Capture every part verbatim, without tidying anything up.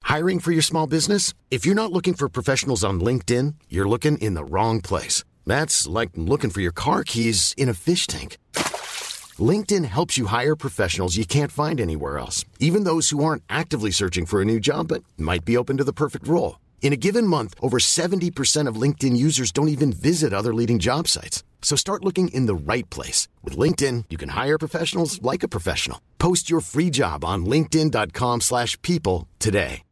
Hiring for your small business? If you're not looking for professionals on LinkedIn, you're looking in the wrong place. That's like looking for your car keys in a fish tank. LinkedIn helps you hire professionals you can't find anywhere else, even those who aren't actively searching for a new job but might be open to the perfect role. In a given month, over seventy percent of LinkedIn users don't even visit other leading job sites. So start looking in the right place. With LinkedIn, you can hire professionals like a professional. Post your free job on linkedin.com slash people today.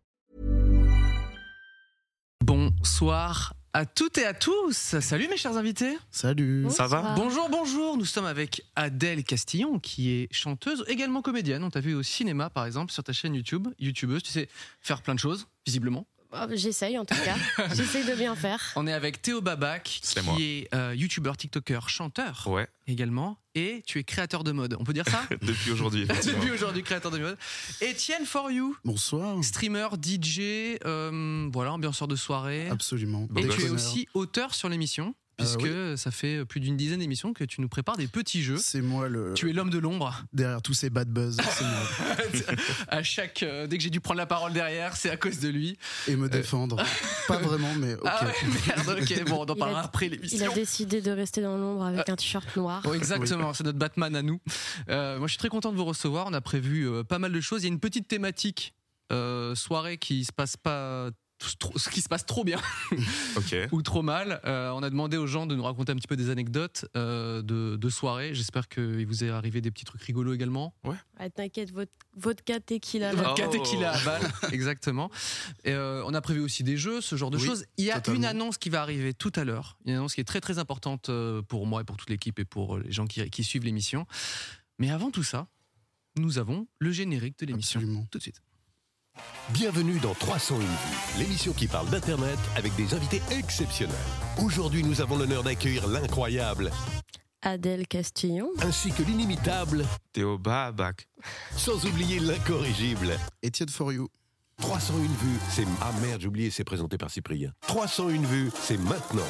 Bonsoir à toutes et à tous. Salut mes chers invités. Salut. Ça va ? Bonjour, bonjour. Nous sommes avec Adèle Castillon qui est chanteuse, également comédienne. On t'a vu au cinéma par exemple sur ta chaîne YouTube. YouTubeuse, tu sais faire plein de choses, visiblement. J'essaye en tout cas, j'essaye de bien faire. On est avec Théo Babac, C'est qui moi. est euh, youtubeur, tiktoker, chanteur Ouais. également. Et tu es créateur de mode, on peut dire ça ? Depuis aujourd'hui. effectivement. Depuis aujourd'hui, créateur de mode. Étienne For You, Bonsoir. streamer, D J, euh, voilà, ambianceur de soirée. Absolument. Et Beau tu es gosse. aussi auteur sur l'émission, puisque Euh, ça fait plus d'une dizaine d'émissions que tu nous prépares des petits jeux. C'est moi le. Tu es l'homme de l'ombre. Derrière tous ces bad buzz, c'est moi. À chaque, euh, dès que j'ai dû prendre la parole derrière, c'est à cause de lui. Et me défendre. Pas vraiment, mais ok. Ah ouais, merde, ok, bon, on en Il parlera a- après Il a l'émission. décidé de rester dans l'ombre avec un t-shirt noir. Oh, exactement, c'est notre Batman à nous. Euh, moi, je suis très content de vous recevoir. On a prévu euh, pas mal de choses. Il y a une petite thématique euh, soirée qui se passe pas. Trop, ce qui se passe trop bien Ok. ou trop mal. Euh, on a demandé aux gens de nous raconter un petit peu des anecdotes euh, de, de soirée. J'espère qu'il vous est arrivé des petits trucs rigolos également. Ah, t'inquiète, vod- vodka, tequila. là. Vodka Oh. tequila à balle, exactement. Et euh, on a prévu aussi des jeux, ce genre de Oui, choses. Il y a totalement. une annonce qui va arriver tout à l'heure, une annonce qui est très très importante euh, pour moi et pour toute l'équipe et pour les gens qui, qui suivent l'émission. Mais avant tout ça, nous avons le générique de l'émission. Absolument. Tout de suite. Bienvenue dans trois cent une vues, l'émission qui parle d'Internet avec des invités exceptionnels. Aujourd'hui, nous avons l'honneur d'accueillir l'incroyable, Adèle Castillon. ainsi que l'inimitable, Théo Babac. sans oublier l'incorrigible. Étienne For You. trois cent une vues, c'est... Ah merde, j'ai oublié, c'est présenté par Cyprien. trois cent une vues, c'est maintenant.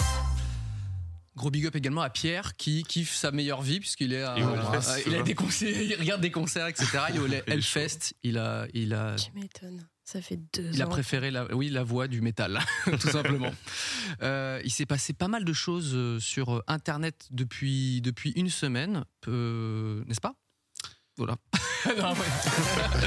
Gros big up également à Pierre qui kiffe sa meilleure vie puisqu'il est à, Et au à- Hellfest, à- il c'est a ça des concerts, il regarde des concerts, et cetera. Il est au Hellfest, il a, il a, Tu m'étonnes, ça fait deux il a ans. préféré la, oui, la voix du métal, tout simplement. Euh, il s'est passé pas mal de choses euh, sur Internet depuis, depuis une semaine, euh, n'est-ce pas ? Voilà. Non, ouais.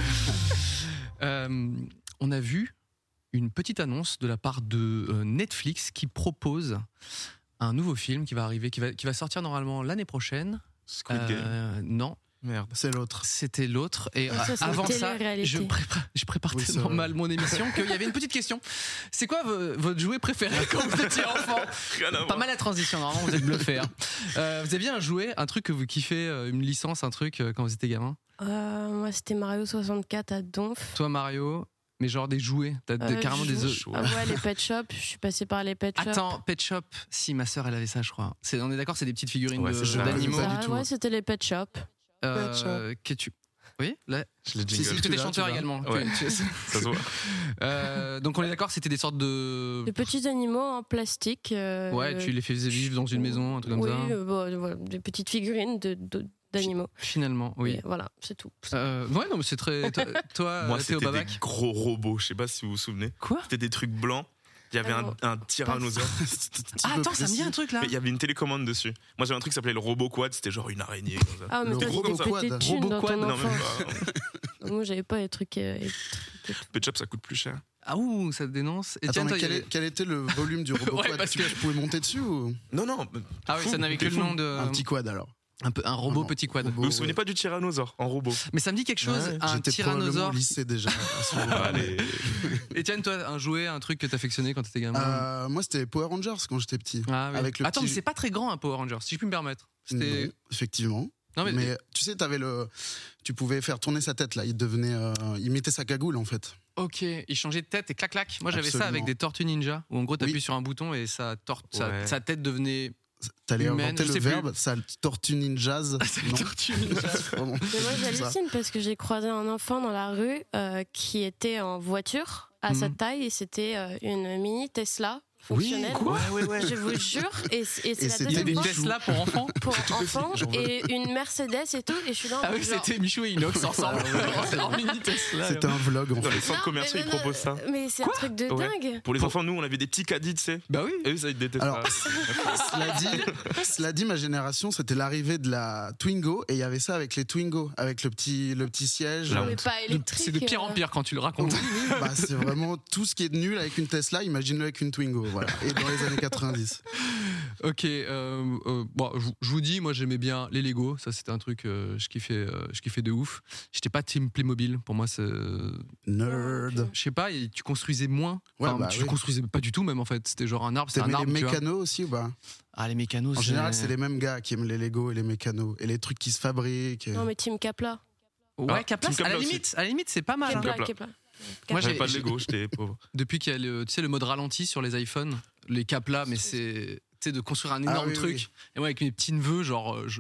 Euh, on a vu une petite annonce de la part de euh, Netflix qui propose un nouveau film qui va arriver, qui va, qui va sortir normalement l'année prochaine. Squid Game. Euh, non, Merde. C'est l'autre. c'était l'autre. Et Ah, ça, c'est avant une ça, télé-réalité. je prépare, je prépare Oui, c'est tellement vrai. mal mon émission qu'il y avait une petite question. C'est quoi vo- votre jouet préféré quand vous étiez enfant ? Rien à Pas voir. mal la transition, normalement vous êtes bluffé. Hein. Euh, vous aviez un jouet, un truc que vous kiffez, euh, une licence, un truc euh, quand vous étiez gamin ? Euh, moi, c'était Mario soixante-quatre à Donf. Toi Mario, mais genre des jouets, t'as des- Euh, carrément des jou- œufs. Ah ouais, les pet shops. Je suis passée par les pet shops. Attends, Pet Shop, si ma sœur elle avait ça, je crois. C'est, on est d'accord, c'est des petites figurines Ouais, de- c'est ça. d'animaux. Pas du Ah, tout. ouais, c'était les pet shops. Euh, que tu. Oui, là. Je l'ai Si, jingle. si, Parce que tu t'es l'as, chanteur tu l'as. également. Ouais. Tu- tu- Ça se voit. Euh, donc on est d'accord, c'était des sortes de. Des petits animaux en plastique. euh, Ouais, tu les faisais vivre dans une maison, un truc comme oui, ça. euh, bon, voilà, des petites figurines de, de- d'animaux. Finalement, oui. Et voilà, c'est tout. Euh, ouais, non, mais c'est très. Toi, toi, Moi, Théo c'était Babac. des gros robots. Je sais pas si vous vous souvenez. Quoi ? C'était des trucs blancs. Il y avait un, Alors, un tyrannosaure. Ah, attends, ça me dit un truc là. Mais il y avait une télécommande dessus. Moi, j'avais un truc qui s'appelait le robot quad. C'était genre une araignée. Comme ça. Ah, mais Le toi, robot t'étais quad. pété de thunes Robot dans quad, ton non, enfance. même pas. Moi, j'avais pas les trucs. euh, les trucs- Pet Shop, ça coûte plus cher. Ah, ouh, ça te dénonce. Et Attends, tiens, mais toi, quel, il y est- avait- quel était le volume du robot Ouais, quad parce tu, que- tu pouvais monter dessus ou Non, non. Ah oui, fou, ça n'avait que t'es le fou. nom de. un petit quad alors? Un, peu, un robot Non, petit quad. robot, Vous vous souvenez ouais. pas du tyrannosaure en robot? Mais ça me dit quelque chose, Ouais, un J'étais probablement tyrannosaure. au lycée déjà. à ce moment-là. Allez. Etienne, toi, un jouet, un truc que t'affectionnais quand t'étais gamin? Euh, moi, c'était Power Rangers quand j'étais petit. Ah oui. avec le Attends, petit- mais c'est pas très grand un Power Rangers, si je puis me permettre. C'était. Non, effectivement. Non, mais- mais, tu sais, t'avais le, tu pouvais faire tourner sa tête là. Il devenait, euh, il mettait sa cagoule en fait. Ok, il changeait de tête et clac clac. Moi j'avais ça Absolument. avec des tortues ninja où en gros t'appuies Oui. sur un bouton et sa, tor- sa, Ouais. sa tête devenait. T'allais Humaine, inventer je le sais plus. verbe, ça tortue ninjas. Non. tortue ninja. Vraiment. Mais moi, Ça. j'hallucine parce que j'ai croisé un enfant dans la rue euh, qui était en voiture à sa Mhm. taille et c'était euh, une mini Tesla. fonctionnelle. quoi Ouais, ouais, ouais. Je vous jure, et, c- et c'est Et la c'était Il y a deuxième des fois Tesla pour enfants. pour enfants J'en veux. et une Mercedes et tout, et je suis là. en Ah mode oui, genre, c'était Michou et Inox ensemble. Ouais, ouais. En mini Tesla. C'était un vlog en Dans les fait. centres non, commerciaux, mais ils non, proposent ça. Mais c'est un truc de Ouais. dingue. Pour les enfants, nous, on avait des petits caddies, tu sais. Bah oui. Et eux, ça, ils détestent Alors, ça. cela dit, cela dit, ma génération, c'était l'arrivée de la Twingo et il y avait ça avec les Twingo, avec le petit, le petit siège. La Mais honte. pas électrique. C'est de pire en euh. pire quand tu le racontes. Bah, c'est vraiment tout ce qui est nul avec une Tesla, imagine-le avec une Twingo. Voilà. Et dans les années quatre-vingt-dix. Ok, euh, euh, bon, je, je vous dis, moi j'aimais bien les Lego, ça c'était un truc, euh, je kiffais, euh, je kiffais de ouf. J'étais pas team Playmobil, pour moi c'est, Nerd. je sais pas, et tu construisais moins. Ouais, Enfin, bah tu oui. construisais pas du tout même en fait. C'était genre un arbre, c'était un T'aimais les arbre. tu vois. mécanos aussi ou pas? Ah les mécanos. En général, c'est les mêmes gars qui aiment les Lego et les mécanos et les trucs qui se fabriquent. et- Non, mais Team Capla. Ouais, Ah, Capla, Team à la Capla aussi. limite, à la limite c'est pas mal. hein. Capla. Capla, Capla. Moi, J'avais j'ai- pas de Lego, j'étais pauvre. Depuis qu'il y a le, tu sais, le mode ralenti sur les iPhones, les Capla, mais c'est, tu sais, de construire un énorme Ah oui, truc. oui. Et moi avec mes petits neveux, genre, euh, je,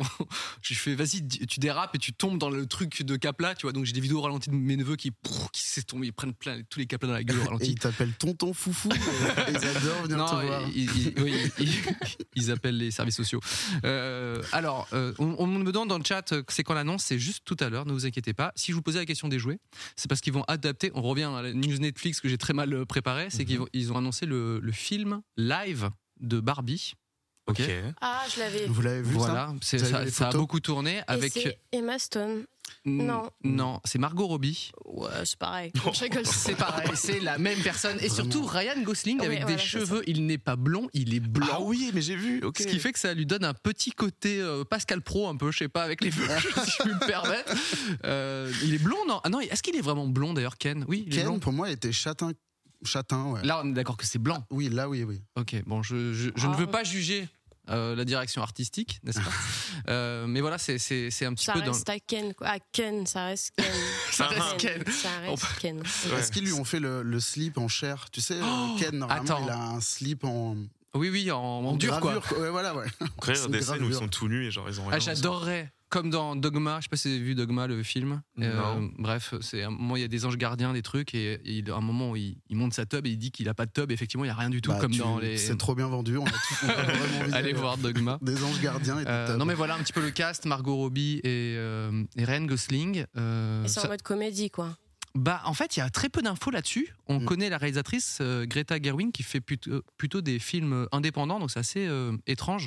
je fais vas-y, tu dérapes et tu tombes dans le truc de Capla, tu vois. Donc j'ai des vidéos ralenties de mes neveux qui, pff, qui s'est tombé, ils prennent plein tous les Capla dans la gueule au Et ralenti. ils t'appellent tonton foufou et ils adorent venir te Non, voir. ils, ils- oui, ils, ils appellent les services sociaux. Euh, alors, euh, on, on me demande dans le chat, euh, c'est quand l'annonce, c'est juste tout à l'heure, ne vous inquiétez pas. Si je vous posais la question des jouets, c'est parce qu'ils vont adapter, on revient à la news Netflix que j'ai très mal euh, préparée, c'est qu'ils vont, ils ont annoncé le, le film live de Barbie. Ok. Ok. Ah, je l'avais. Vous l'avez vu Voilà, c'est- Vous avez ça, vu les ça a photos beaucoup tourné Et avec. c'est Emma Stone. N- non. Non, c'est Margot Robbie. Ouais, c'est pareil. Je rigole. C'est pareil, c'est la même personne. Et Vraiment. surtout Ryan Gosling Ouais, avec voilà, des c'est cheveux, il n'est pas blond, il est blanc. Ah oui, mais j'ai vu. Ok. Ce qui fait que ça lui donne un petit côté euh, Pascal Pro, un peu, je sais pas, avec les cheveux, si je puis me permettre. Euh, il est blond, non Ah non, est-ce qu'il est vraiment blond d'ailleurs, Ken Oui, il est Ken, blond. pour moi, il était châtain. Châtain, ouais. Là, on est d'accord que c'est blanc. Oui, là, oui, oui. Ok, bon, je, je, je Ah. ne veux pas juger euh, la direction artistique, n'est-ce pas Euh, Mais voilà, c'est, c'est, c'est un petit Ça peu dans. reste à Ken. quoi. Ah, Ken, ça reste Ken. Ça reste Ken. Ça reste Ken. Ouais. Est-ce qu'ils lui ont fait le, le slip en chair? Tu sais, Oh, Ken, normalement, attends. il a un slip en, Oui, oui, en, en en dur, quoi. gravure, Ouais, voilà, ouais. Après, C'est des une scènes où ils gravure. sont tout nus et genre ils ont rien. Ah, j'adorerais, comme dans Dogma, je sais pas si vous avez vu Dogma, le film. Non. bref, c'est un moment, il y a des anges gardiens, des trucs, et, et il- à un moment où il, il monte sa tub et il dit qu'il a pas de tub, et effectivement, il y a rien du tout, Bah, comme tu- dans les. C'est trop bien vendu. On a, tous, on a vraiment envie Allez d'aller voir Dogma. Des anges gardiens et des Euh, tubs. non mais voilà un petit peu le cast, Margot Robbie et, euh, et Ryan Gosling. Euh, Et c'est ça- en mode comédie, quoi. bah en fait il y a très peu d'infos là-dessus. On Mm. connaît la réalisatrice euh, Greta Gerwig qui fait plutôt, plutôt des films indépendants, donc c'est assez euh, étrange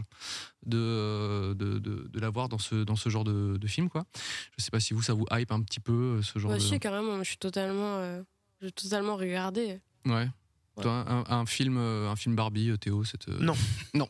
de, de, de, de la voir dans ce, dans ce genre de, de film, quoi. Je sais pas si vous ça vous hype un petit peu euh, ce genre Moi de. aussi, carrément. Je suis totalement. euh, J'ai totalement regardé. Ouais. Toi, un, un film, euh, un film Barbie, euh, Théo, cette. euh, Non. Non.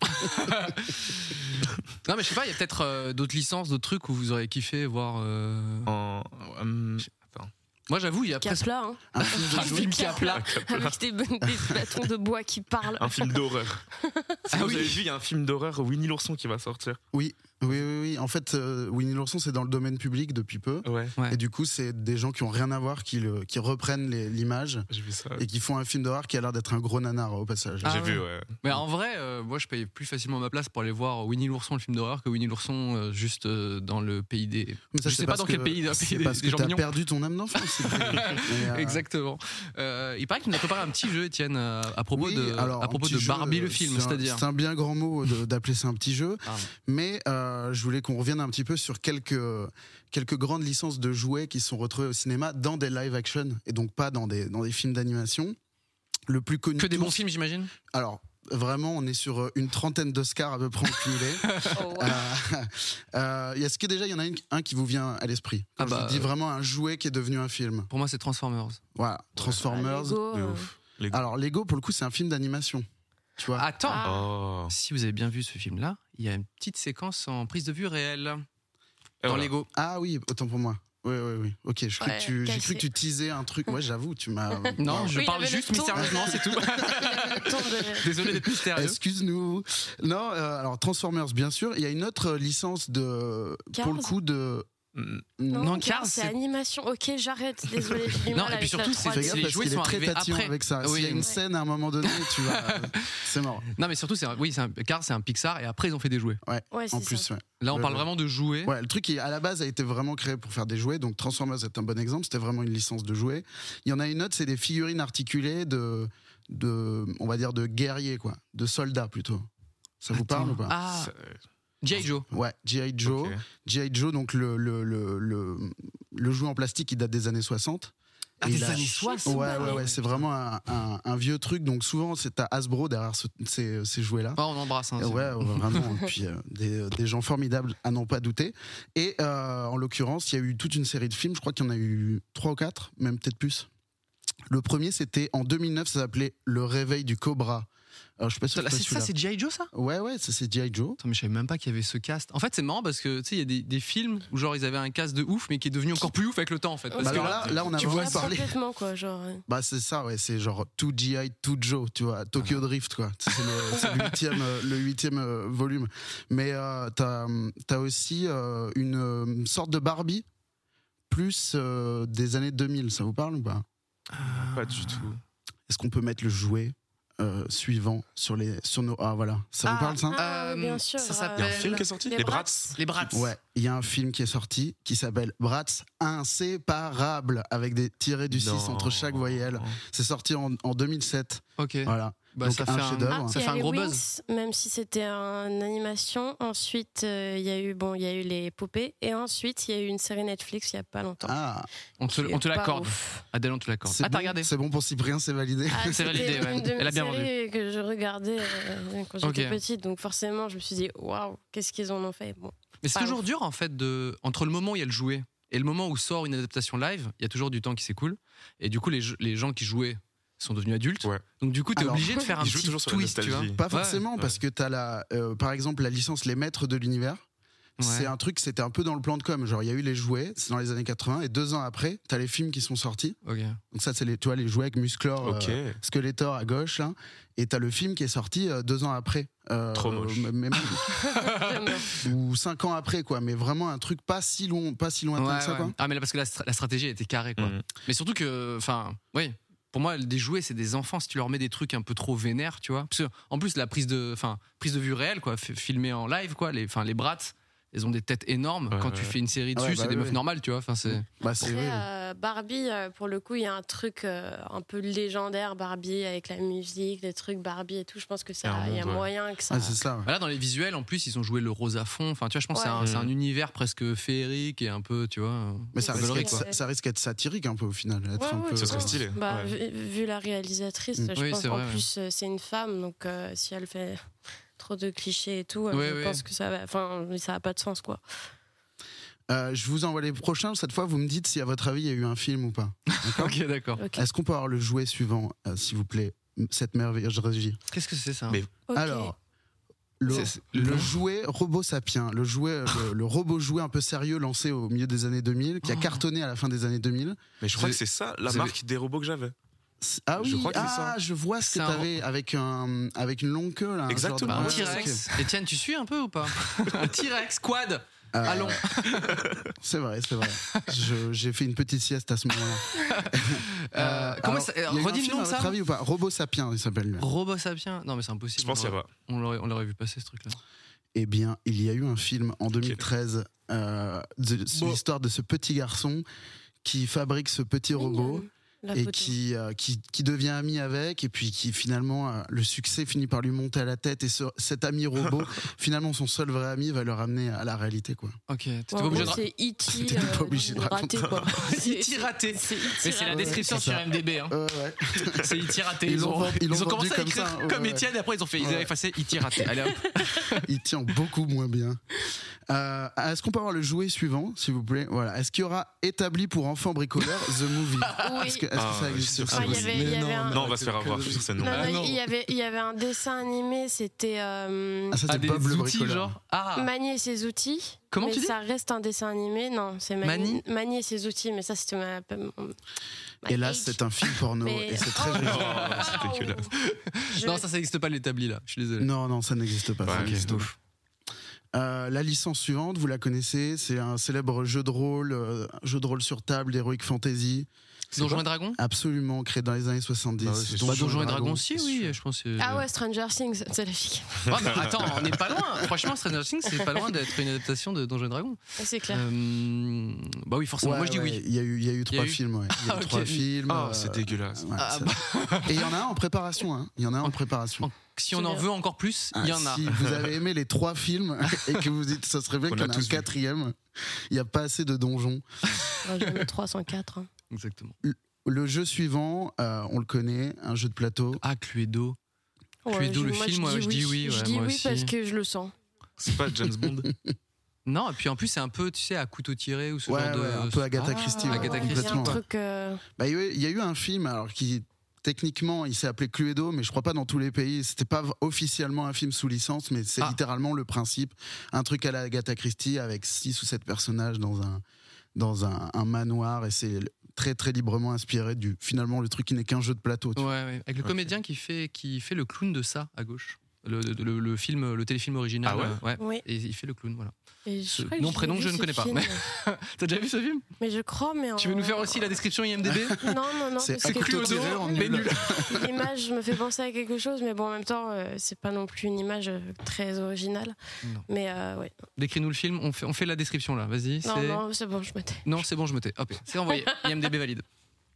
non mais je sais pas, il y a peut-être euh, d'autres licences, d'autres trucs où vous auriez kiffé voir. euh, En. hum, Attends. Moi j'avoue, il y a presque. Capla, hein. Un film de Un jouets. film Capla. Avec des, des bâtons de bois qui parlent. Un film d'horreur. Si Ah vous oui. avez vu, il y a un film d'horreur Winnie l'ourson qui va sortir. Oui, oui, oui, oui. En fait, euh, Winnie l'ourson, c'est dans le domaine public depuis peu. Ouais. Ouais. Et du coup, c'est des gens qui ont rien à voir qui, le, qui reprennent les- l'image J'ai vu ça. et qui font un film d'horreur qui a l'air d'être un gros nanar au passage. Ah J'ai ouais. vu, ouais. Mais en vrai, euh, moi je paye plus facilement ma place pour aller voir Winnie l'ourson, le film d'horreur, que Winnie l'ourson euh, juste euh, dans le pays des. Mais ça, je c'est sais pas parce dans quel que- pays, dans le c'est pays des, parce des que gens t'as mignons. perdu ton âme d'enfant. c'est tout. Et, euh, Exactement. Euh, il paraît qu'il nous a préparé un petit jeu, Étienne, à, à propos oui, de, alors, à un propos petit de jeu, Barbie le film, c'est un- c'est-à-dire. C'est un bien grand mot de- d'appeler ça un petit jeu. Ah. Mais euh, je voulais qu'on revienne un petit peu sur quelques, quelques grandes licences de jouets qui sont retrouvées au cinéma dans des live action et donc pas dans des, dans des films d'animation. Le plus connu. Que des tous- bons films, j'imagine. Alors, vraiment, on est sur une trentaine d'Oscars à peu près en cumulé. Oh, ouais. Euh, euh, Est-ce que déjà il y en a une- un qui vous vient à l'esprit? Quand Ah bah, je dis vraiment un jouet qui est devenu un film. Pour moi, c'est Transformers. Voilà, Transformers. Lego, De euh, ouf. Lego. Alors Lego, pour le coup, c'est un film d'animation. Tu vois. Attends, Ah. Oh. si vous avez bien vu ce film-là, il y a une petite séquence en prise de vue réelle Et dans voilà. Lego. Ah oui, autant pour moi. Oui, oui, oui. Ok, je crois Ouais, que tu, j'ai cassé. cru que tu teasais un truc. Ouais, j'avoue, tu m'as. Non, Wow. je Oui, il parle avait le juste ton. mystérieusement, c'est tout. le temps de- Désolé d'être mystérieux. Excuse-nous. Non, euh, alors Transformers, bien sûr. Il y a une autre licence de, Cars. pour le coup, de Non, Non, Cars, Cars, c'est c'est- animation. Ok, j'arrête. Désolé. j'ai du Non, mal et puis avec surtout, la c'est- trois D. Fais gaffe les parce jouets qu'il est sont très arrivés tatillon après. avec ça. Oui, S'il y a une ouais. scène à un moment donné, tu vas. C'est mort. Non, mais surtout, c'est un- oui, c'est un Cars, c'est un Pixar, et après ils ont fait des jouets. Ouais, Ouais, en c'est plus, ça. ouais. Là, on Ouais, parle ouais. vraiment de jouets. Ouais, le truc qui à la base a été vraiment créé pour faire des jouets, donc Transformers est un bon exemple. C'était vraiment une licence de jouets. Il y en a une autre, c'est des figurines articulées de, de, on va dire de guerriers quoi, de soldats plutôt. Ça vous parle ou pas? Ah, Ça- G I. Joe. Ouais, G I. Joe. Ok. G I. Joe, donc le, le, le, le, le jouet en plastique qui date des années soixante. Ah, Et des il a- années soixante. Ouais, ouais, ouais, c'est vraiment un, un, un vieux truc. Donc souvent, c'est à Hasbro derrière ce- ces, ces jouets-là. Ah, on embrasse. Hein, Ouais, c'est- ouais, vraiment. Et puis euh, des, des gens formidables à n'en pas douter. Et euh, en l'occurrence, il y a eu toute une série de films. Je crois qu'il y en a eu trois ou quatre, même peut-être plus. Le premier, c'était en deux mille neuf. Ça s'appelait Le Réveil du Cobra. Alors, je sais pas si Là, c'est ça, c'est G I. Joe, ça? Ouais, ouais, ça c'est G I. Joe. Attends, mais je savais même pas qu'il y avait ce cast. En fait, c'est marrant parce que tu sais, il y a des, des films où genre ils avaient un cast de ouf, mais qui est devenu encore plus ouf avec le temps en fait. Parce Bah, que alors là, là, là, on a tu vraiment vois Ah, parlé. complètement, quoi. Genre. euh, Bah c'est ça, ouais, c'est genre tout G I, tout Joe, tu vois, Tokyo Drift, quoi. C'est le, c'est le huitième, euh, le huitième euh, volume. Mais euh, t'as, t'as aussi euh, une euh, sorte de Barbie plus euh, des années deux mille. Ça vous parle ou pas? Pas du tout. Est-ce qu'on peut mettre le jouet euh, suivant sur les sur nos ah voilà, ça vous Ah, parle ça? Ah, Euh, bien sûr. ça Il y a un s'appelle- film qui est sorti Les Les Bratz. Bratz. les Bratz. Ouais, il y a un film qui est sorti qui s'appelle Bratz Inséparables avec des tirés du six Non. entre chaque voyelle. C'est sorti en, en deux mille sept. Ok. Voilà. Bah, Donc, ça, un fait un, chef-d'œuvre. ça Il y fait a un les gros Wings, buzz. même si c'était en animation. Ensuite, euh, il y a eu bon, il y a eu les poupées, et ensuite il y a eu une série Netflix il y a pas longtemps. Ah, On te, qui on te est pas l'accorde. ouf. Adèle, on te l'accorde. c'est Ah, t'as bon, regardé? c'est bon pour Cyprien, c'est validé. Ah, C'est c'était validé, ouais. une de mes Elle a bien séries que je regardais euh, quand j'étais Ok. petite, donc forcément je me suis dit waouh, qu'est-ce qu'ils en ont fait. Bon, Mais c'est Pas toujours ouf. dur en fait de entre le moment où il y a le jouet et le moment où sort une adaptation live, il y a toujours du temps qui s'écoule et du coup les, je- les gens qui jouaient sont devenus adultes. Ouais. Donc du coup tu es Alors, obligé de faire un ils jouent petit toujours sur la twist, tu vois. nostalgie. Pas Ouais. forcément, ouais. parce que t'as la, euh, par exemple, la licence Les Maîtres de l'Univers. Ouais. C'est un truc, c'était un peu dans le plan de com. Genre, il y a eu les jouets, c'est dans les années quatre-vingts, et deux ans après, t'as les films qui sont sortis. Ok. Donc ça, c'est les, tu vois, les jouets avec Musclor, Ok. euh, Skeletor à gauche, là. Et t'as le film qui est sorti euh, deux ans après. Euh, Trop moche. m- même- vraiment. ou cinq ans après, quoi. Mais vraiment un truc pas si long, pas si lointain Ouais, que ça, ouais. quoi. Ah mais là parce que la, stra- la stratégie était carrée quoi. Mhm. Mais surtout que enfin oui. Pour moi, des jouets, c'est des enfants. Si tu leur mets des trucs un peu trop vénères, tu vois. Parce que, en plus, la prise de, enfin, prise de vue réelle, quoi, f- filmée en live, quoi. Les, enfin, les Bratz, elles ont des têtes énormes. Ouais, Quand ouais. tu fais une série Ah dessus, ouais, c'est bah des oui, meufs oui. normales, tu vois. Enfin, c'est. Bah, c'est Après, oui. euh, Barbie, euh, pour le coup, il y a un truc euh, un peu légendaire, Barbie, avec la musique, les trucs Barbie et tout. Je pense que ça, Un il y a monde, ouais. moyen que ça. Ah, c'est ça. ouais. Voilà, dans les visuels, en plus, ils ont joué le rose à fond. Enfin, tu vois, je pense que c'est Ouais. un, c'est un Mhm. univers presque féerique et un peu, tu vois. Mais ça Ouais, risque, c'est d'être- vrai. ça, ça risque d'être satirique un peu au final. Être Ouais, un ouais, peu, Ce serait euh, stylé. Bah, Ouais. vu, vu la réalisatrice, Mm. je Oui, pense c'est qu'en vrai, ouais. plus euh, c'est une femme, donc euh, si elle fait trop de clichés et tout, euh, Ouais, je ouais. pense que ça va, enfin, ça a pas de sens quoi. Euh, je vous envoie les prochains. Cette fois, vous me dites si à votre avis il y a eu un film ou pas. D'accord. Ok, d'accord. Ok. Est-ce qu'on peut avoir le jouet suivant, euh, s'il vous plaît, cette merveilleuse régie? Qu'est-ce que c'est ça Mais- Ok. Alors, le, C'est- c'est- le le- jouet Robot Sapien, le jouet, le, le robot jouet un peu sérieux lancé au milieu des années deux mille, qui a Oh. cartonné à la fin des années deux mille. Mais je crois Vous que c'est ça, la vous marque des robots que j'avais. C'est- Ah oui, Je crois que c'est ah, ça. je vois ce que C'est un- t'avais avec un, avec une longue queue là. un Exactement. genre de- Un Ouais, T-Rex. Etienne, tu suis un peu ou pas? Un T-Rex, quad. Euh, Allons. C'est vrai, c'est vrai. Je- J'ai fait une petite sieste à ce moment-là. Euh, comment alors, ça, il y a eu un redis le film, nom à de votre ça? avis ou pas? Robot Sapien, il s'appelle lui. Robot Sapien. Non, mais c'est impossible. Je pense qu'il y a pas. On l'aurait, on l'aurait vu passer ce truc-là. Eh bien, il y a eu un film en deux mille treize euh, de- sur Bon. l'histoire de ce petit garçon qui fabrique ce petit robot. Mignonne, la et photo. qui, euh, qui, qui devient ami avec, et puis qui finalement, euh, le succès finit par lui monter à la tête, et ce, cet ami robot, finalement son seul vrai ami, va le ramener à la réalité, quoi. Ok. T'étais Ouais, pas en obligé de. gros, ra- c'est E T T'étais pas obligé de raté quoi. E T raté. C'est E T Mais c'est la raté. description Ouais, sur c'est ça. M D B. Hein. Euh, ouais. C'est E T raté. Ils Ils, l'ont ont, vendu- ils l'ont ils ont commencé vendu à comme écrire ça, ouais, comme ouais. Étienne, et après ils ont fait, ils ont Ouais. effacé E T raté. Allez hop. Il tient beaucoup moins bien. Euh, Est-ce qu'on peut avoir le jouet suivant, s'il vous plaît? Voilà. Est-ce qu'il y aura établi pour enfants bricoleurs The Movie? Oui. Est-ce que, est-ce que Ah, ça existe sur c'est ça? Ah, il y avait- il y avait un- Non, on va se faire avoir, je suis sûr que c'est non. Non, Ah, non, non. il y avait, il y avait un dessin animé, c'était euh, Ah, ça, Ah, c'est des Bob le outils, bricoleur. genre. Ah. Manier ses outils. Comment mais tu dis? ça reste un dessin animé. Non, c'est Mani Mani- Manier ses outils, mais ça c'était ma. ma- ma Et là, age. c'est un film porno, Mais- et c'est très Oh, joli. Oh, c'est dégueulasse. Je- Non, ça, ça n'existe pas l'établi là. Je suis désolé. Non, non, ça n'existe pas. ça Ouais, n'existe ok, pas. ouf. Euh, la licence suivante, vous la connaissez, c'est un célèbre jeu de rôle, euh, jeu de rôle sur table d'Heroic Fantasy. Donjons et Dragons. Absolument, créé dans les années soixante-dix. Bah ouais, c'est Bah, Donjons et Dragons aussi, oui, je pense. que- Ah ouais, Stranger Things, c'est la fille. Ouais, bah, attends, on n'est pas loin. Franchement, Stranger Things, c'est pas loin d'être une adaptation de Donjons et Dragons. Ah, c'est clair. Euh, bah oui, forcément. Ouais, Moi, je dis ouais, oui. Il y a eu, il y a eu trois eu films. Ouais. Il y a eu Ah, ok. trois films. Ah, euh, c'est dégueulasse. ouais, Ah, c'est- bah, Et il y en a un en préparation. Hein. Il y en a un en préparation. si on en veut encore plus, il y en a. Ah, si vous avez aimé les trois films et que vous dites ça serait bien On qu'il y a en ait un tous vu. quatrième, il n'y a pas assez de donjons. Ouais, J'en ai trois cent quatre. hein. Exactement. Le jeu suivant, euh, on le connaît, un jeu de plateau. Ah, Cluedo. Ouais, Cluedo, je- le moi, film, je ouais, je dis oui, Je ouais, dis moi oui aussi. parce que je le sens. C'est pas James Bond. Non, et puis en plus, c'est un peu, tu sais, à couteau tiré ou ce Ouais, genre de. ouais, un peu Agatha Ah, Christie. ouais, Agatha Ouais, il y a un Christie. complètement. truc. euh, Bah, il y a eu- il y a eu un film alors qui techniquement il s'est appelé Cluedo, mais je crois pas dans tous les pays. C'était pas officiellement un film sous licence, mais c'est Ah. littéralement le principe. Un truc à la Agatha Christie avec six ou sept personnages dans un dans un, un manoir et c'est très très librement inspiré du finalement le truc qui n'est qu'un jeu de plateau. tu Ouais, vois. ouais. Avec le Ok. comédien qui fait, qui fait le clown de ça à gauche. Le, le, le film, le téléfilm original. Ah ouais euh, ouais. Oui. Et il fait le clown, voilà. Et je Ce crois que nom, j'ai prénom, vu je ne ce connais pas, film. T'as déjà vu ce film Mais je crois, mais. Tu veux en- nous faire aussi la description I M D B Non, non, non. C'est parce à que couteau Cluedo, tiré en mais nul. nul. l'image me fait penser à quelque chose, mais bon, en même temps, euh, c'est pas non plus une image euh, très originale. Non. Mais euh, ouais. Décris-nous le film, on fait, on fait la description là, vas-y. Non, c'est- non, c'est bon, je me tais. Non, c'est bon, je me tais. Hop, c'est envoyé. I M D B valide.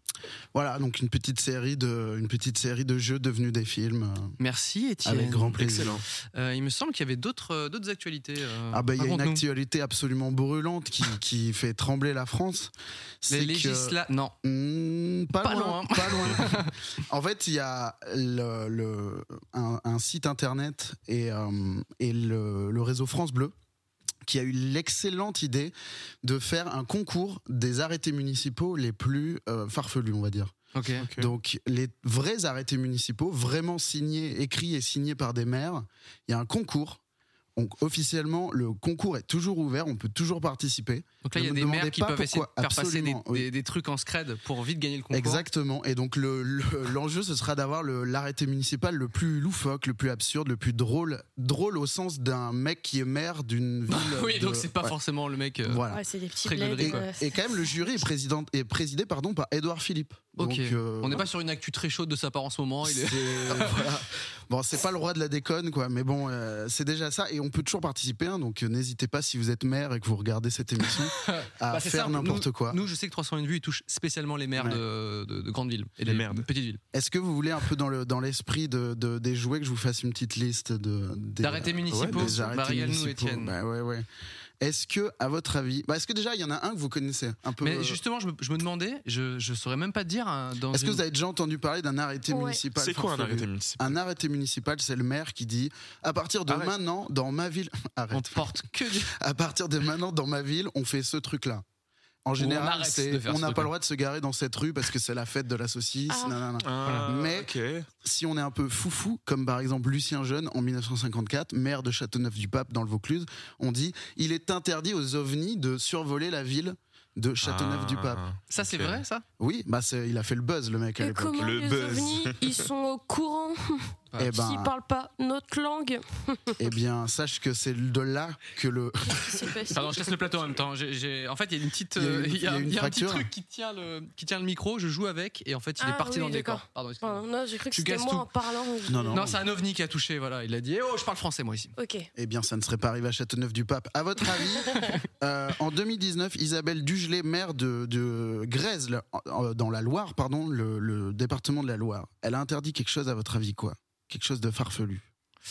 Voilà, donc une petite série de une petite série de jeux devenus des films euh, Merci Étienne. avec grand plaisir. Excellent. Euh, il me semble qu'il y avait d'autres euh, d'autres actualités. euh, Ah bah il y a une raconte-nous. actualité absolument brûlante qui, qui fait trembler la France. Les C'est que- législa... Non. Hmm, pas, Pas loin, loin. pas loin. En fait, il y a le, le- un, un site internet et, euh, et le, le réseau France Bleu qui a eu l'excellente idée de faire un concours des arrêtés municipaux les plus euh, farfelus, on va dire. Ok. Ok. Donc les vrais arrêtés municipaux, vraiment signés, écrits et signés par des maires, il y a un concours. Donc officiellement, le concours est toujours ouvert, on peut toujours participer. Donc là, il y a Ne des me maires demandez qui pas peuvent essayer de pourquoi. faire passer des, Absolument, oui. des- des trucs en scred pour vite gagner le concours. Exactement. Et donc le, le- l'enjeu, ce sera d'avoir le, l'arrêté municipal le plus loufoque, le plus absurde, le plus drôle, drôle au sens d'un mec qui est maire d'une ville. oui, de- donc c'est pas ouais, forcément le mec. euh, Voilà. Ouais, c'est des petits Très bleds. gaulerie, Et, quoi. euh, et quand même, le jury est, président, est présidé pardon, par Édouard Philippe. Ok. Donc, euh, On n'est pas sur une actu très chaude de sa part en ce moment. Il est... c'est- voilà. Bon, c'est pas le roi de la déconne, quoi, mais bon, euh, c'est déjà ça, et on peut toujours participer, hein, donc euh, n'hésitez pas si vous êtes maire et que vous regardez cette émission à Bah, c'est faire simple. n'importe Nous- quoi. Nous, je sais que trois cent une vues, il touche spécialement les maires Ouais. de, de, de grandes villes et Les des merdes. petites villes. Est-ce que vous voulez un peu dans le dans l'esprit de, de- des jouets que je vous fasse une petite liste de des- D'arrêtés municipaux. des arrêtés Bah, régale-nous, municipaux. Étienne. Bah, ouais, ouais. Est-ce que, à votre avis, bah, est-ce que déjà il y en a un que vous connaissez un peu Mais euh, justement, je me, je me demandais, je, je saurais même pas te dire. hein, dans Est-ce que une- vous avez déjà entendu parler d'un arrêté Ouais. municipal C'est quoi un farfelu arrêté municipal Un arrêté municipal, c'est le maire qui dit à partir de Arrête. maintenant, dans ma ville, On arrête. porte que du. À partir de maintenant, dans ma ville, on fait ce truc-là. En on général, arrête c'est de faire on ce n'a pas truc-là. le droit de se garer dans cette rue parce que c'est la fête de la saucisse. Ah. nanana. Ah, Mais- ok. Si on est un peu foufou, comme par exemple Lucien Jeune en dix-neuf cent cinquante-quatre, maire de Châteauneuf-du-Pape dans le Vaucluse, on dit il est interdit aux ovnis de survoler la ville de Châteauneuf-du-Pape. Ah, Ça, c'est ok. vrai, ça Oui, bah c'est- il a fait le buzz le mec à Et l'époque. comment Le les buzz. ovnis, ils sont au courant Eh ben, s'ils parlent pas notre langue eh bien, sache que c'est de là que le. C'est facile. Pardon, je laisse le plateau en même temps. J'ai- j'ai- En fait, il y a une petite, Il y a euh, une- il y a, il y a une il y a un petit fracture. truc qui tient le, qui tient le micro. Je joue avec et en fait, il est Ah parti oui, dans le décor. d'accord. Pardon, excuse-moi. Bon, non, j'ai cru que Tu c'était casses moi tout. en parlant. je- Non, non. Non, c'est un ovni qui a touché. Voilà, il a dit oh, je parle français moi ici. Ok. Eh bien, ça ne serait pas arrivé à Châteauneuf-du-Pape. À votre avis, euh, en deux mille dix-neuf, Isabelle Dugelet, maire de, de Grèzle, en- en- dans la Loire, pardon, le, le département de la Loire, elle a interdit quelque chose, à votre avis, quoi? Quelque chose de farfelu?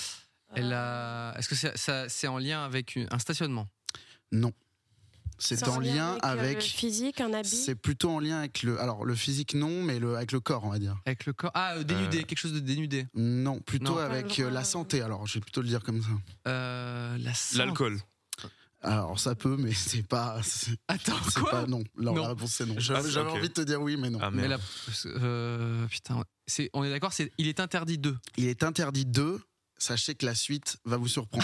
Elle a. Est-ce que c'est ça- c'est en lien avec une- un stationnement? Non. C'est en lien euh, avec. le physique, un habit. C'est plutôt en lien avec le. Alors, le physique, non, mais le, avec le corps, on va dire. Avec le corps. Ah, euh, dénudé, quelque chose de dénudé. Non, plutôt Non. avec Pas le euh, droit. la santé, alors, je vais plutôt le dire comme ça. Euh, la santé. L'alcool. Alors, ça peut, mais c'est pas. C'est Attends, c'est quoi pas non. Non, Non. la réponse, c'est non. Ah, J'avais j'avais ok. envie de te dire oui, mais non. Ah Mais merde. la- euh, putain, c'est, on est d'accord, c'est, il est interdit de. Il est interdit de. Sachez que la suite va vous surprendre.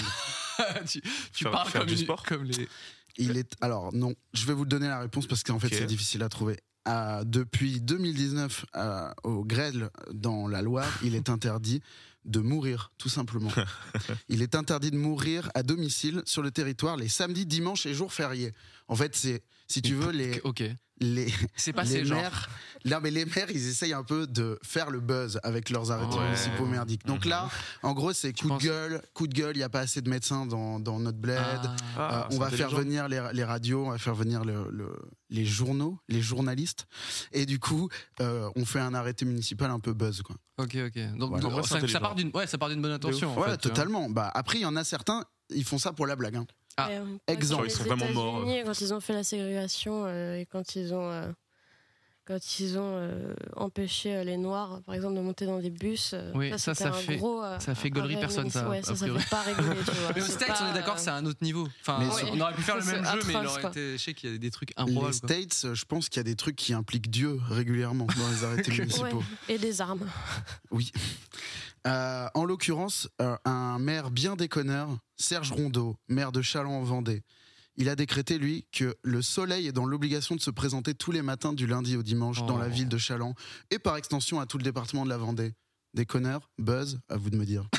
tu tu Faire- parles faire comme, du une- sport comme les. Il est alors non, je vais vous donner la réponse parce qu'en fait Ok. c'est difficile à trouver. euh, depuis deux mille dix-neuf, euh, au Grêle, dans la Loire, il est interdit de mourir, tout simplement. Il est interdit de mourir à domicile sur le territoire les samedis, dimanches et jours fériés. En fait, c'est, si tu veux, les... Ok. Les, C'est pas les ces gens. maires, non mais les maires, ils essayent un peu de faire le buzz avec leurs arrêtés Ouais. municipaux merdiques. Donc Mhm. là, en gros, c'est coup de penses- gueule, coup de gueule. Il y a pas assez de médecins dans, dans notre bled. Ah. Ah, Euh, c'est on va faire intelligent. venir les, les radios, on va faire venir le, le- les journaux, les journalistes, et du coup, euh, on fait un arrêté municipal un peu buzz, quoi. Ok, ok. Donc Voilà. En vrai, c'est ça, ça intelligent. part d'une, ouais, ça part d'une bonne intention. en Voilà, fait, tu vois. totalement. Bah après, il y en a certains, ils font ça pour la blague. Hein. Ah, Et, euh, exemple. aux Ils sont vraiment morts. États-Unis, Quand ils ont fait la ségrégation euh, et quand ils ont, euh, quand ils ont euh, empêché euh, les Noirs, par exemple, de monter dans des bus, euh, Oui, ça, c'était ça un fait- gros, euh, ça fait un gaulerie arrêt personne, ça, municipal. Ouais, a ça, ça priori. fait pas rigoler, tu vois. Mais aux C'est States, pas, on est d'accord, euh, c'est un autre niveau. Enfin, Mais on c'est- aurait pu faire le c'est même jeu, mais il atroce, aurait quoi. été. Je sais qu'il y a des trucs Les improbables. quoi. States, euh, je pense qu'il y a des trucs qui impliquent Dieu régulièrement dans les arrêtés ouais. municipaux. Et des armes. Oui. Euh, en l'occurrence, euh, un maire bien déconneur, Serge Rondeau, maire de Châlons en Vendée, il a décrété, lui, que le soleil est dans l'obligation de se présenter tous les matins du lundi au dimanche dans la Oh. ville de Châlons et par extension à tout le département de la Vendée. Déconneur, buzz, à vous de me dire.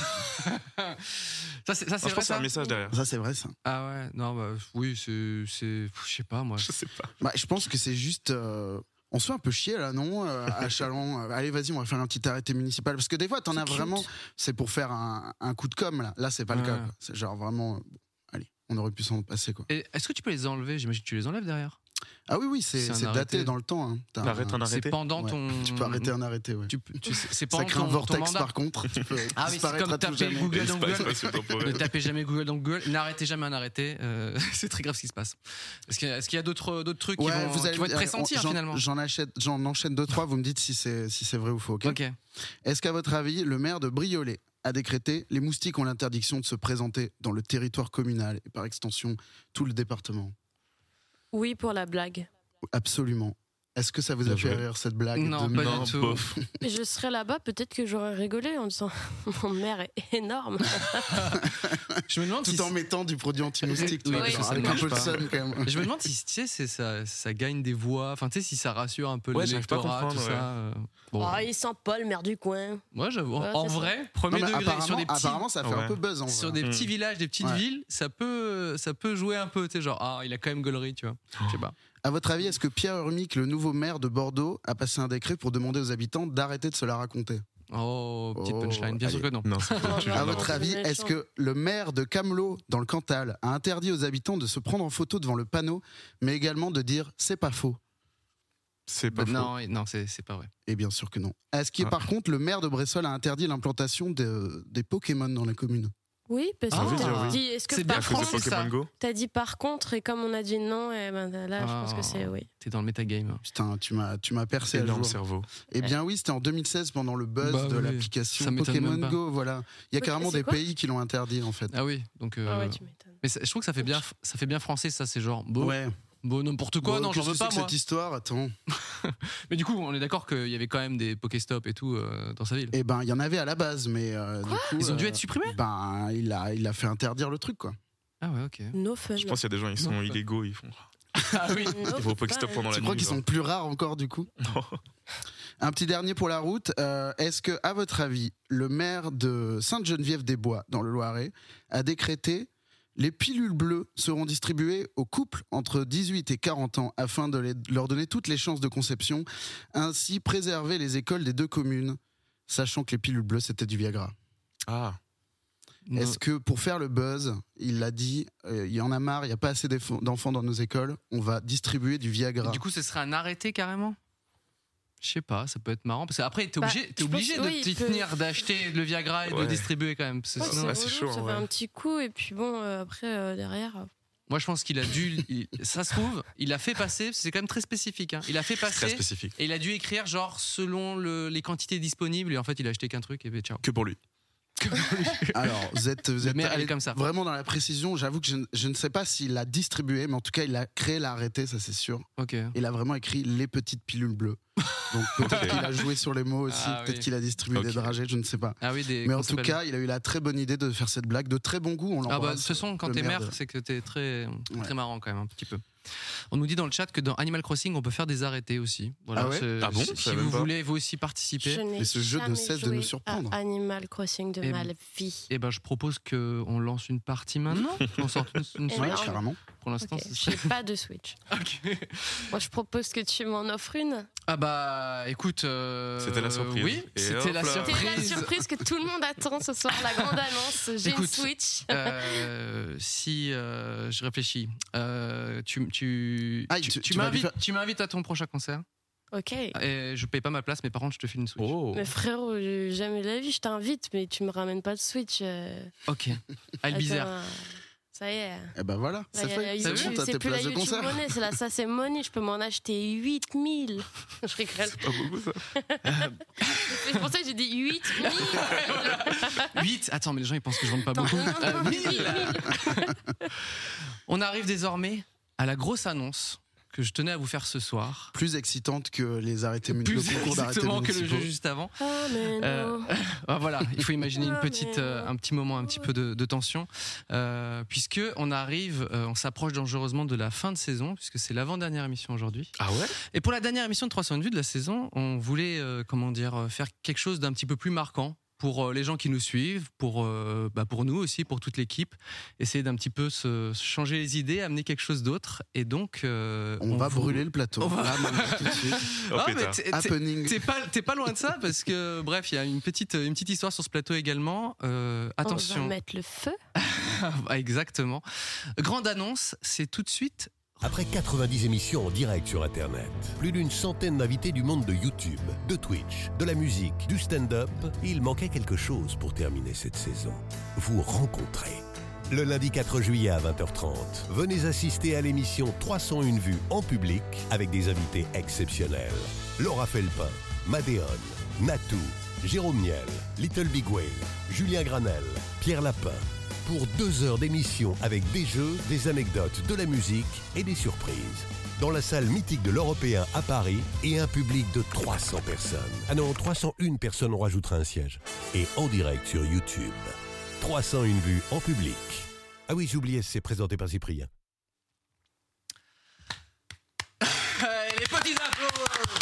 Ça, c'est, ça, c'est Non, je pense vrai que c'est un ça. message derrière. Ça, c'est vrai, ça. Ah ouais, non, bah oui, c'est, c'est, je sais pas moi. Je sais pas. Bah, je pense que c'est juste. euh, On se fait un peu chier là, non euh, À Châlons. euh, allez, vas-y, on va faire un petit arrêté municipal. Parce que des fois, t'en C'est as cute. vraiment. C'est pour faire un, un coup de com, là. Là, c'est pas le Ouais. cas. Quoi. C'est genre vraiment. euh, bon, allez, on aurait pu s'en passer, quoi. Et est-ce que tu peux les enlever? J'imagine que tu les enlèves derrière. Ah oui, oui, c'est C'est un c'est arrêté. daté dans le temps. Hein. T'as T'arrêtes un C'est arrêté. pendant Ouais. ton. Tu peux arrêter un arrêté, ouais. Tu, peux- tu sais, c'est Ça pendant crée un ton, ton vortex mandat. par contre. Tu peux Ah oui, c'est disparaître comme à tout taper jamais. Google Et dans c'est pas Google. espace temporel. Ne tapez jamais Google dans Google. N'arrêtez jamais un arrêté. euh, c'est très grave ce qui se passe. Est-ce qu'il y a, est-ce qu'il y a d'autres, d'autres trucs qui, Ouais, vont, vous qui allez, vont être euh, pressentis hein, j'en- finalement? J'en achète, j'en enchaîne deux trois. Vous me dites si c'est si c'est vrai ou faux. ok Ok. Est-ce qu'à votre avis, le maire de Briolet a décrété les moustiques ont l'interdiction de se présenter dans le territoire communal et par extension tout le département? Oui, pour la blague. Absolument. Est-ce que ça vous a Bien fait joué. rire cette blague Non, de pas Non, du tout. bof. Et je serais là-bas, peut-être que j'aurais rigolé en disant mon mère est énorme. Je me demande si tout en mettant du produit anti-moustique, tu Oui, vois, oui, genre ça avec un marche peu de pas. sun quand même. Je me demande si tu sais, c'est ça, ça gagne des voix. Enfin, tu sais, si ça rassure un peu Ouais, j'arrive pas à l'électorat, tout comprendre, ouais. ça. euh, Bon, Oh, il sent pas le maire du coin. moi, j'avoue. Ouais, en c'est ça. vrai, premier Non, mais degré sur apparemment, des petits, apparemment, ça fait un Ouais. peu buzz en sur vrai. des Hmm. petits villages, des petites Ouais. villes, ça peut, ça peut jouer un peu. Tu sais, genre, ah, il a quand même gaulerie, tu vois. Je sais pas. À votre avis, est-ce que Pierre Urmic, le nouveau maire de Bordeaux, a passé un décret pour demander aux habitants d'arrêter de se la raconter? Oh, petite Oh, punchline. Bien sûr allez. que non. Non, c'est pas Non, tu- non, À non. votre c'est avis, méchant. est-ce que le maire de Camelot, dans le Cantal, a interdit aux habitants de se prendre en photo devant le panneau, mais également de dire c'est pas faux? C'est pas faux. non, non, c'est, c'est pas vrai. Et bien sûr que non. Est-ce que Ah. par contre, le maire de Bressol a interdit l'implantation de- des Pokémon dans la commune? Oui, parce Ah, que oui, t'as oui. dit. Est-ce que C'est par bien À cause de français, ça. Pokémon Go. T'as dit par contre, et comme on a dit non, et ben là, je pense Ah. que c'est oui. T'es dans le metagame. Putain, tu m'as, tu m'as percé à Énorme jour. cerveau. Eh bien oui, c'était en deux mille seize pendant le buzz Bah de oui, l'application ça m'étonne Pokémon même pas. Go. Voilà, il y a Ok, carrément c'est des quoi pays qui l'ont interdit en fait. Ah oui, donc. euh, Ah ouais, tu m'étonnes. Mais ça- je trouve que ça fait bien, ça fait bien français, ça. C'est genre, bon, Ouais. bon n'importe quoi. Bon, non, j'en qu'est-ce veux que pas c'est que moi. cette histoire, attends. Mais du coup, on est d'accord qu'il y avait quand même des Pokéstop et tout euh, dans sa ville. Eh ben, il y en avait à la base, mais euh, du coup, Ils ont dû euh, être supprimés. Ben, il a, il a fait interdire le truc, quoi. Ah ouais, ok. No fun. Je pense qu'il y a des gens, ils sont Non. illégaux, ils font. Ah oui. No Ils vont au Pokéstop fun. pendant la Tu nuit. crois qu'ils genre. sont plus rares encore, du coup? Un petit dernier pour la route. Euh, est-ce que, à votre avis, le maire de Sainte-Geneviève-des-Bois, dans le Loiret, a décrété les pilules bleues seront distribuées aux couples entre dix-huit et quarante ans afin de les- leur donner toutes les chances de conception, ainsi préserver les écoles des deux communes, sachant que les pilules bleues, c'était du Viagra. Ah, Est-ce que pour faire le buzz, il a dit, euh, il y en a marre, il n'y a pas assez d'enf- d'enfants dans nos écoles, on va distribuer du Viagra. Du coup, ce serait un arrêté carrément. Je sais pas, ça peut être marrant parce qu'après t'es Bah, obligé, t'es je obligé pense- de oui, t'y il peut- tenir, d'acheter le Viagra et de Ouais. le distribuer quand même. parce que Ouais, sinon- Ah, c'est relou, chaud, ça ouais. fait un petit coup, et puis bon, euh, après, euh, derrière. euh, Moi, je pense qu'il a dû. il- ça se trouve, il a fait passer. C'est quand même très spécifique. Hein, il a fait très passer spécifique. et il a dû écrire genre selon le- les quantités disponibles et en fait il a acheté qu'un truc et puis ciao. Que pour lui. Alors, vous êtes, vous Le êtes maire, il est allé comme ça. vraiment dans la précision. J'avoue que je, ne- je ne sais pas s'il l'a distribué, mais en tout cas, il a créé l'arrêté, ça c'est sûr. Ok. Il a vraiment écrit les petites pilules bleues. Donc peut-être qu'il a joué sur les mots aussi, Ah, peut-être oui. qu'il a distribué Ok. des dragées, je ne sais pas. Ah oui, des. Mais en comment tout ça s'appelle cas, il a eu la très bonne idée de faire cette blague, de très bon goût. On Ah bah, de l'embrasse. toute façon, quand le t'es maire mère, de- c'est que t'es très, Ouais. très marrant quand même, un petit peu. On nous dit dans le chat que dans Animal Crossing, on peut faire des arrêtés aussi. Voilà, Ah ouais c'est- Ah bon si Je si savais vous même pas. voulez vous aussi participer, Je n'ai Et ce jeu ne jamais cesse de joué nous surprendre. à Animal Crossing de Et- ma vie. eh ben, je propose qu'on lance une partie maintenant. On sort une, une Et Ouais, Switch. alors, carrément. Pour l'instant, Ok, c'est j'ai pas de Switch. Ok. Moi, je propose que tu m'en offres une. Ah bah, écoute. euh, C'était la surprise. Oui, Et c'était hop la là. surprise. C'est la surprise que tout le monde attend ce soir, la grande annonce. J'ai une Écoute, Switch. Euh, si euh, je réfléchis, euh, tu, tu, Ah, tu, tu- tu tu vas lui m'invites, faire- tu m'invites à ton prochain concert. Ok. Et je paye pas ma place, mais par contre, je te file une Switch. Oh. Mais frérot, euh, jamais de la vie, je t'invite, mais tu me ramènes pas de Switch. euh. Ok. Albizère. Attends, ça y est. Et ben voilà, Là, c'est y a- fait. y a C'est YouTube, bon, t'as c'est tes plus la places de YouTube concert. monnaie, c'est la ça c'est money. Je peux m'en acheter huit mille. Je rigole. Pas beaucoup ça. C'est pour ça que j'ai dit huit mille. huit. Attends, mais les gens ils pensent que je vends pas Attends, beaucoup. non, non, Euh, non, mille. huit mille. On arrive désormais à la grosse annonce que je tenais à vous faire ce soir. Plus excitante que les arrêtés mun- le Plus concours d'arrêtés exactement que le municipaux. jeu juste avant. Ah, mais Euh, non. Ah, voilà, il faut imaginer une Ah, petite, mais euh, non. un petit moment, un petit peu de, de tension, euh, puisque on arrive, euh, on s'approche dangereusement de la fin de saison, puisque c'est l'avant-dernière émission aujourd'hui. Ah ouais Et pour la dernière émission de trois cents vues de la saison, on voulait, euh, comment dire, euh, faire quelque chose d'un petit peu plus marquant pour euh, les gens qui nous suivent, pour, euh, bah, pour nous aussi, pour toute l'équipe, essayer d'un petit peu se, se changer les idées, amener quelque chose d'autre. Et donc, euh, On, va vous- brûler le plateau. On va- Là, maintenant, tout de suite. Oh, Ah, mais pétard. t'es- t'es- Happening. T'es pas, t'es pas loin de ça parce que bref, il y a une petite, une petite histoire sur ce plateau également. Euh, On attention, va mettre le feu. Ah, exactement. Grande annonce, c'est tout de suite. Après quatre-vingt-dix émissions en direct sur Internet, plus d'une centaine d'invités du monde de YouTube, de Twitch, de la musique, du stand-up, il manquait quelque chose pour terminer cette saison. Vous rencontrez. Le lundi quatre juillet à vingt heures trente, venez assister à l'émission trois cent une vues en public avec des invités exceptionnels. Laura Felpin, Madéon, Natou, Jérôme Niel, Little Big Whale, Julien Granel, Pierre Lapin. Pour deux heures d'émission avec des jeux, des anecdotes, de la musique et des surprises. Dans la salle mythique de l'Européen à Paris et un public de trois cents personnes. Ah non, trois cent une personnes, on rajoutera un siège. Et en direct sur YouTube. trois cent une vues en public. Ah oui, j'oubliais, c'est présenté par Cyprien. Les petits applaudissements.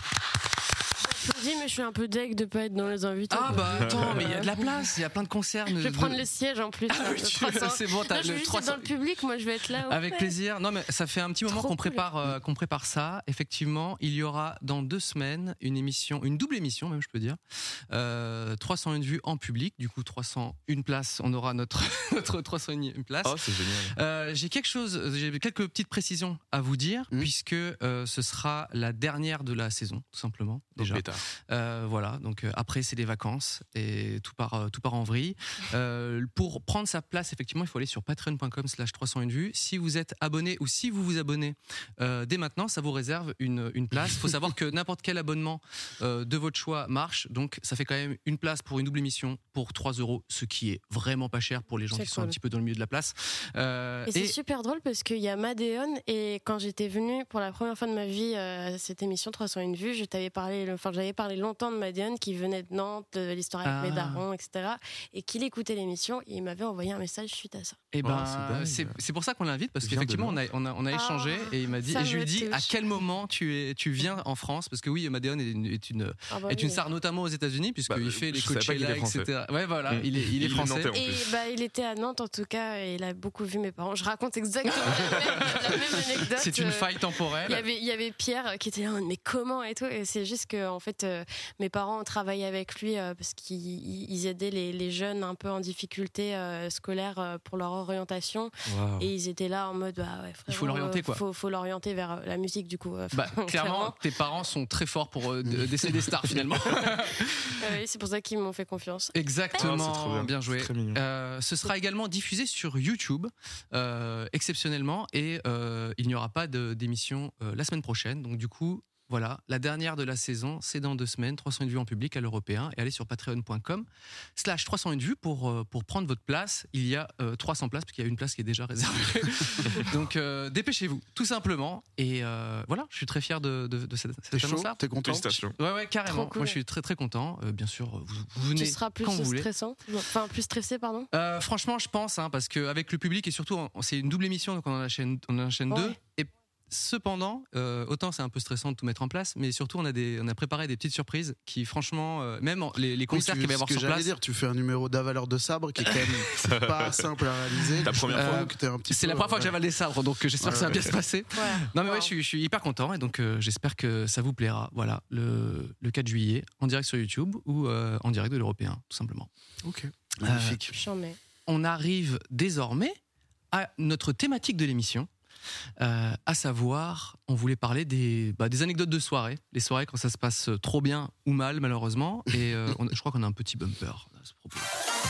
Je me dis, mais je suis un peu deg de pas être dans les invités. Ah bah attends, mais il y a de la place, il y a plein de concerts. Je vais prendre le siège en plus. Ah hein, oui, le tu- trois cents. c'est bon, t'as Non, je le veux juste trois être cents. dans le public, moi je vais être là. Avec ouais. plaisir. Non, mais ça fait un petit moment Trop qu'on cool. prépare, euh, qu'on prépare ça. Effectivement, il y aura dans deux semaines une émission, une double émission même, je peux dire. Euh, trois cent une vues en public. Du coup, trois cent une places. On aura notre notre trois cent une place. Oh, c'est génial. Euh, j'ai quelque chose, j'ai quelques petites précisions à vous dire, Mmh. puisque euh, ce sera la dernière de la saison, tout simplement. Donc, Déjà. pétard. Euh, voilà, donc euh, après c'est des vacances et tout part, euh, tout part en vrille. Euh, pour prendre sa place, effectivement, il faut aller sur patreon point com slash trois cent une vues. Si vous êtes abonné ou si vous vous abonnez euh, dès maintenant, ça vous réserve une, une place. Il faut savoir que n'importe quel abonnement euh, de votre choix marche, donc ça fait quand même une place pour une double émission pour trois euros, ce qui est vraiment pas cher pour les gens C'est qui sont un cool. petit peu dans le milieu de la place. Euh, Et c'est super drôle parce qu'il y a Madéon et quand j'étais venue pour la première fois de ma vie à cette émission trois cent une vues, je t'avais parlé, enfin j'avais parlé longtemps de Madéon qui venait de Nantes, de l'histoire avec Ah. mes darons, et cetera. Et qu'il écoutait l'émission et il m'avait envoyé un message suite à ça. Et ben, Oh, c'est dingue. c'est c'est pour ça qu'on l'invite parce Il vient de qu'effectivement on a, on a on a Ah, échangé et il m'a dit ça et je lui ai me dit touche. à quel moment tu es tu viens en France parce que oui Madéon est une est une, Ah bah est une oui. star notamment aux États-Unis puisqu'il Bah, fait les je savais pas qu'il Coachella était français. et cetera. Ouais voilà Mm. il est il est Il est français. nantais, en Et plus. bah, il était à Nantes en tout cas et il a beaucoup vu mes parents. Je raconte exactement la même, la même anecdote. C'est une euh, faille temporelle. Il y avait, il y avait Pierre qui était là, mais comment et tout. Et c'est juste que en fait, euh, mes parents travaillaient avec lui euh, parce qu'ils ils aidaient les, les jeunes un peu en difficulté euh, scolaire euh, pour leur orientation. Waouh. Et ils étaient là en mode, bah ouais, frérot, Il faut l'orienter, euh, quoi. Faut, faut l'orienter vers la musique du coup. euh, Bah, clairement, tes parents sont très forts pour euh, de- d'essayer des stars finalement. Euh, oui, c'est pour ça qu'ils m'ont fait confiance. Exactement, Oh, c'est trop bien. bien joué. C'est très mignon. Euh, ce sera également diffusé sur YouTube, euh, exceptionnellement, et euh, il n'y aura pas de- d'émission euh, la semaine prochaine. Donc du coup, Voilà, la dernière de la saison, c'est dans deux semaines, trois cent une vues en public à l'européen. Et allez sur patreon.com slash trois cent une vues pour, euh, pour prendre votre place. Il y a euh, trois cents places, parce qu'il y a une place qui est déjà réservée. Donc euh, dépêchez-vous, tout simplement. Et euh, voilà, je suis très fier de, de, de cette, T'es cette chaud, annonce-là. t'es content. Félicitations. Ouais, ouais, carrément. Trop cool. Moi, je suis très, très content. Euh, bien sûr, vous, vous venez Tu seras plus quand vous voulez. stressant, enfin plus stressé, pardon. Euh, franchement, je pense, hein, parce qu'avec le public et surtout, on- c'est une double émission, donc on en enchaîne, on en enchaîne Ouais. deux. Et cependant, euh, autant c'est un peu stressant de tout mettre en place, mais surtout on a des, on a préparé des petites surprises qui, franchement, euh, même en- les, les concerts Oui, qu'il va y ce avoir que sur j'allais place. dire, tu fais un numéro d'avaleur de sabre qui est quand même pas simple à réaliser. Ta première Je fois. trouve que t'es un petit C'est peu, la première fois que ouais. j'avale des sabres, donc j'espère que ça va bien se passer. Voilà. Non mais ouais, Wow. je suis, je suis hyper content et donc euh, j'espère que ça vous plaira. Voilà, le, le quatre juillet, en direct sur YouTube ou euh, en direct de l'Européen, tout simplement. Ok, magnifique. J'en mets. On arrive désormais à notre thématique de l'émission, euh, à savoir, on voulait parler des, bah, des anecdotes de soirée, les soirées quand ça se passe trop bien ou mal malheureusement, et euh, on- je crois qu'on a un petit bumper à ce propos.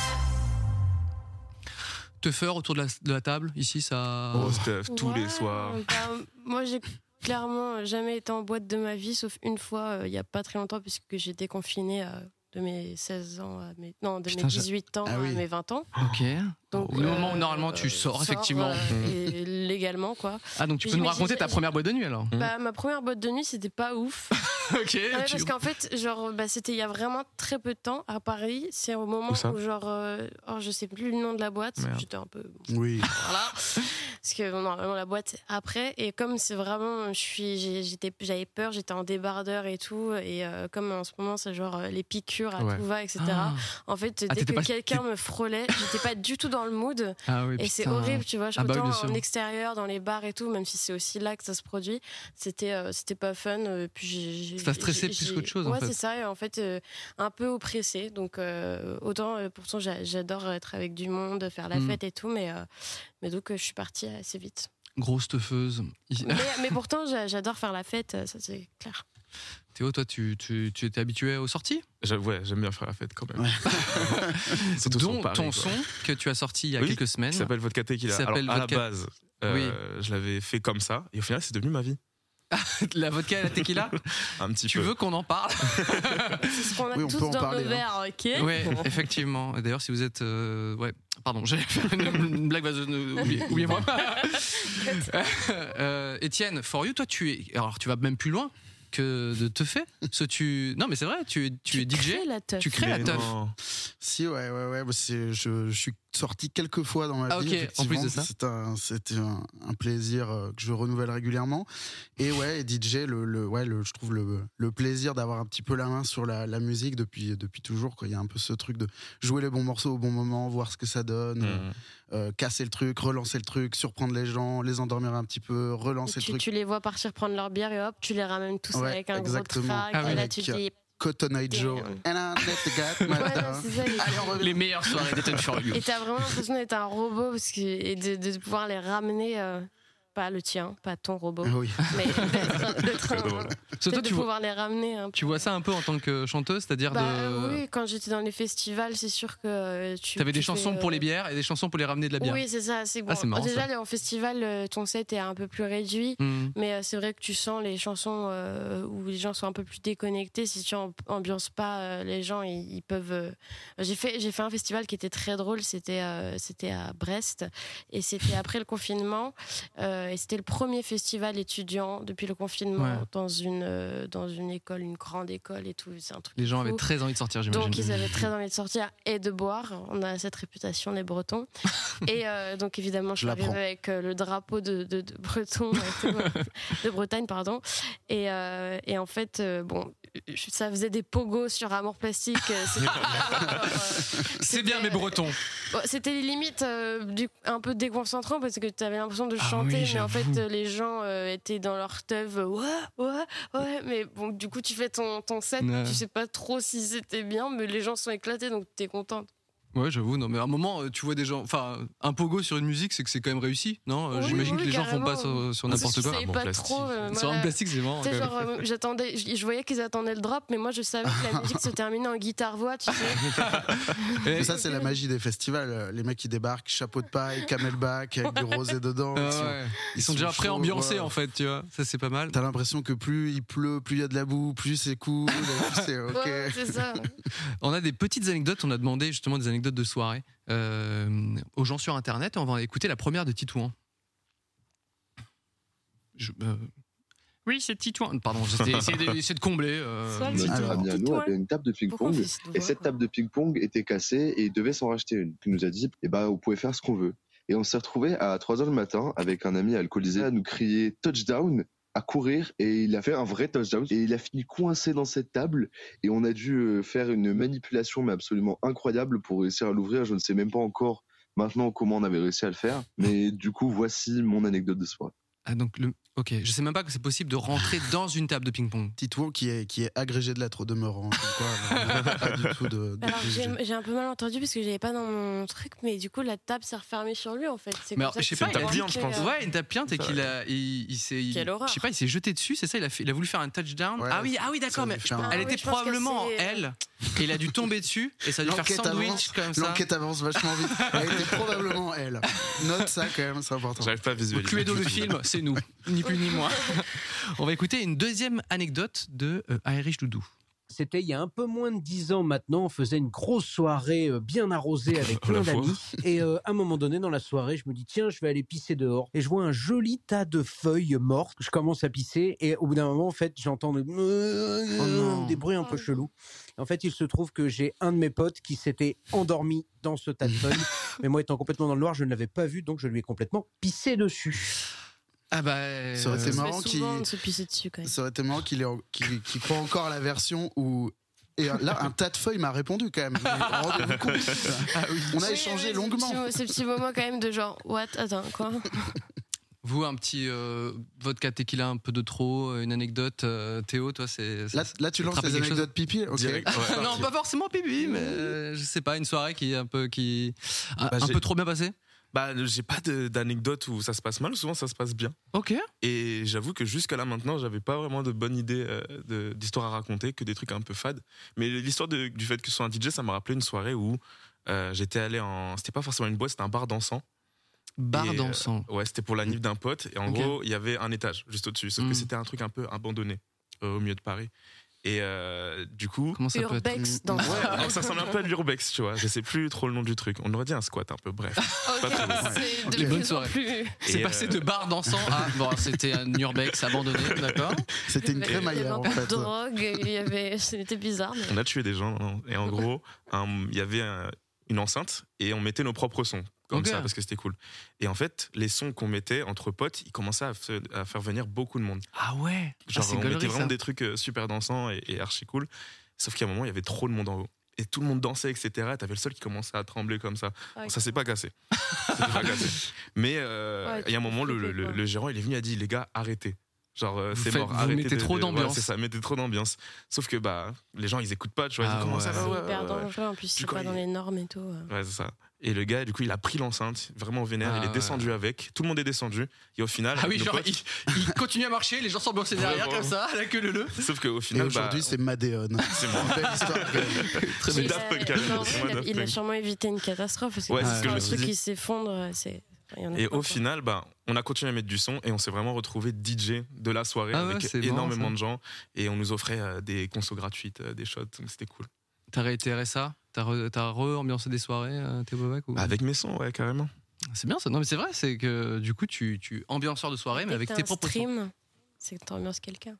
Teuffer autour de la, de la table, ici ça... Oh, Steph, tous Ouais, les soirs. bah, moi, j'ai clairement jamais été en boîte de ma vie, sauf une fois, euh, il y a pas très longtemps, puisque j'étais confinée euh, de mes seize ans à mes... Non, de Putain, mes j'ai- dix-huit ans Ah à oui. mes vingt ans. Ok. Donc, Le moment où normalement tu sors, effectivement. voilà, et légalement, quoi. Ah donc tu peux J'ai- nous j'ai- raconter ta j'ai- première boîte de nuit alors. Bah, ma première boîte de nuit, c'était pas ouf. Ok. Ouais, tu- parce qu'en fait, genre, bah, c'était il y a vraiment très peu de temps à Paris. C'est au moment Où ça où, genre, euh, oh, je sais plus le nom de la boîte. Merde. J'étais un peu. Oui. Voilà. Parce que normalement, la boîte, c'est après. Et comme c'est vraiment. Je suis, j'ai- j'étais, j'avais peur, j'étais en débardeur et tout. Et euh, comme en ce moment, c'est genre euh, les piqûres à Ouais. tout va, et Ah, cetera. En fait, Ah, dès t'étais que pas- quelqu'un me frôlait, j'étais pas du tout dans le mood. ah oui, Et c'est putain. horrible, tu vois. Ah bah oui, Autant bien sûr. en extérieur, dans les bars et tout, même si c'est aussi là que ça se produit, c'était euh, c'était pas fun. euh, Puis j'ai, j'ai- Ça t'a stressé j'ai- plus j'ai- qu'autre chose, en Ouais, fait. c'est ça. Et en fait, euh, un peu oppressé. Donc, euh, autant, euh, pourtant, j'a- j'adore être avec du monde, faire la Mm. fête et tout, mais, euh, mais donc, euh, je suis partie assez vite. Grosse teufeuse. Ici- Mais, mais pourtant, j'a- j'adore faire la fête, euh, ça c'est clair. Théo, toi, tu, tu, tu étais habitué aux sorties J'a- Ouais, j'aime bien faire la fête quand même. Surtout Dont sur Paris, ton quoi. son que tu as sorti il y a Oui, quelques semaines. Qui s'appelle Vodka Tequila. Qui s'appelle Alors, à la Vodka- base, euh, je l'avais fait comme ça. Et au final, c'est devenu ma vie. La vodka et la tequila. Un petit Tu peu. veux qu'on en parle? C'est ce qu'on a Oui, on tous peut en dans parler, nos hein. verres, ok? Oui, effectivement. Et d'ailleurs, si vous êtes. euh, ouais, pardon, j'allais faire une, une blague vaseuse. oubliez- Oubliez-moi. Euh, Étienne, for you, toi, tu es. Alors, tu vas même plus loin que de te faire. Tu... Non, mais c'est vrai, tu es, tu es D J. crées la teuf. Tu crées la Mais teuf. non. Si, ouais, ouais, ouais. bah, c'est- je, je suis sorti quelques fois dans ma Ah, vie. ok, effectivement. en plus de ça. C'est un, c'était un, un plaisir euh, que je renouvelle régulièrement. Et ouais, et D J, le, le, ouais, le, je trouve le, le plaisir d'avoir un petit peu la main sur la, la musique depuis, depuis toujours. Quoi. Il y a un peu ce truc de jouer les bons morceaux au bon moment, voir ce que ça donne, Mmh. euh, euh, casser le truc, relancer le truc, surprendre les gens, les endormir un petit peu, relancer Tu, le truc. tu les vois partir prendre leur bière et hop, tu les ramènes tous Ouais, avec un exactement. gros trac. Ah oui. et là, tu te dis. Cotton Eye Joe. Damn. And I let the cat Ouais, matter. non, c'est ça, les- Allez, on revient. Les meilleures soirées d'Étienne for you. Et t'as vraiment l'impression d'être un robot parce que, et de, de pouvoir les ramener, euh, pas le tien, pas ton robot, Ah oui. mais d'être d'être Très un- drôle. Parce que toi, de tu vois, pouvoir les ramener. Un peu. tu vois ça un peu en tant que chanteuse, c'est-à-dire Bah, de. Oui, quand j'étais dans les festivals, c'est sûr que euh, tu. T'avais des tu chansons fais, pour euh, les bières et des chansons pour les ramener de la bière. Oui, c'est ça, c'est bon. Ah, c'est marrant, Déjà, en festival, euh, ton set est un peu plus réduit. Hmm. Mais euh, c'est vrai que tu sens les chansons euh, où les gens sont un peu plus déconnectés. Si tu amb- ambiances pas euh, les gens, ils, ils peuvent. euh, J'ai fait, j'ai fait un festival qui était très drôle. C'était, euh, c'était à Brest et c'était après le confinement. Euh, et c'était le premier festival étudiant depuis le confinement Ouais. dans une euh, dans une école, une grande école et tout. C'est un truc. Les gens fou. avaient très envie de sortir, j'imagine. Donc ils avaient très envie de sortir et de boire. On a cette réputation, les Bretons. Et euh, donc évidemment, je suis Je arrivée l'apprends. avec euh, le drapeau de, de, de Breton, et tout, euh, de Bretagne, pardon. Et, euh, et en fait, euh, bon, ça faisait des pogos sur Amour Plastique. euh, c'était vraiment, genre, euh, C'est bien, mes Bretons. bon, c'était limite euh, du- un peu déconcentrant parce que tu avais l'impression de Ah chanter, oui, mais en fait, j'avoue. euh, les gens euh, étaient dans leur teuf. euh, Ouais, ouais, ouais. Mais bon, du coup, tu fais ton, ton set, Ouais. tu sais pas trop si c'était bien, mais les gens sont éclatés, donc t'es contente. Ouais, j'avoue, non, mais à un moment, tu vois des gens. Enfin, un pogo sur une musique, c'est que c'est quand même réussi, non? Oui, J'imagine oui, que les gens carrément. font pas sur, sur Ah, n'importe je quoi. savais bon pas plastique. trop. euh, Sur moi, un plastique, c'est marrant. tu sais, quand même. genre, euh, j'attendais, je, je voyais qu'ils attendaient le drop, mais moi je savais que la musique se terminait en guitare-voix, tu sais. Et- Mais ça, c'est la magie des festivals. Les mecs qui débarquent, chapeau de paille, camelback, avec du rosé dedans. Ah ils sont- ouais. Ils sont sont déjà chauds, pré-ambiancés ouais. en fait, tu vois. Ça, c'est pas mal. T'as l'impression que plus il pleut, plus il y a de la boue, plus c'est cool, plus c'est ok. Ouais, c'est ça. On a des petites anecdotes. On a demandé justement des anecdotes de soirée euh, aux gens sur Internet. Et on va écouter la première de Titouan. Je, euh, Oui, c'est Titouan. Pardon, j'essaie essayé de, essayé de combler. euh, Soit le Notre Alors, ami à nous avait une table de Pourquoi on ping-pong fait cette et voix, cette quoi table de ping-pong était cassée et il devait s'en racheter une. Il nous a dit, eh ben, vous pouvez faire ce qu'on veut. Et on s'est retrouvé à trois heures du matin avec un ami alcoolisé à nous crier touchdown, à courir, et il a fait un vrai touchdown et il a fini coincé dans cette table et on a dû euh, faire une manipulation mais absolument incroyable pour réussir à l'ouvrir. Je ne sais même pas encore maintenant comment on avait réussi à le faire, mais du coup voici mon anecdote de soirée. Ah, donc le. Ok, je sais même pas que c'est possible de rentrer dans une table de ping-pong. Titouan qui est, qui est agrégé de lettres au demeurant. Comme quoi, vraiment, pas du tout de, de Alors préjugés. j'ai j'ai un peu mal entendu parce que j'avais pas dans mon truc, mais du coup la table s'est refermée sur lui en fait. C'est Mais comme alors, ça je sais que pas, c'est il a une table indiqué, pliante, je pense. euh, Ouais, une table pliante et qu'il a, il, il s'est, il- Quelle horreur. je sais pas, il s'est jeté dessus, c'est ça, il a, fait, il a voulu faire un touchdown. Ouais, ah oui, ah oui, d'accord, ça mais a dû faire un- elle Ah était oui, je pense que probablement en c'est- L et il a dû tomber dessus et ça a dû faire L'enquête sandwich avance, comme ça. L'enquête avance vachement vite. Elle était probablement elle. Note ça quand même, c'est important. J'arrive pas à visualiser. Cluedo le film, c'est nous, ni plus ni moins. On va écouter une deuxième anecdote de euh, Irish Doudou. C'était il y a un peu moins de dix ans maintenant. On faisait une grosse soirée euh, bien arrosée avec Oh, la plein foi. d'amis. Et euh, à un moment donné, dans la soirée, je me dis tiens, je vais aller pisser dehors. Et je vois un joli tas de feuilles mortes. Je commence à pisser et au bout d'un moment, en fait, j'entends des, non. des bruits un peu chelous. En fait, il se trouve que j'ai un de mes potes qui s'était endormi dans ce tas de feuilles. Mais moi, étant complètement dans le noir, je ne l'avais pas vu, donc je lui ai complètement pissé dessus. Ah bah. Ça aurait été euh, Ça marrant fait souvent qu'il- de se pisser dessus quand même. Ça aurait été marrant qu'il ait- qu'il- qu'il croit encore à la version où. Et là, un tas de feuilles m'a répondu quand même. Rendez-vous compte. On a Oui, échangé oui, longuement. Ce petit, ce petit moment quand même de genre, what? Attends, quoi? Vous, un petit euh, vodka tequila un peu de trop, euh, une anecdote. euh, Théo, toi, c'est. Là, là tu ça te lances rappelle les quelque chose anecdotes pipi. Ok. Direct, ouais. non, pas forcément pipi, mais euh, je sais pas, une soirée qui est un peu qui un, Bah, un j'ai- peu trop bien passée. Bah, j'ai pas de- d'anecdote où ça se passe mal, souvent ça se passe bien. Ok. Et j'avoue que jusqu'à là maintenant, j'avais pas vraiment de bonne idée euh, de- d'histoire à raconter, que des trucs un peu fades. Mais l'histoire de- du fait que ce soit un D J, ça m'a rappelé une soirée où euh, j'étais allé en. C'était pas forcément une boîte, c'était un bar dansant. Bar Et, euh, dansant. Ouais, c'était pour la nif d'un pote. Et en Ok. gros, il y avait un étage juste au-dessus. Sauf Mm. que c'était un truc un peu abandonné euh, au milieu de Paris. Et euh, du coup. Comment ça peut être Urbex dans Ouais, alors ça ressemble un peu à de l'urbex, tu vois. Je sais plus trop le nom du truc. On aurait dit un squat un peu, bref. Pas trop. C'est Ok, de bonne plus en soirée. plus. C'est Et, passé euh, de bar dansant à bon, c'était un urbex abandonné, d'accord. C'était une Il y avait crémaillère un en peu de fait. drogue, il y avait, c'était bizarre. mais- On a tué des gens. non. Et en gros, un- il y avait un- une enceinte et on mettait nos propres sons. Comme Ok. ça, parce que c'était cool. Et en fait, les sons qu'on mettait entre potes, ils commençaient à, fe- à faire venir beaucoup de monde. Ah ouais. Genre, ah, c'est on mettait gaulerie, vraiment ça. des trucs euh, super dansants et, et archi cool. Sauf qu'à un moment, il y avait trop de monde en haut. Et tout le monde dansait, et cetera. T'avais le seul qui commençait à trembler comme ça. Ouais, Ça s'est pas cassé. Ça s'est pas cassé. Mais euh, Ouais, il y a un moment, le, flippé, le- quoi. le gérant, il est venu et a dit, les gars, arrêtez. Genre, euh, Vous c'est faites- mort. vous arrêtez mettez de- trop de- d'ambiance. Ouais, c'est ça, mettez trop d'ambiance. Sauf que bah, les gens, ils écoutent pas. Tu vois, Ah ils disent, comment ouais. ça va C'est ouais, hyper ouais, ouais. dangereux en plus, c'est Du coup, pas dans il- les normes et tout. euh. Ouais, c'est ça. Et le gars, du coup, il a pris l'enceinte, vraiment vénère. Ah il est ouais. descendu avec. Tout le monde est descendu. Et au final, Ah oui, nos genre potes- il, il continue à marcher, les gens s'ambiançaient derrière Vraiment. comme ça, la queue leu. sauf qu'au Et final, aujourd'hui, bah, c'est Madéon. c'est moi. Belle histoire quand même. Très C'est Il bien. a- Daft Punk, carrément, non, en c'est vrai, moi, il a- Daft il a Punk. sûrement évité une catastrophe parce que Ouais, quand c'est ce que un je me truc suis dit. qui s'effondre, c'est. il y en a Et pas, au quoi. final, bah, on a continué à mettre du son et on s'est vraiment retrouvé D J de la soirée Ah ouais, avec c'est marrant, énormément ça. de gens. Et on nous offrait euh, des consos gratuites, euh, des shots. Donc c'était cool. T'as réitéré R S A? T'as re- t'as re-ambiancé des soirées, euh, Théo Bovac ou... Bah, avec mes sons, ouais, carrément. C'est bien ça. Non mais c'est vrai, c'est que du coup tu, tu ambianceur de soirée, mais Dès avec que tes t'as un propres sons. stream, c'est que t'ambiances quelqu'un.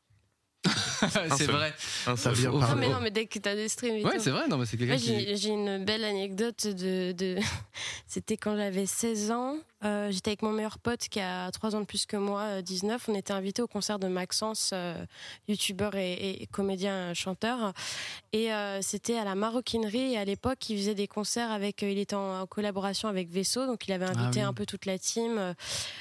c'est seul. vrai. Un Ça seul. vient Oh, par Non, oh. mais non, mais dès que t'as des streams et Ouais, tout. c'est vrai. Non mais c'est quelqu'un Moi, qui. j'ai j'ai une belle anecdote de. de... C'était quand j'avais seize ans. euh, j'étais avec mon meilleur pote qui a trois ans de plus que moi, euh, dix-neuf. On était invités au concert de Maxence, euh, youtubeur et, et, et comédien, euh, chanteur. Et euh, c'était à la Maroquinerie. Et à l'époque, il faisait des concerts avec. Euh, il était en, en collaboration avec Vaisseau, donc il avait invité Ah oui. un peu toute la team,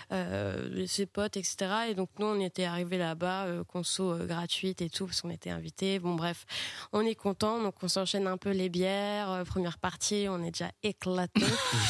euh, ses potes, et cetera. Et donc nous, on était arrivés là-bas, euh, conso euh, gratuite et tout, parce qu'on était invités. Bon, bref, on est contents. Donc on s'enchaîne un peu les bières. Euh, première partie, on est déjà éclatés.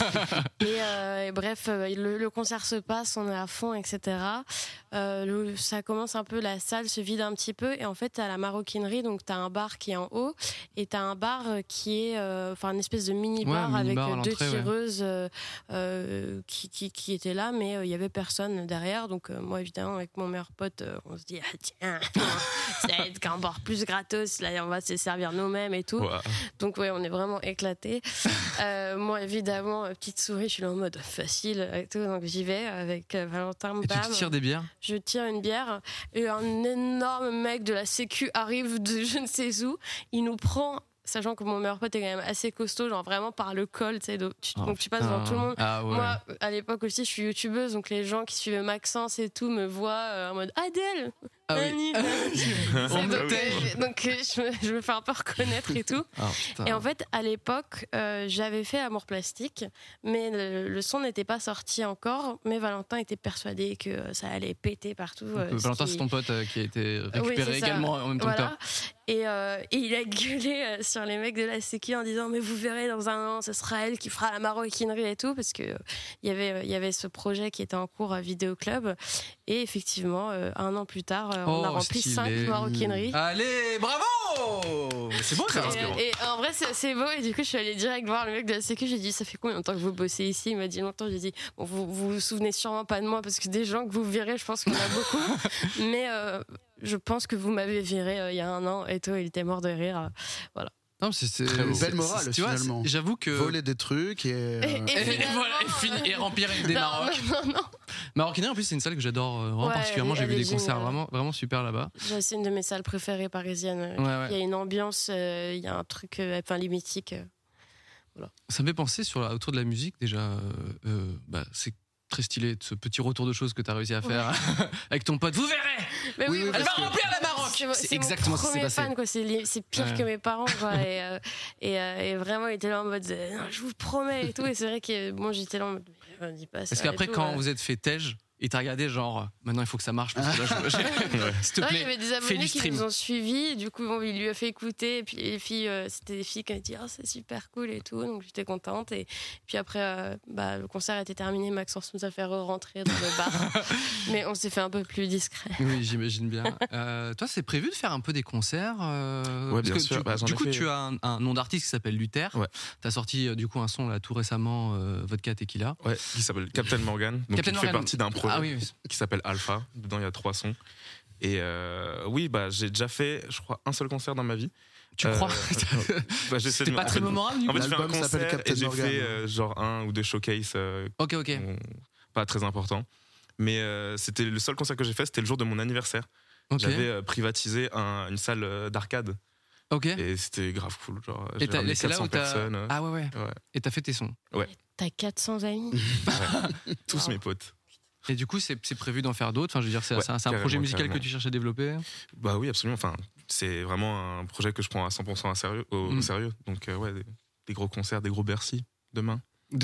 et, euh, et bref, euh, le, le concert se passe, on est à fond, et cetera. Euh, le, ça commence un peu, la salle se vide un petit peu. Et en fait, t'as la Maroquinerie, donc t'as un bar qui est en haut, et t'as un bar qui est, enfin, euh, une espèce de mini-bar Ouais, avec mini-bar à deux l'entrée, tireuses euh, euh, qui, qui, qui étaient là, mais il euh, y avait personne derrière. Donc euh, moi, évidemment, avec mon meilleur pote, euh, on se dit, ah, tiens, ça va être encore plus gratos. Là, on va se servir nous-mêmes et tout. Wow. Donc ouais, on est vraiment éclatés. euh, moi, évidemment, petite souris, je suis là en mode facile et tout, donc j'y vais avec euh, Valentin. Et bam, tu te tires des bières? Je tire une bière et un énorme mec de la sécu arrive de je ne sais où. Il nous prend, sachant que mon meilleur pote est quand même assez costaud, genre vraiment par le col, tu sais, donc tu, Oh, donc tu passes putain. devant tout le monde. Ah ouais. Moi, à l'époque aussi, je suis youtubeuse, donc les gens qui suivaient Maxence et tout me voient euh, en mode Adèle. Ah oui. Annie, Annie. On donc, me euh, tait. donc, euh, je, me, je me fais un peu reconnaître et tout. Ah, putain. Et en fait, à l'époque, euh, j'avais fait Amour Plastique, mais le, le son n'était pas sorti encore. Mais Valentin était persuadé que ça allait péter partout. Donc, euh, ce Valentin, qui- c'est ton pote euh, qui a été récupéré Oui, c'est ça. également en même temps que Voilà. toi. Et, euh, et il a gueulé euh, sur les mecs de la sécu en disant mais vous verrez dans un an, ce sera elle qui fera la maroquinerie et tout, parce que euh, il y avait euh, il y avait ce projet qui était en cours à Vidéo Club. Et effectivement, euh, un an plus tard, euh, on a Oh, rempli stylé. cinq maroquineries. Allez, bravo! C'est beau, Très ça. inspirant. Et, et en vrai, c'est, c'est beau. Et du coup, je suis allée direct voir le mec de la sécu. J'ai dit, ça fait combien de temps que vous bossez ici? Il m'a dit longtemps. J'ai dit, bon, vous, vous vous souvenez sûrement pas de moi parce que des gens que vous verrez, je pense qu'il y en a beaucoup. Mais euh, je pense que vous m'avez viré euh, il y a un an et tout. Il était mort de rire. euh, voilà. Non, c'est, c'est, Très beau. c'est- Belle morale, c'est- tu vois, finalement. c'est- j'avoue que. Voler des trucs et. euh, Et- et- Et, finalement, voilà, et, fini- et remplir des non, Maroc. non, non. Maroquinerie, en plus, c'est une salle que j'adore euh, vraiment Ouais, particulièrement. elle est- J'ai vu elle des est concerts géniale. vraiment, vraiment super là-bas. C'est une de mes salles préférées parisiennes. Ouais, ouais. Il y a une ambiance, euh, il y a un truc, euh, enfin, les mythiques. euh. Ça me fait penser sur la- autour de la musique, déjà. euh, euh, bah, c'est très stylé ce petit retour de choses que tu as réussi à faire avec ton pote. Vous verrez! Mais Oui, oui, Elle parce va que- remplir la Maroc! C'est, C'est c'est exactement mon ce qui s'est premier passé. fan, quoi. C'est, li- c'est pire Ouais. que mes parents, quoi. et, euh, et, euh, et vraiment, il était là en mode, euh, non, je vous promets et tout. Et c'est vrai que bon, j'étais là en mode, mais, euh, dis pas ça. Parce qu'après, et tout, quand euh. vous êtes fait Tej, il t'a regardé genre, euh, maintenant il faut que ça marche. Parce que là, je- je- S'il te Ouais, il y plaît, avait des fais abonnés du qui stream. nous ont suivis. Du coup, bon, il lui a fait écouter. Et puis les filles, euh, c'était des filles qui ont dit, oh, c'est super cool et tout. Donc j'étais contente. Et puis après, euh, bah, le concert était terminé. Maxence nous a fait re-rentrer dans le bar. Mais on s'est fait un peu plus discret. Oui, j'imagine bien. Euh, toi, c'est prévu de faire un peu des concerts euh, Ouais, parce bien que sûr. tu- Bah, j'en du ai coup, fait- tu as un, un nom d'artiste qui s'appelle Luther. Ouais. Tu as sorti euh, du coup un son là tout récemment, euh, Vodka Tequila. Ouais, qui s'appelle Captain Morgan. Donc, Captain il Morgan. fait partie d'un projet Ah oui, oui. qui s'appelle Alpha. Dedans, il y a trois sons. Et euh, oui, bah, j'ai déjà fait, je crois, un seul concert dans ma vie. Tu Euh, crois bah, j'essaie C'était de- pas en très fait, mémorable du En coup fait, je fais un L'album s'appelle concert Captain et j'ai Morgan. fait euh, genre un ou deux showcases euh, Ok, ok. qui sont pas très importants. Mais euh, c'était le seul concert que j'ai fait, c'était le jour de mon anniversaire. Ok. J'avais euh, privatisé un- une salle euh, d'arcade Ok. et c'était grave cool. Genre, Et j'ai t'as ramené laissé là quatre cents où t'as. personnes. euh, Ah ouais, ouais. ouais, Et t'as fait tes sons. T'as quatre cents amis. tous Wow. mes potes. Et du coup, c'est, c'est prévu d'en faire d'autres. Enfin, je veux dire, c'est, Ouais, c'est un, c'est un carrément, projet musical carrément. que tu cherches à développer. Bah oui, absolument. Enfin, c'est vraiment un projet que je prends à cent pour cent à sérieux, au, Mm. au sérieux. Donc euh, ouais, des, des gros concerts, des gros Bercy demain.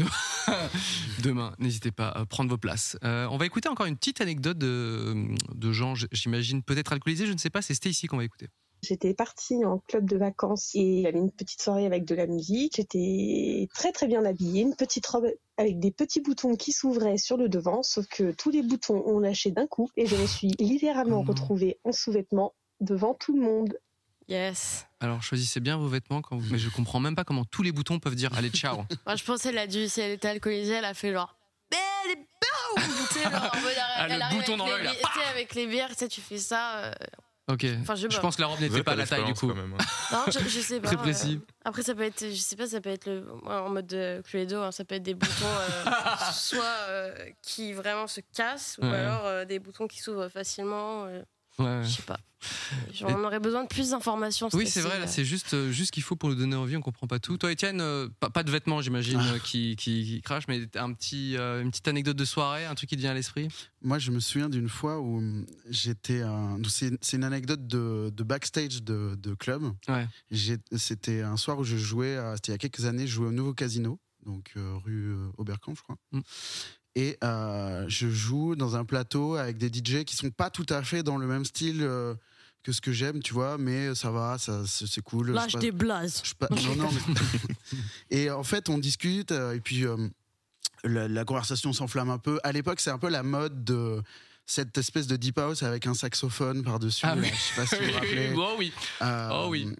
Demain, n'hésitez pas à prendre vos places. Euh, on va écouter encore une petite anecdote de, de gens, j'imagine, peut-être alcoolisés, je ne sais pas, c'est Stacy qu'on va écouter. J'étais partie en club de vacances et il y avait une petite soirée avec de la musique. J'étais très très bien habillée, une petite robe avec des petits boutons qui s'ouvraient sur le devant, sauf que tous les boutons ont lâché d'un coup et je me suis littéralement Oh non. retrouvée en sous-vêtements devant tout le monde. Yes. Alors, choisissez bien vos vêtements, quand vous... mais je comprends même pas comment tous les boutons peuvent dire allez, ciao. Moi, je pensais, elle a dû, si elle était alcoolisée, elle a fait genre. Mais les boum Tu sais, genre, en mode, Ah, elle le arrive bouton avec dans les l'œil, là. bi- tu sais, avec les bières, tu sais, tu fais ça. euh, Ok. Enfin, je sais Je pas. pense que la robe Vous n'était avez pas à la taille du l'expérience, coup. quand même, hein. Non, je, je sais pas. Très précis. euh, Après, ça peut être, je sais pas, ça peut être le, en mode de Cluedo, hein, ça peut être des boutons euh, soit euh, qui vraiment se cassent, ou Ouais. alors euh, des boutons qui s'ouvrent facilement. euh. Ouais. Je sais pas. On aurait besoin de plus d'informations. Oui, c'est vrai, là, c'est juste, euh, juste ce qu'il faut pour nous donner envie, on comprend pas tout. Toi, Étienne, euh, pas, pas de vêtements, j'imagine, Ah. euh, qui, qui, qui crachent, mais un petit, euh, une petite anecdote de soirée, un truc qui te vient à l'esprit. Moi, je me souviens d'une fois où j'étais. un- C'est c'est une anecdote de, de backstage de, de club. Ouais. J'ai- C'était un soir où je jouais, à- c'était il y a quelques années, je jouais au nouveau casino, donc euh, rue euh, Oberkampf, je crois. Mm. Et euh, je joue dans un plateau avec des D J qui sont pas tout à fait dans le même style euh, que ce que j'aime, tu vois, mais ça va, ça, c'est c'est cool. Lâche Je passe- des blazes. je pa- non, non, mais- et en fait, on discute, euh, et puis euh, la, la conversation s'enflamme un peu. À l'époque, c'est un peu la mode de cette espèce de deep house avec un saxophone par-dessus. Ah là. oui. Je sais pas si vous vous rappelez. Oh oui. Euh, Oh oui.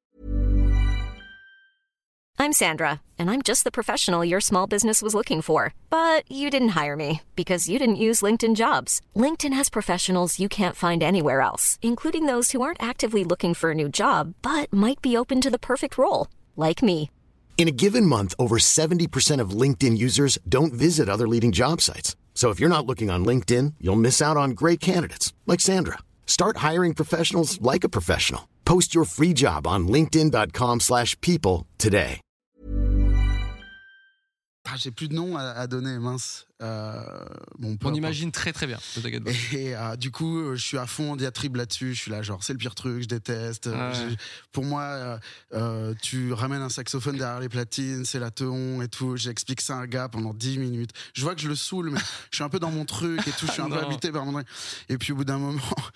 I'm Sandra, and I'm just the professional your small business was looking for. But you didn't hire me because you didn't use LinkedIn Jobs. LinkedIn has professionals you can't find anywhere else, including those who aren't actively looking for a new job, but might be open to the perfect role, like me. In a given month, over seventy percent of LinkedIn users don't visit other leading job sites. So if you're not looking on LinkedIn, you'll miss out on great candidates like Sandra. Start hiring professionals like a professional. Post your free job on linkedin dot com slash people today. Ah, j'ai plus de nom à, à donner, mince. Euh, bon, peu On importe. imagine très très bien. Ne t'inquiète pas. Et euh, du coup, euh, je suis à fond en diatribe là-dessus. Je suis là, genre, c'est le pire truc, je déteste. Ouais. J'ai- Pour moi, euh, euh, tu ramènes un saxophone derrière les platines, c'est la teon et tout. J'explique ça à un gars pendant dix minutes. Je vois que je le saoule, mais je suis un peu dans mon truc et tout. Je suis un peu Non. habité par mon truc. Et puis au bout d'un moment,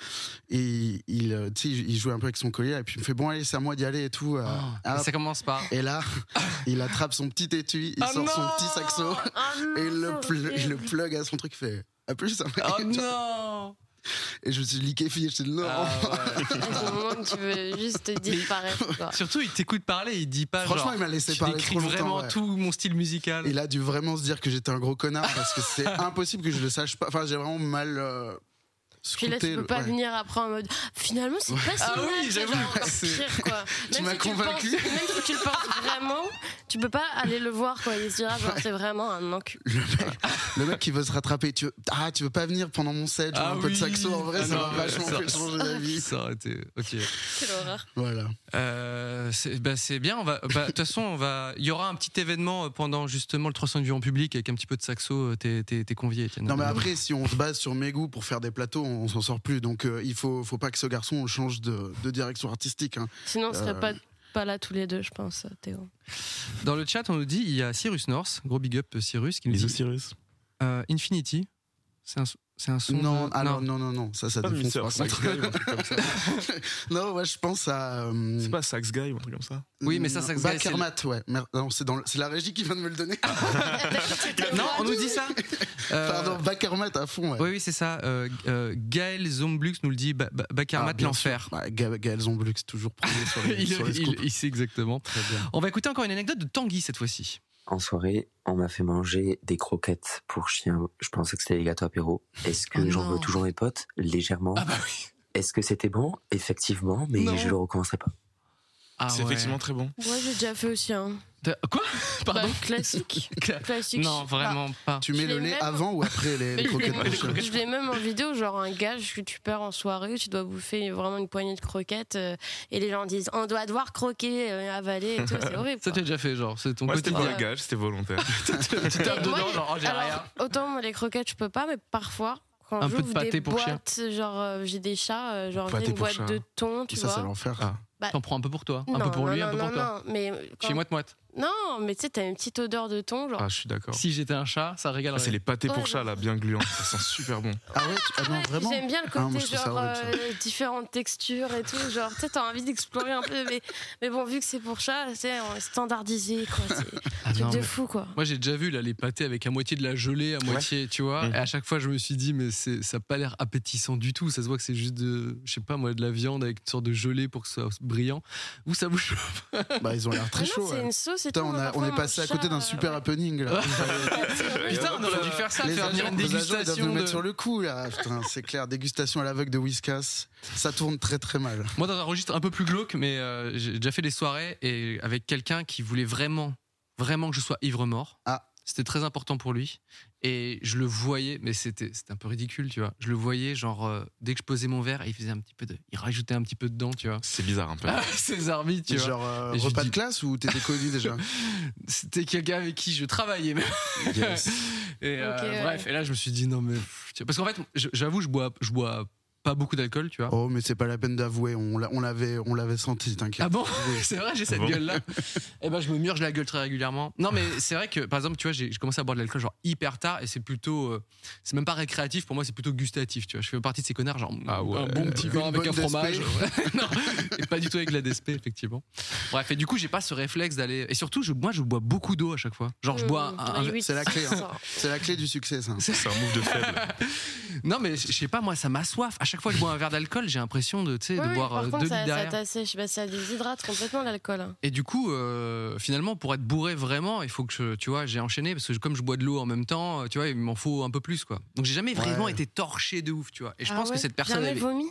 il, il, euh, tu sais, il jouait un peu avec son collier et puis il me fait bon, allez, c'est à moi d'y aller et tout. euh, Oh, hop. ça commence par. Et là, il attrape son petit étui, il Ah sort son non petit saxo et il le, pl- il le plug à son truc, il fait à plus. ça Oh mec. non. Et je me suis liquéfié, je suis non. Ah ouais. C'est le moment où tu veux juste disparaître. Quoi. Surtout, il t'écoute parler, il dit pas. Franchement, genre, il m'a laissé tu parler décris trop longtemps, vraiment ouais. tout mon style musical. Il a dû vraiment se dire que j'étais un gros connard parce que c'est impossible que je le sache pas. Enfin, j'ai vraiment mal. Euh, Puis là, tu scruté peux le- pas ouais. venir après en mode finalement, c'est pas si Ah mal. oui, c'est j'avoue. genre encore C'est- pire, quoi. Tu Même m'as si tu le convaincu. penses- Même si tu le penses vraiment, tu peux pas aller le voir, quoi. Il se dira, genre, c'est vraiment un enculé. Le mec, le mec qui veut se rattraper. Tu veux, ah, tu veux pas venir pendant mon set, jouer Ah un peu de oui. saxo. En vrai, Ah ça non, m'a ouais, vachement ça- fait changer d'avis. Ça aurait été. Ok. Quelle horreur. Voilà. Euh, c'est bah, c'est bien. On va. bah, De toute façon, on va. Il y aura un petit événement pendant justement le trois cents de vue en public avec un petit peu de saxo. T'es, t'es, t'es convié, Étienne. Non, mais après, si on se base sur mes goûts pour faire des plateaux, on, on s'en sort plus. Donc, euh, il faut, faut pas que ce garçon change de, de direction artistique. Hein. Sinon, on serait Euh. pas, pas là tous les deux, je pense, Théo. Dans le chat, on nous dit il y a Cyrus North, gros big up Cyrus, qui nous Les dit Osiris. euh, Infinity. C'est un, c'est un son. Non, de- alors non, non, non, ça, ça Pas défonce Mister par Sax contre. Guy ou un truc comme ça. Non, ouais, je pense à. euh, C'est pas Sax Guy ou un truc comme ça. Oui, mais ça, non, Sax Guy, c'est Backermat, ouais. Merde, non, c'est, dans le- c'est la régie qui vient de me le donner. Non, on nous dit ça. Euh, Pardon, Backermat à fond, ouais. Oui, oui, c'est ça. Euh, euh, Gaël Zomblux nous le dit. Ba- Ba- Bakermat, Ah, bien l'enfer. sûr. Ouais, Ga- Gaël Zomblux, toujours premier sur les, il, sur les il- scoops. il sait exactement. Très bien. On va écouter encore une anecdote de Tanguy cette fois-ci. En soirée, on m'a fait manger des croquettes pour chien. Je pensais que c'était les gâteaux apéro. Est-ce que Oh j'en non. veux toujours mes potes? Légèrement. Ah bah oui. Est-ce que c'était bon? Effectivement, mais Non. je le recommencerai pas. Ah C'est ouais. effectivement très bon. Moi, j'ai déjà fait aussi un. T'as- Quoi? Pardon. Bah, classique. classique. Non, vraiment pas. Tu mets Je le l'ai lait même- avant ou après les, les Mais je l'ai croquettes de chien même- je l'ai même en vidéo, genre un gage que tu perds en soirée, tu dois bouffer vraiment une poignée de croquettes euh, et les gens disent on doit devoir croquer, euh, avaler et tout, c'est horrible. Ça quoi. t'as déjà fait, genre, c'est ton Moi, c'était quotidien. pas un gage, c'était volontaire. Tu tapes Et moi, dedans, genre, oh, j'ai alors, rien. Autant moi, les croquettes, je peux pas, mais parfois, quand Un peu de j'ouvre pâté des pour chien. boîtes, genre euh, j'ai des chats, euh, genre Pâté j'ai une pour boîte chat. de thon, tu Ça, c'est vois. l'enfer. Ah. Bah, T'en prends un peu pour toi, un non, peu pour non, lui, non, un peu non, pour toi. non, mais quand- Chez moite-moite. Non, mais tu sais, t'as une petite odeur de thon, genre. Ah, je suis d'accord. Si j'étais un chat, ça Ah, régalerait. c'est les pâtés Ouais, pour chat, je- là, bien gluants. Ça sent super bon. Ah ouais, tu- ah non, Ouais, vraiment. J'aime bien le Ah, côté moi, je trouve ça genre horrible, ça. euh, différentes textures et tout, genre tu sais t'as envie d'explorer un peu, mais, mais bon vu que c'est pour chat, c'est standardisé quoi, c'est Ah un truc non, de mais- fou quoi. Moi j'ai déjà vu là les pâtés avec à moitié de la gelée, à moitié, tu vois. Mmh. Et à chaque fois je me suis dit mais c'est ça a pas l'air appétissant du tout. Ça se voit que c'est juste de, je sais pas moi, de la viande avec une sorte de gelée pour que ce soit brillant. Ou ça vous chauffe? Bah, ils ont l'air Ah très non, chauds. c'est ouais. une sauce et Putain, tout. on, moi, a- on parfois, est mon passé à côté chat, d'un euh, super happening là. Putain, on aurait dû faire ça, Les faire venir agents, une vos agents, ils doivent dégustation nous de. mettre sur le coup là. Putain, c'est clair, dégustation à l'aveugle de Whiskas, ça tourne très très mal. Moi dans un registre un peu plus glauque, mais euh, j'ai déjà fait des soirées et avec quelqu'un qui voulait vraiment, vraiment que je sois ivre mort. Ah. C'était très important pour lui. Et je le voyais, mais c'était, c'était un peu ridicule, tu vois. Je le voyais, genre, euh, dès que je posais mon verre, il faisait un petit peu de. Il rajoutait un petit peu dedans, tu vois. C'est bizarre un peu. Ah, c'est Zarbi, tu vois. Genre euh, Et je repas dis- de classe ou t'étais connu déjà? C'était quelqu'un avec qui je travaillais, même. Yes. Et euh, Ok, ouais. bref, et là, je me suis dit, non, mais. pff, tu vois, parce qu'en fait, je- j'avoue, je bois, je bois pas beaucoup d'alcool, tu vois. Oh, mais c'est pas la peine d'avouer, on, l'a- on l'avait, on l'avait senti, t'inquiète. Ah bon? C'est vrai, j'ai cette Bon. gueule-là. Eh ben, je me murge la gueule très régulièrement. Non, mais c'est vrai que, par exemple, tu vois, j'ai, j'ai commencé à boire de l'alcool genre hyper tard et c'est plutôt, euh, c'est même pas récréatif pour moi, c'est plutôt gustatif. Tu vois, je fais partie de ces connards genre Ah ouais. un bon petit vin Une avec un bonne fromage. D Ouais, non, et pas du tout avec la D S P effectivement. Bref, et du coup, j'ai pas ce réflexe d'aller. Et surtout, je, moi, je bois beaucoup d'eau à chaque fois. Genre, je bois un, un- Mmh, oui, C'est la clé, hein. ça. C'est la clé du succès, ça. C'est un move de faible. Non, mais je je sais pas, moi, ça m'assoiffe. À chaque fois que je bois un verre d'alcool, j'ai l'impression de, tu sais, Oui, de oui, boire par euh, contre, deux ça, litres ça derrière. t'assèche, bah, ça déshydrate complètement l'alcool. hein. Et du coup, euh, finalement, pour être bourré vraiment, il faut que je, tu vois, j'ai enchaîné parce que comme je bois de l'eau en même temps, tu vois, il m'en faut un peu plus, quoi. Donc j'ai jamais vraiment Ouais. été torché de ouf, tu vois. Et je Ah pense ouais que cette personne Jamais avait. vomi.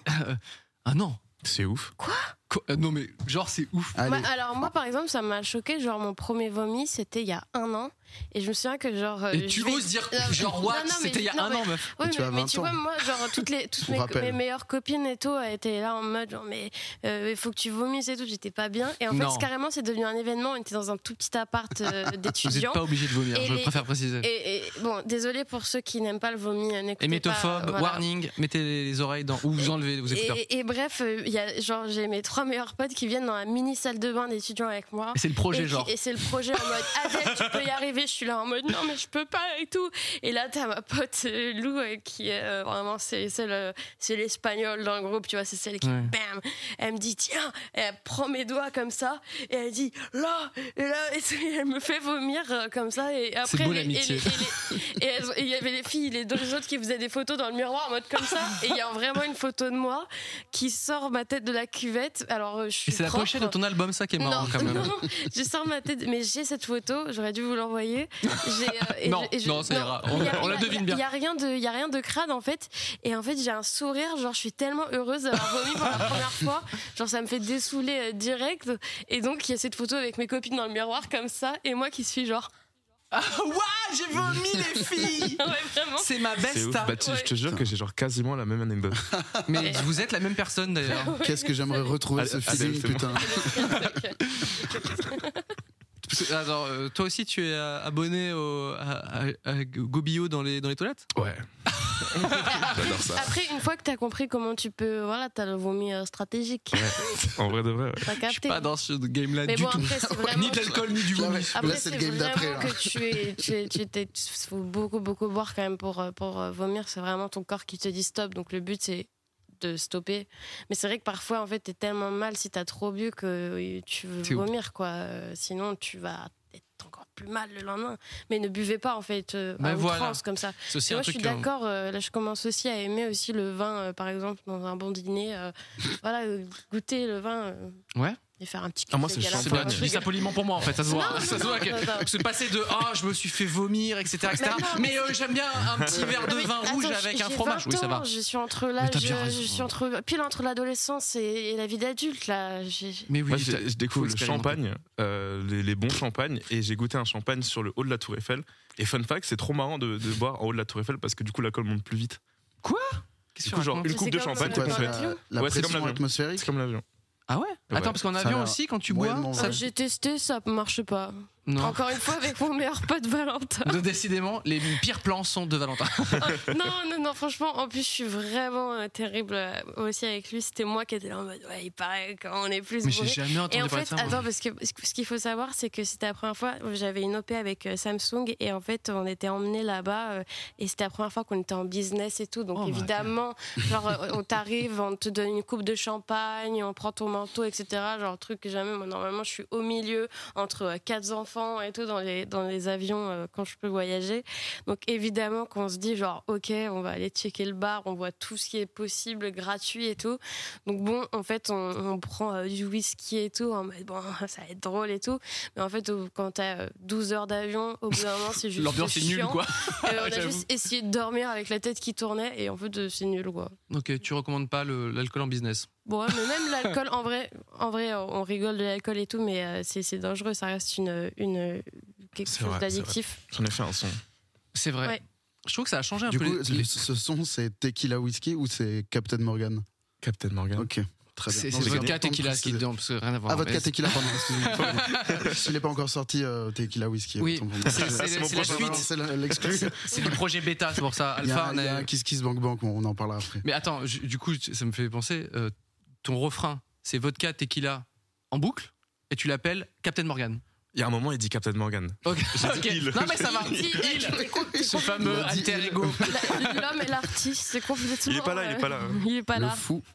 Ah non. C'est ouf. Quoi Euh, Non mais genre c'est ouf. Allez. Moi, alors moi par exemple ça m'a choqué, genre mon premier vomi c'était il y a un an et je me souviens que genre euh, Et tu je vais- oses dire Euh, genre what? non, non, mais- C'était il y a non, un mais- an, meuf. Oui, Tu mais, as mais vingt tu ans. vois, moi, genre, toutes, les, toutes Pour mes, rappel. mes meilleures copines et tout étaient là en mode, genre, mais euh, il faut que tu vomisses et tout, j'étais pas bien. Et en Non. fait, carrément, c'est devenu un événement. On était dans un tout petit appart euh, Vous n'êtes d'étudiants. pas obligé de vomir, Et je les- préfère préciser. Et, et bon, désolé pour ceux qui n'aiment pas le vomi, euh, n'écoutez Hémétophobe, pas. voilà. warning, mettez les oreilles dans. Ou vous enlevez vos écouteurs. Et, et bref, euh, il y a, genre, j'ai mes trois meilleurs potes qui viennent dans la mini salle de bain d'étudiants avec moi. Et c'est le projet, Et qui- genre. Et c'est le projet en mode Adèle, tu peux y arriver. Je suis là en mode non, mais je peux pas et tout. Et là, t'as ma pote euh, Lou euh, qui est euh, vraiment, c'est, c'est, le, c'est l'espagnol dans le groupe, tu vois, c'est celle qui, Ouais. bam, elle me dit tiens, et elle prend mes doigts comme ça et elle dit là, et là, et c'est- elle me fait vomir euh, comme ça. Et après, beau, les- et l'amitié. les- et les- et elles- et il y avait les filles, les deux autres qui faisaient des photos dans le miroir en mode comme ça. Et il y a vraiment une photo de moi qui sort ma tête de la cuvette. Alors, euh, je suis Et c'est la propre. pochette de ton album, ça qui est marrant Non, quand même. non, je sors ma tête, mais j'ai cette photo, j'aurais dû vous l'envoyer. J'ai, euh, et Non, je- et je- non, ça ira. On- il y a- on la il y a- devine bien. Il y a rien de, il y a rien de crade en fait. Et en fait, j'ai un sourire, genre je suis tellement heureuse d'avoir vomi pour la première fois. Genre ça me fait dessouler euh, direct. Et donc il y a cette photo avec mes copines dans le miroir comme ça, et moi qui suis genre. Ah, ouah, j'ai vomi les filles. Ouais, vraiment. C'est ma C'est ouf. besta. Bah, tu- je te jure que j'ai genre quasiment la même anecdote. Mais vous êtes la même personne d'ailleurs. Qu'est-ce que j'aimerais retrouver ce Allez, feeling, c'est bon. putain. Parce que, alors, euh, toi aussi, tu es euh, abonné au, à, à- à Gobio dans les, dans les toilettes? Ouais. Après, J'adore ça. après, une fois que t'as compris comment tu peux, voilà, t'as le vomi euh, stratégique. En vrai de vrai, ouais. T'as Je suis capté. pas dans ce game-là Mais du bon, tout. après, c'est vraiment- Ni de l'alcool, ni du Là, vomi. ouais. Après, Là, c'est c'est le game d'après, vraiment là. que tu es, tu es, tu étais, faut beaucoup, beaucoup boire quand même pour, euh, pour euh, vomir. C'est vraiment ton corps qui te dit stop. Donc le but, c'est de stopper. Mais c'est vrai que parfois, en fait, t'es tellement mal si t'as trop bu que euh, tu veux C'est ouf. vomir, quoi. Euh, Sinon, tu vas être encore plus mal le lendemain. Mais ne buvez pas, en fait, euh, Ben à voilà. outrance, comme ça. C'est aussi Et un moi, je suis truc. euh, d'accord. euh, là, je commence aussi à aimer aussi le vin, euh, par exemple, dans un bon dîner. euh, voilà, euh, goûter le vin. euh, Ouais. Et faire un petit Ah, moi, café c'est câlin champagne. pour Bien, un tu dis truc. ça poliment pour moi en fait, ça se voit. Non, ça non, se voit non, que non, non. se passer de ah je me suis fait vomir, et cetera, et cetera. Mais non, Mais euh, j'aime bien un petit verre de Mais vin rouge attends, avec un j'ai fromage. vingt Oui, ça va. ans, Je suis entre Mais l'âge, t'as bien raison. je suis entre pile entre l'adolescence et, et la vie d'adulte là. J'ai- Mais oui, Moi, t'as- j'ai- je découvre faut le expérimenter. champagne, euh, les, les bons champagnes, et j'ai goûté un champagne sur le haut de la Tour Eiffel. Et fun fact, c'est trop marrant de, de boire en haut de la Tour Eiffel parce que du coup, l'alcool monte plus vite. Qu'est-ce Du que coup, tu genre racontes une coupe C'est de comme- champagne, c'est tu comme fais. un avion. La Ouais, c'est comme pression l'avion. atmosphérique. C'est comme l'avion. Ah ouais. Ouais. Attends, parce qu'en Ça a avion l'air aussi, quand tu bois, moyennement ça... Euh, J'ai testé, ça marche pas. non. Encore une fois avec mon meilleur pote Valentin. De- Décidément, les pires plans sont de Valentin. non, non, non, franchement, en plus, je suis vraiment euh, terrible euh, aussi avec lui. C'était moi qui étais là en mode, ouais, il paraît qu'on est plus Mais j'ai bourré. jamais entendu Et en parler fait, de ça. moi. attends, parce que ce qu'il faut savoir, c'est que c'était la première fois, j'avais une O P avec euh, Samsung et en fait, on était emmenés là-bas euh, et c'était la première fois qu'on était en business et tout. Donc Oh my évidemment, genre, euh, on t'arrive, on te donne une coupe de champagne, on prend ton manteau, et cetera. Genre, truc que jamais, moi, normalement, je suis au milieu entre euh, quatre enfants et tout dans les, dans les avions euh, quand je peux voyager. Donc évidemment qu'on se dit genre ok, on va aller checker le bar, on voit tout ce qui est possible, gratuit et tout. Donc bon, en fait on, on prend euh, du whisky et tout, en mode bon ça va être drôle et tout. Mais en fait au- quand t'as euh, douze heures d'avion, au bout d'un moment c'est juste L'ambiance est nulle, chiant. quoi. Et on a J'avoue. juste essayé de dormir avec la tête qui tournait et en fait euh, c'est nul quoi. Ok, tu recommandes pas le- l'alcool en business. Bon, ouais, mais même l'alcool, en vrai, en vrai, on rigole de l'alcool et tout, mais euh, c'est, c'est dangereux. Ça reste une, une, quelque C'est chose vrai, c'est d'addictif. vrai. J'en ai fait un son. C'est vrai. Ouais. Je trouve que ça a changé un Du peu. coup, les- les- ce son, c'est Tequila Whiskey ou c'est Captain Morgan? Captain Morgan. Ok, très bien. C'est Non, c'est j'ai vodka pas le temps de tequila qui est préciser. dedans, parce que rien à voir. Ah, vodka Mais- tequila, pardon, excusez-moi. S'il n'est pas encore sorti, euh, Tequila Whisky. Oui, autant pour moi. c'est- c'est- C'est mon c'est la prochain suite. nom, c'est la- l'exclu. C'est du projet bêta, c'est pour ça. Il y a, Alpha, il y a on a- un Kiss Kiss Bank Bank, on en parlera après. Mais attends, ju- du coup, ça me fait penser, euh, ton refrain, c'est vodka tequila en boucle, et tu l'appelles Captain Morgan. Il y a un moment, il dit Captain Morgan. Ok. J'ai Ok. dit il. Non mais ça va. Si, Il, ce fameux Il a dit alter il. ego. La- L'homme et l'artiste, c'est complètement. Il est pas là, il est pas là. euh, Il est pas Le là. fou.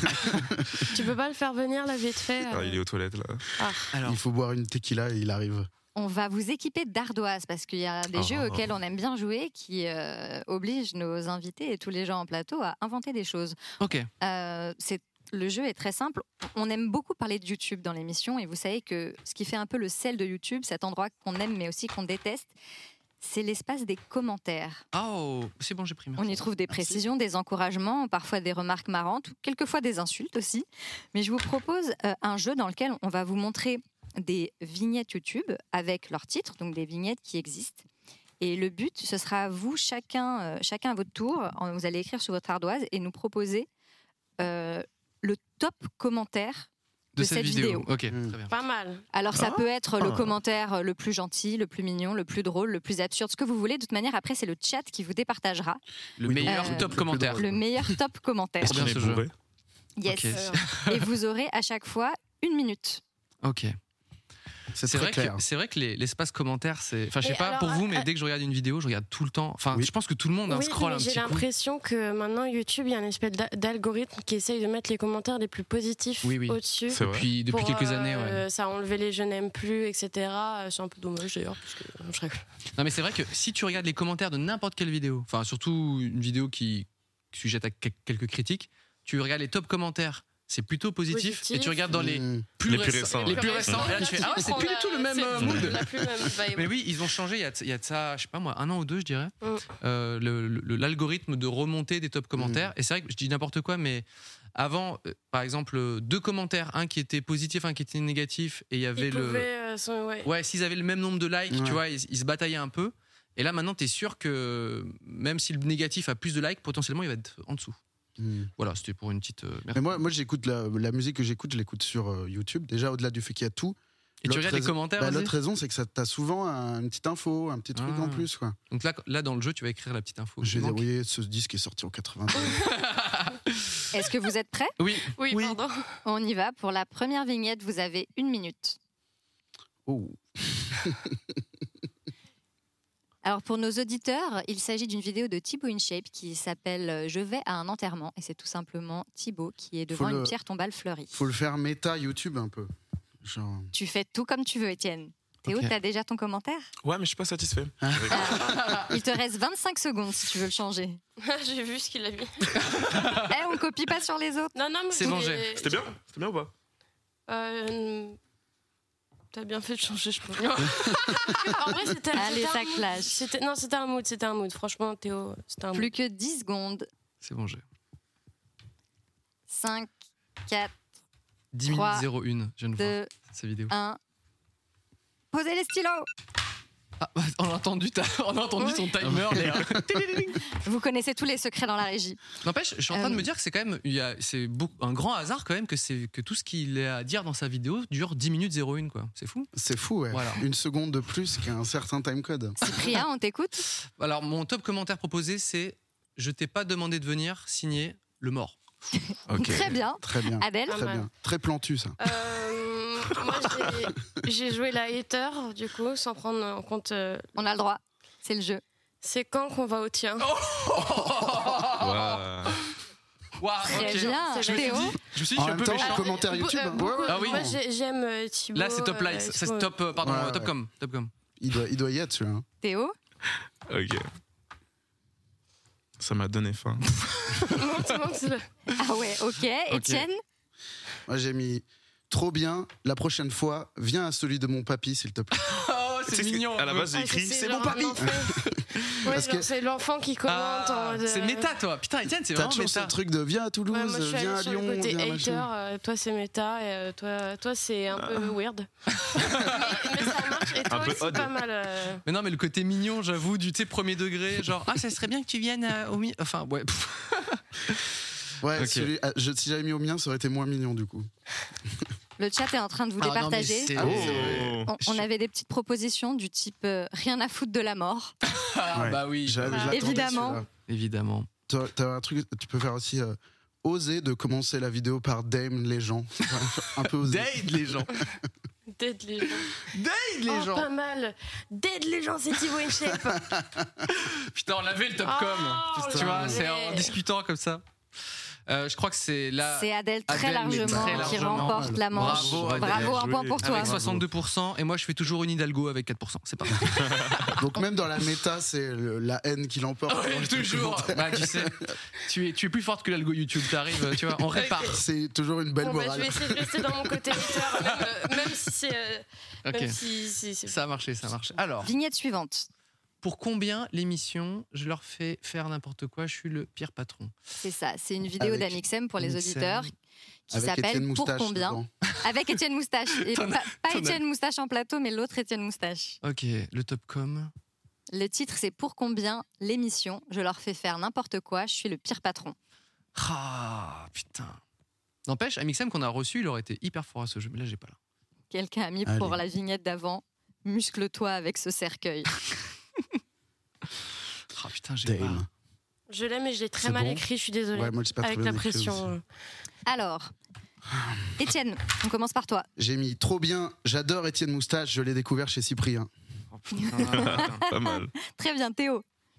Tu peux pas le faire venir là vite fait. Ah, euh. il est aux toilettes là. Ah. Alors, Il faut boire une tequila et il arrive. On va vous équiper d'ardoise parce qu'il y a des Oh. jeux auxquels on aime bien jouer qui euh, obligent nos invités et tous les gens en plateau à inventer des choses. ok. Euh, c'est Le jeu est très simple. On aime beaucoup parler de YouTube dans l'émission et vous savez que ce qui fait un peu le sel de YouTube, cet endroit qu'on aime mais aussi qu'on déteste, c'est l'espace des commentaires. Oh, c'est bon, j'ai pris. merci. On y trouve des précisions, des encouragements, parfois des remarques marrantes, quelquefois des insultes aussi. Mais je vous propose euh, un jeu dans lequel on va vous montrer des vignettes YouTube avec leurs titres, donc des vignettes qui existent. Et le but, ce sera vous, chacun, euh, chacun à votre tour, en- vous allez écrire sur votre ardoise et nous proposer euh, le top commentaire de, De cette vidéo. Ok, Mm. très bien. Pas mal. Alors ça Ah. peut être le Ah. commentaire le plus gentil, le plus mignon, le plus drôle, le plus absurde, ce que vous voulez. De toute manière, après, c'est le chat qui vous départagera Le Oui, meilleur donc, top euh, commentaire. le meilleur top commentaire. Est-ce bien On est ce jeu. bourré. Yes. Ok. Et vous aurez à chaque fois une minute. Ok. C'est C'est très vrai clair. que c'est vrai que les- l'espace commentaire, c'est. Enfin, je sais Mais pas alors, pour vous, mais euh, dès que je regarde une vidéo, je regarde tout le temps. Enfin, Oui. je pense que tout le monde hein, Oui, scrolle mais un j'ai petit coup. l'impression que maintenant YouTube, il y a une espèce d'a- d'algorithme qui essaye de mettre les commentaires les plus positifs Oui, oui. au-dessus. C'est vrai. Depuis depuis Pour, quelques années, ouais. euh, Ça a enlevé les je n'aime plus, et cetera. C'est un peu dommage d'ailleurs, parce que euh, je rigole. Non, mais c'est vrai que si tu regardes les commentaires de n'importe quelle vidéo, enfin surtout une vidéo qui sujette à que- quelques critiques, tu regardes les top commentaires, c'est plutôt positif, Positif. et tu regardes dans les Mm. plus, Les plus récents, récents, les ouais. plus récents, et là tu fais ah ouais, c'est plus du tout le même euh, C'est mood. plus- la plus même vibe. Mais oui, ils ont changé il y a de, il y a de ça, je sais pas moi, un an ou deux, je dirais, Mm. euh, le- le- l'algorithme de remontée des top commentaires. Et c'est vrai que je dis n'importe quoi, mais avant, euh, par exemple, euh, deux commentaires, un qui était positif, un qui était négatif, et il y avait Ils le. pouvaient, euh, son- ouais. Ouais, s'ils avaient le même nombre de likes, Ouais. tu vois, ils, ils se bataillaient un peu. Et là, maintenant, t'es sûr que même si le négatif a plus de likes, potentiellement, il va être en dessous. Mm. Voilà, c'était pour une petite. euh, merci. Mais moi, moi j'écoute la, la musique que j'écoute, je l'écoute sur euh, YouTube. Déjà, au-delà du fait qu'il y a tout. Et tu L'autre regardes les raison- commentaires bah, aussi L'autre raison, c'est que ça t'as souvent un- une petite info, un petit truc Ah. en plus. Quoi. Donc là, là, dans le jeu, tu vas écrire la petite info. Je vais qui dire, manque. oui, ce disque est sorti en quatre-vingt-deux. Est-ce que vous êtes prêts? Oui, Oui, Oui. pardon. On y va. Pour la première vignette, vous avez une minute. Oh. Alors pour nos auditeurs, il s'agit d'une vidéo de Thibaut InShape qui s'appelle euh, Je vais à un enterrement et c'est tout simplement Thibaut qui est devant Faut le- une pierre tombale fleurie. Faut le faire méta YouTube un peu. Genre. Tu fais tout comme tu veux, Étienne. Théo, Ok. t'as déjà ton commentaire? Ouais, mais je suis pas satisfait. Il te reste vingt-cinq secondes si tu veux le changer. J'ai vu ce qu'il a mis. Eh, on copie pas sur les autres. Non, non, mais C'est j'ai- vengé. C'était bien C'était bien ou pas? Euh, T'as bien fait de changer, je pense. En vrai, c'était Allez, c'était ça un mood. clash. C'était- Non, c'était un mood, c'était un mood. Franchement, Théo, c'était un mood. Plus que dix secondes. c'est bon, j'ai. cinq, quatre, dix minutes Trois, zéro un, je viens de voir deux, cette vidéo. un. Posez les stylos. Ah, on a entendu, ta- on a entendu ton timer. Léa. Vous connaissez tous les secrets dans la régie. N'empêche, je suis en train de Euh. me dire que c'est quand même, il y a, c'est beaucoup- un grand hasard quand même que c'est que tout ce qu'il a à dire dans sa vidéo dure dix minutes zéro un, quoi. C'est fou. C'est fou, ouais. Voilà. Une seconde de plus qu'un certain timecode. Cyprien, on t'écoute? Alors mon top commentaire proposé, c'est je t'ai pas demandé de venir, signer le mort. Ok. Très bien. Très bien. Adèle? Très bien. Très plantu, ça. Euh, moi, j'ai- j'ai joué la hater, du coup, sans prendre en compte. euh, On a le droit. C'est le jeu. C'est quand qu'on va au tien. Waouh. Waouh, Très ok. bien. C'est vrai. Théo? Je me suis dit, En je suis un même peu temps, méchant. commentaire Be- YouTube. euh, hein. beaucoup- Ouais, ouais. Ah oui. Moi, j'ai- j'aime euh, Thibaut. Là, c'est top euh, likes. Ça, Thibaut. c'est top, euh, pardon, Ouais, euh, top ouais. com. Top com. Il doit, il doit y être, celui-là. hein. Théo? Ok. Ça m'a donné faim. Monte, monte. Ah ouais, ok. Étienne? Moi, j'ai mis trop bien. La prochaine fois, viens à celui de mon papy, s'il te plaît. Oh, c'est Tu sais, mignon. À la base, j'ai Ah, écrit je sais, c'est genre mon papy. un enfant. Parce genre, que c'est l'enfant qui commente. Ah, en mode, c'est euh, méta, toi. Putain, Étienne, c'est t'as vraiment toujours ce méta. truc de viens à Toulouse, Ouais, moi, je suis viens allée à sur Lyon, le côté viens à hater, machin. euh, toi c'est méta, et euh, toi, toi c'est un peu weird. mais, mais ça marche, et toi peu aussi odd. pas mal. euh. Mais non, mais le côté mignon, j'avoue, du tu sais, premier degré, genre, ah, ça serait bien que tu viennes euh, au mi. Enfin, ouais. Ouais, Ok. celui- ah, je- si j'avais mis au mien, ça aurait été moins mignon du coup. Le chat est en train de vous Ah, non, mais départager. c'est- Oh. On, on avait des petites propositions du type euh, rien à foutre de la mort. Ah, Ouais. bah oui. J'avais- Ah. je l'attendais, Évidemment. celui-là. Évidemment. T'as t'as un truc, tu peux faire aussi euh, oser de commencer la vidéo par Dame les gens. Un peu osé. Date les gens. Dead les gens. Date les Oh, gens. pas mal. Dead les gens, c'est Thibaut InShape. Putain, on l'avait le top Oh, com. on Tu vois, l'avait. c'est en discutant comme ça. Euh, je crois que c'est là. C'est Adèle très Adèle, mais largement très qui largement. remporte la manche. Bravo, Adèle. Bravo, un Bien point joué. pour toi. Avec soixante-deux pour cent et moi je fais toujours une Hidalgo avec quatre pour cent. C'est pas grave. Donc même dans la méta, c'est le- la haine qui l'emporte. Ouais, Dans les trucs toujours. commentaires. Bah, tu sais, tu es, tu es plus forte que l'algo YouTube. T'arrives, tu vois, on répare. C'est toujours une belle Bon, bah, je morale. vais essayer de rester dans mon côté hater, même, euh, même si c'est. euh, Ok. Même si, si- si- Ça a marché, ça a marché. Alors, Vignette suivante. pour combien l'émission, je leur fais faire n'importe quoi, je suis le pire patron. C'est ça. C'est une vidéo Avec d'Amixem pour les Amixem. auditeurs qui Avec s'appelle Étienne Pour Moustache combien dedans. Avec Étienne Moustache. Et T'en as- pas pas t'en as- Étienne Moustache en plateau, mais l'autre Étienne Moustache. Ok, le top com. Le titre, c'est Pour combien l'émission. Je leur fais faire n'importe quoi. Je suis le pire patron. Ah, putain. N'empêche, Amixem qu'on a reçu, il aurait été hyper fort à ce jeu, mais là j'ai pas là. Quelqu'un a mis Allez. pour la vignette d'avant. Muscle-toi avec ce cercueil. Ah putain, j'ai pas. Dame. Je l'aime, mais je l'ai très C'est mal bon écrit, je suis désolée. Ouais, moi, j'ai pas très Avec bien la écrit pression. aussi. euh. Alors, Étienne, on commence par toi. J'ai mis trop bien. J'adore Étienne Moustache. Je l'ai découvert chez Cyprien. Oh, putain. Pas mal. Très bien, Théo.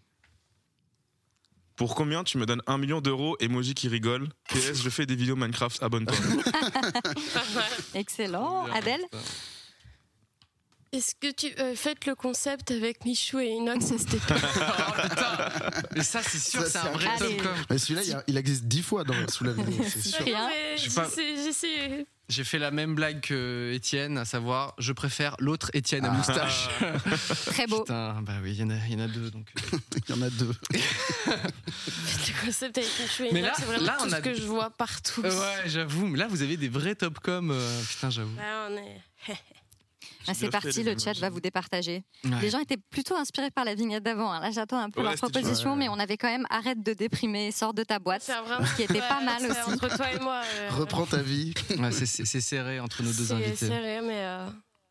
Pour combien tu me donnes un million d'euros, emoji qui rigole. P S, je fais des vidéos Minecraft, abonne-toi. Pas mal. Excellent. Adèle. Est-ce que tu euh, faites le concept avec Michou et Inox et Stéphane? Oh putain. Mais ça, c'est sûr, Ça, c'est c'est un vrai Allez. top com. Mais celui-là, il, y a- il existe dix fois dans, sous la vidéo, c'est sûr. Rien. Mais Je sais pas. j'essaie- j'essaie. J'ai fait la même blague que Étienne, à savoir, je préfère l'autre Étienne à moustache. Très beau. Putain, bah oui, il y, en a- il y en a deux. Donc, euh. Il y en a deux. Faites le concept avec Michou et Mais Inox, là- c'est vraiment là, tout on ce a- que je vois partout. Euh, ouais, j'avoue. Mais là, vous avez des vrais top com. euh, putain, j'avoue. Là, on est. Ah, c'est bien fait, parti, les le chat emojis. va vous départager. Ouais. Les gens étaient plutôt inspirés par la vignette d'avant. hein. Là, j'attends un peu Ouais, leur c'était proposition, chaud. mais on avait quand même arrête de déprimer, sors de ta boîte, C'est vraiment. qui était pas Ouais, mal c'est aussi. Entre toi et moi. euh, Reprends ta vie. Ouais, c'est- c'est c'est serré entre nos deux c'est invités. serré, mais. euh,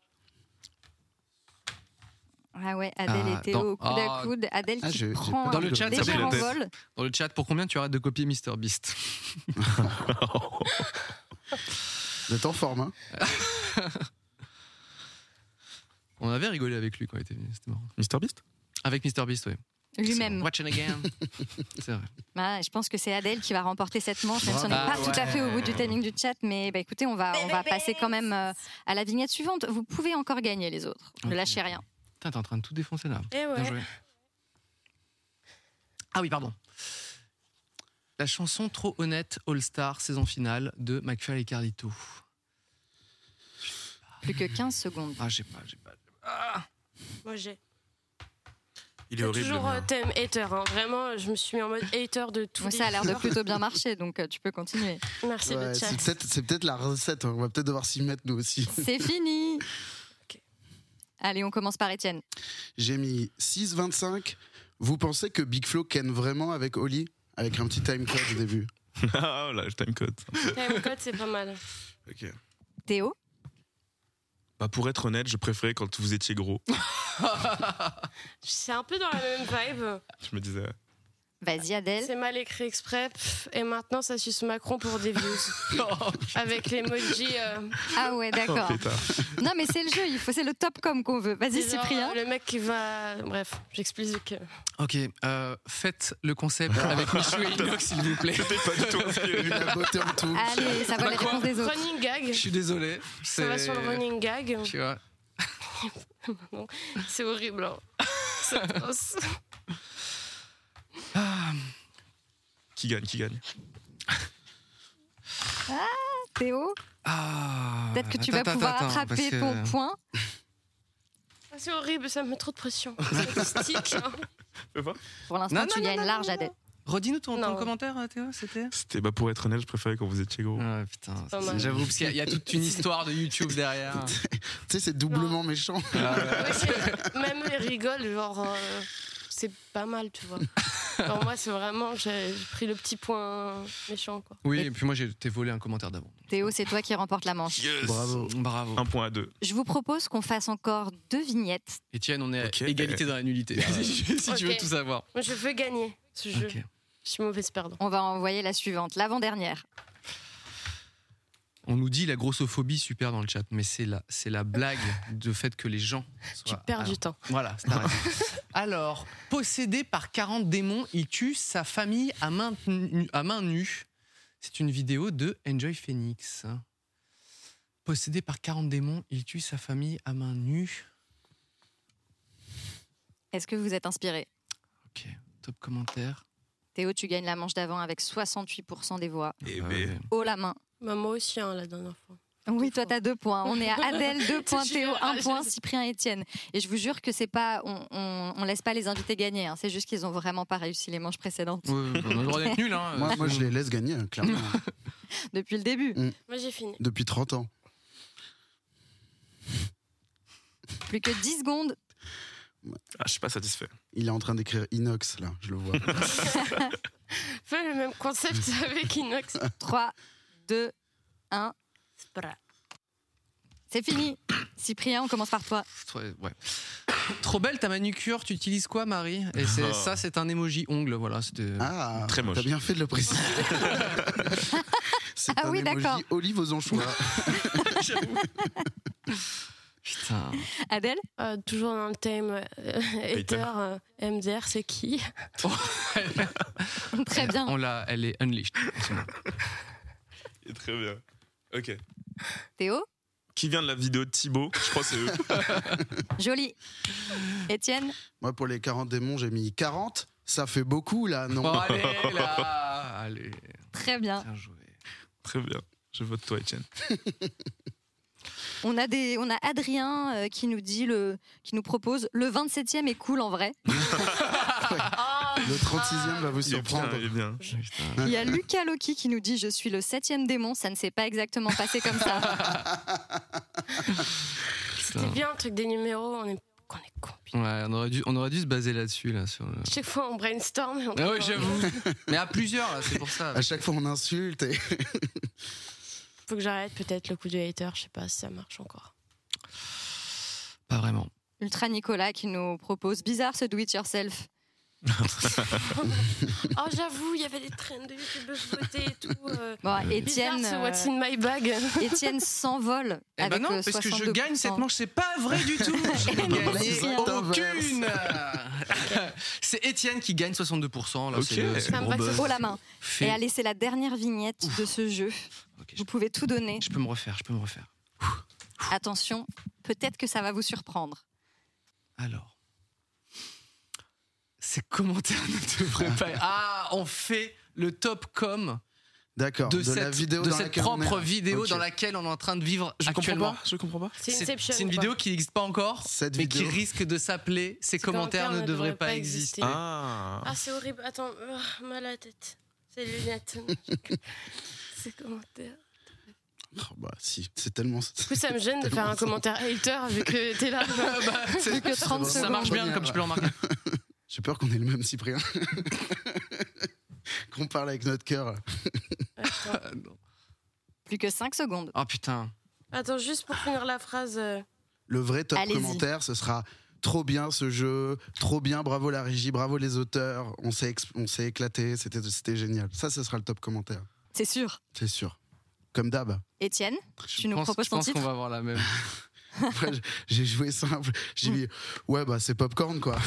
Ah ouais, Adèle Ah, et Théo dans- au coude à ah. coude. Adèle Ah, qui j'ai- j'ai prend pas Dans le un chat, ça léger fait la tête. envol. Dans le chat, pour combien tu arrêtes de copier MrBeast? Vous êtes en forme, hein? On avait rigolé avec lui quand il était venu, c'était marrant. MrBeast Avec MrBeast, oui. Lui-même. Watch it again. C'est vrai. Ah, je pense que c'est Adèle qui va remporter cette manche, même si on n'est Ah pas tout à ouais. fait au bout du timing du chat. Mais bah, écoutez, on va, on va passer quand même euh, à la vignette suivante. Vous pouvez encore gagner les autres. Ne Ok. lâchez rien. Putain, t'es en train de tout défoncer là. Eh ouais. Bien joué. Ah oui, pardon. La chanson Trop honnête All Star saison finale de McFly et Carlito. Plus que quinze secondes. Ah, j'ai pas, j'ai pas. Ah Moi, j'ai. Il est C'est horrible. toujours le euh, mien. thème hater. hein. Vraiment, je me suis mis en mode hater de tout. Moi, ça a l'air de plutôt bien marcher, donc euh, tu peux continuer. Merci Ouais, le chat. c'est peut-être c'est peut-être la recette. hein. On va peut-être devoir s'y mettre nous aussi. C'est fini. Ok. Allez, on commence par Étienne. J'ai mis six vingt-cinq. Vous pensez que Big Flo ken vraiment avec Oli? Avec un petit timecode au début. Ah là, le timecode. Timecode, c'est pas mal. Ok. Théo. Bah, pour être honnête, je préférais quand vous étiez gros. C'est un peu dans la même vibe. Je me disais. Vas-y, Adèle. C'est mal écrit exprès. pff, Et maintenant, ça suce Macron pour des views. Avec l'emoji. euh, Ah ouais, d'accord. Oh, pétard. Non, mais c'est le jeu, il faut, c'est le top com qu'on veut. Vas-y, c'est genre, Cyprien. euh, Le mec qui va. Bref, j'explique. Ok, euh, faites le concept avec Michou et Inox, s'il vous plaît. C'était pas du tout inspiré. La beauté en tout. Allez, ça va les quoi réponses des autres. Running gag. Je suis désolé. Ça va sur le running gag. Tu vois. Non, c'est horrible. hein. C'est atroce. Ah, Qui gagne, qui gagne Théo, ah, peut-être que tu attends, vas pouvoir attends, attends, attraper parce ton que- point. Ah, c'est horrible, ça me met trop de pression. C'est artistique. hein. Pour l'instant, Non, tu non, gagnes non, large, non, Adèle. Redis-nous ton, ton Non. commentaire, Théo, c'était C'était, bah, pour être honnête, je préférais quand vous étiez gros. Ah putain, pas mal. j'avoue, parce qu'il y, a- il y a toute une histoire de YouTube derrière. Tu sais, c'est doublement méchant. Ah, ouais. Ouais, c'est- même eux, ils rigolent, genre, euh, c'est pas mal, tu vois. Alors moi, c'est vraiment, j'ai j'ai pris le petit point méchant, quoi. Oui, et puis moi j'ai t'ai volé un commentaire d'avant. Théo, c'est toi qui remporte la manche. Yes. Bravo. Bravo. Un point à deux. Je vous propose qu'on fasse encore deux vignettes. Étienne, on est à Ok. égalité dans la nullité. si tu veux Ok. tout savoir. Moi, je veux gagner ce jeu. Ok. Je suis mauvaise perdante. On va envoyer la suivante, l'avant-dernière. On nous dit la grossophobie super dans le chat, mais c'est la, c'est la blague de fait que les gens. Tu soient- perds Alors, du temps. Voilà, c'est arrêté. Alors, possédé par quarante démons, il tue sa famille à main, nue- à main nue. C'est une vidéo de Enjoy Phoenix. Possédé par quarante démons, il tue sa famille à main nue. Est-ce que vous êtes inspiré? Ok, top commentaire. Théo, tu gagnes la manche d'avant avec soixante-huit pour cent des voix. Et Ah ben, ouais. Haut la main. Bah, moi aussi, hein, la dernière fois. Oui, toi, t'as deux points. On est à Adèle, deux points, Je Théo, un suis- point, Cyprien, Étienne. Et je vous jure que c'est pas, on, on, on laisse pas les invités gagner. hein. C'est juste qu'ils ont vraiment pas réussi les manches précédentes Ouais, on a le droit d'être nul. Hein. Moi, moi, je les laisse gagner, hein, clairement. depuis le début. Moi, j'ai fini. Depuis trente ans. Plus que dix secondes. ah, je suis pas satisfait. Il est en train d'écrire Inox, là, je le vois. Fais le même concept avec Inox. trois, deux, un. C'est pas grave. C'est fini. Cyprien, on commence par toi. Ouais, ouais. Trop belle ta manucure, tu utilises quoi, Marie? Et c'est, Oh. ça, c'est un emoji ongle, voilà. C'était... Ah, Très moche. T'as bien fait de le préciser. C'est Ah un oui, emoji d'accord. olive aux anchois. Putain. Adèle? Euh, toujours dans le thème euh, hater, euh, M D R, c'est qui? Très bien. On l'a, elle est unleashed. Et très bien. Ok. Théo? Qui vient de la vidéo de Thibaut? Je crois que c'est eux. Joli. Étienne? Moi, pour les quarante démons, j'ai mis quarante. Ça fait beaucoup, là, non? Bon, allez, là. Allez. Très bien. Bien joué. Très bien. Je vote toi, Etienne. On a, des, on a Adrien euh, qui nous dit le, qui nous propose le vingt-septième est cool en vrai. Le trente-sixième va vous Il est bien, surprendre. il est bien. Il y a Lucas Loki qui nous dit je suis le septième démon, ça ne s'est pas exactement passé comme ça. C'était bien le truc des numéros, on est, on est con. Ouais, on aurait dû, on aurait dû se baser là-dessus, là. Sur le... Chaque fois, on brainstorm. Et on Ah oui, j'avoue. Mais à plusieurs, là, c'est pour ça. À chaque fois, on insulte. Et... Faut que j'arrête peut-être le coup du hater, je sais pas si ça marche encore. Pas vraiment. Ultra Nicolas qui nous propose bizarre ce do it yourself. Oh, j'avoue, il y avait des trends de youtubeuses beauté et tout. Euh, Bon, bizarre, Étienne, ce euh, What's in my bag. Étienne s'envole Eh ben avec non, euh, parce que je soixante-deux pour cent. gagne cette manche, c'est pas vrai du tout. J'ai Non, gagné c'est aucune. C'est Étienne qui gagne soixante-deux pour cent. Là, Ok. c'est le, c'est Ça le me gros va que buzz. ce Haut la main. Fait- Et allez, c'est la dernière vignette de ce jeu. Ok, je, Vous pouvez tout donner. je peux me refaire, je peux me refaire. Attention, peut-être que ça va vous surprendre. Alors. Ces commentaires ne devraient pas. Ah, on fait le top com D'accord. de, De, cette, la vidéo de dans cette laquelle on propre est. vidéo Ok. dans laquelle on est en train de vivre Je comprends actuellement. pas. Je comprends pas. C'est C'est Inception. c'est une ou pas vidéo qui n'existe pas encore, Cette mais qui vidéo. risque de s'appeler Ces commentaires ne devraient pas exister. Ah. Ah, c'est horrible. Attends, oh, mal à la tête. C'est les lunettes. Ces commentaires. Oh, bah, si, c'est tellement. Du coup, ça me gêne de faire un commentaire hater vu que t'es là. Ah bah, c'est- Plus que trente ça secondes. marche bien, comme tu peux le remarquer. J'ai peur qu'on ait le même Cyprien. Qu'on parle avec notre cœur. Attends. Plus que cinq secondes. Oh putain. Attends, juste pour finir la phrase. euh, Le vrai top Allez-y. commentaire, ce sera trop bien ce jeu, trop bien, bravo la régie, bravo les auteurs, on s'est ex- on s'est éclaté, c'était c'était génial. Ça, ce sera le top commentaire, C'est sûr. c'est sûr. Comme d'hab. Étienne, tu nous pense, proposes je ton pense qu'on titre va avoir la même. Après, j'ai joué simple. J'ai dit, ouais, bah c'est popcorn quoi.